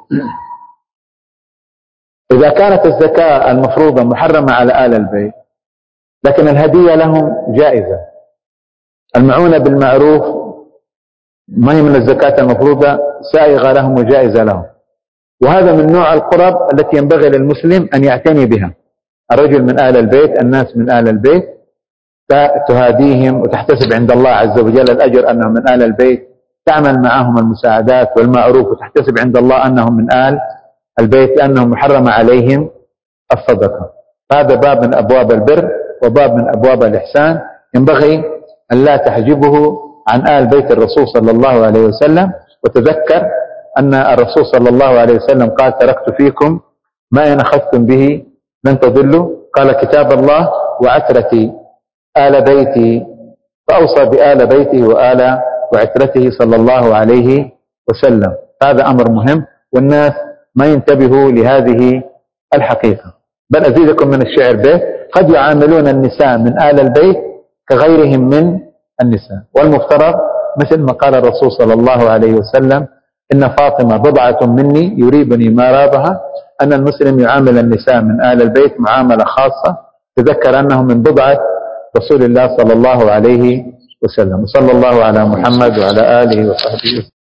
إذا كانت الزكاة المفروضة محرمة على آل البيت لكن الهدية لهم جائزة، المعونة بالمعروف ما هي من الزكاة المفروضة، سائغة لهم وجائزة لهم، وهذا من نوع القرب التي ينبغي للمسلم أن يعتني بها. الرجل من آل البيت، الناس من آل البيت، تهاديهم وتحتسب عند الله عز وجل الأجر أنهم من آل البيت، تعمل معهم المساعدات والمعروف وتحتسب عند الله أنهم من آل البيت لأنهم محرم عليهم الصدقة. هذا باب من أبواب البر وباب من أبواب الإحسان، ينبغي أن لا تحجبه عن آل بيت الرسول صلى الله عليه وسلم. وتذكر أن الرسول صلى الله عليه وسلم قال: تركت فيكم ما إن أخذتم به لن تضلوا، قال: كتاب الله وعترتي آل بيتي، فأوصى بآل بيته وآل وعترته صلى الله عليه وسلم. هذا أمر مهم، والناس ما ينتبهوا لهذه الحقيقة. بل أزيدكم من الشعر بيت: قد يعاملون النساء من آل البيت كغيرهم من النساء، والمفترض مثل ما قال الرسول صلى الله عليه وسلم: إن فاطمة بضعة مني يريبني ما رابها، أن المسلم يعامل النساء من آل البيت معاملة خاصة، تذكر أنه من بضعة رسول الله صلى الله عليه وسلم. وصلى الله على محمد وعلى آله وصحبه وسلم.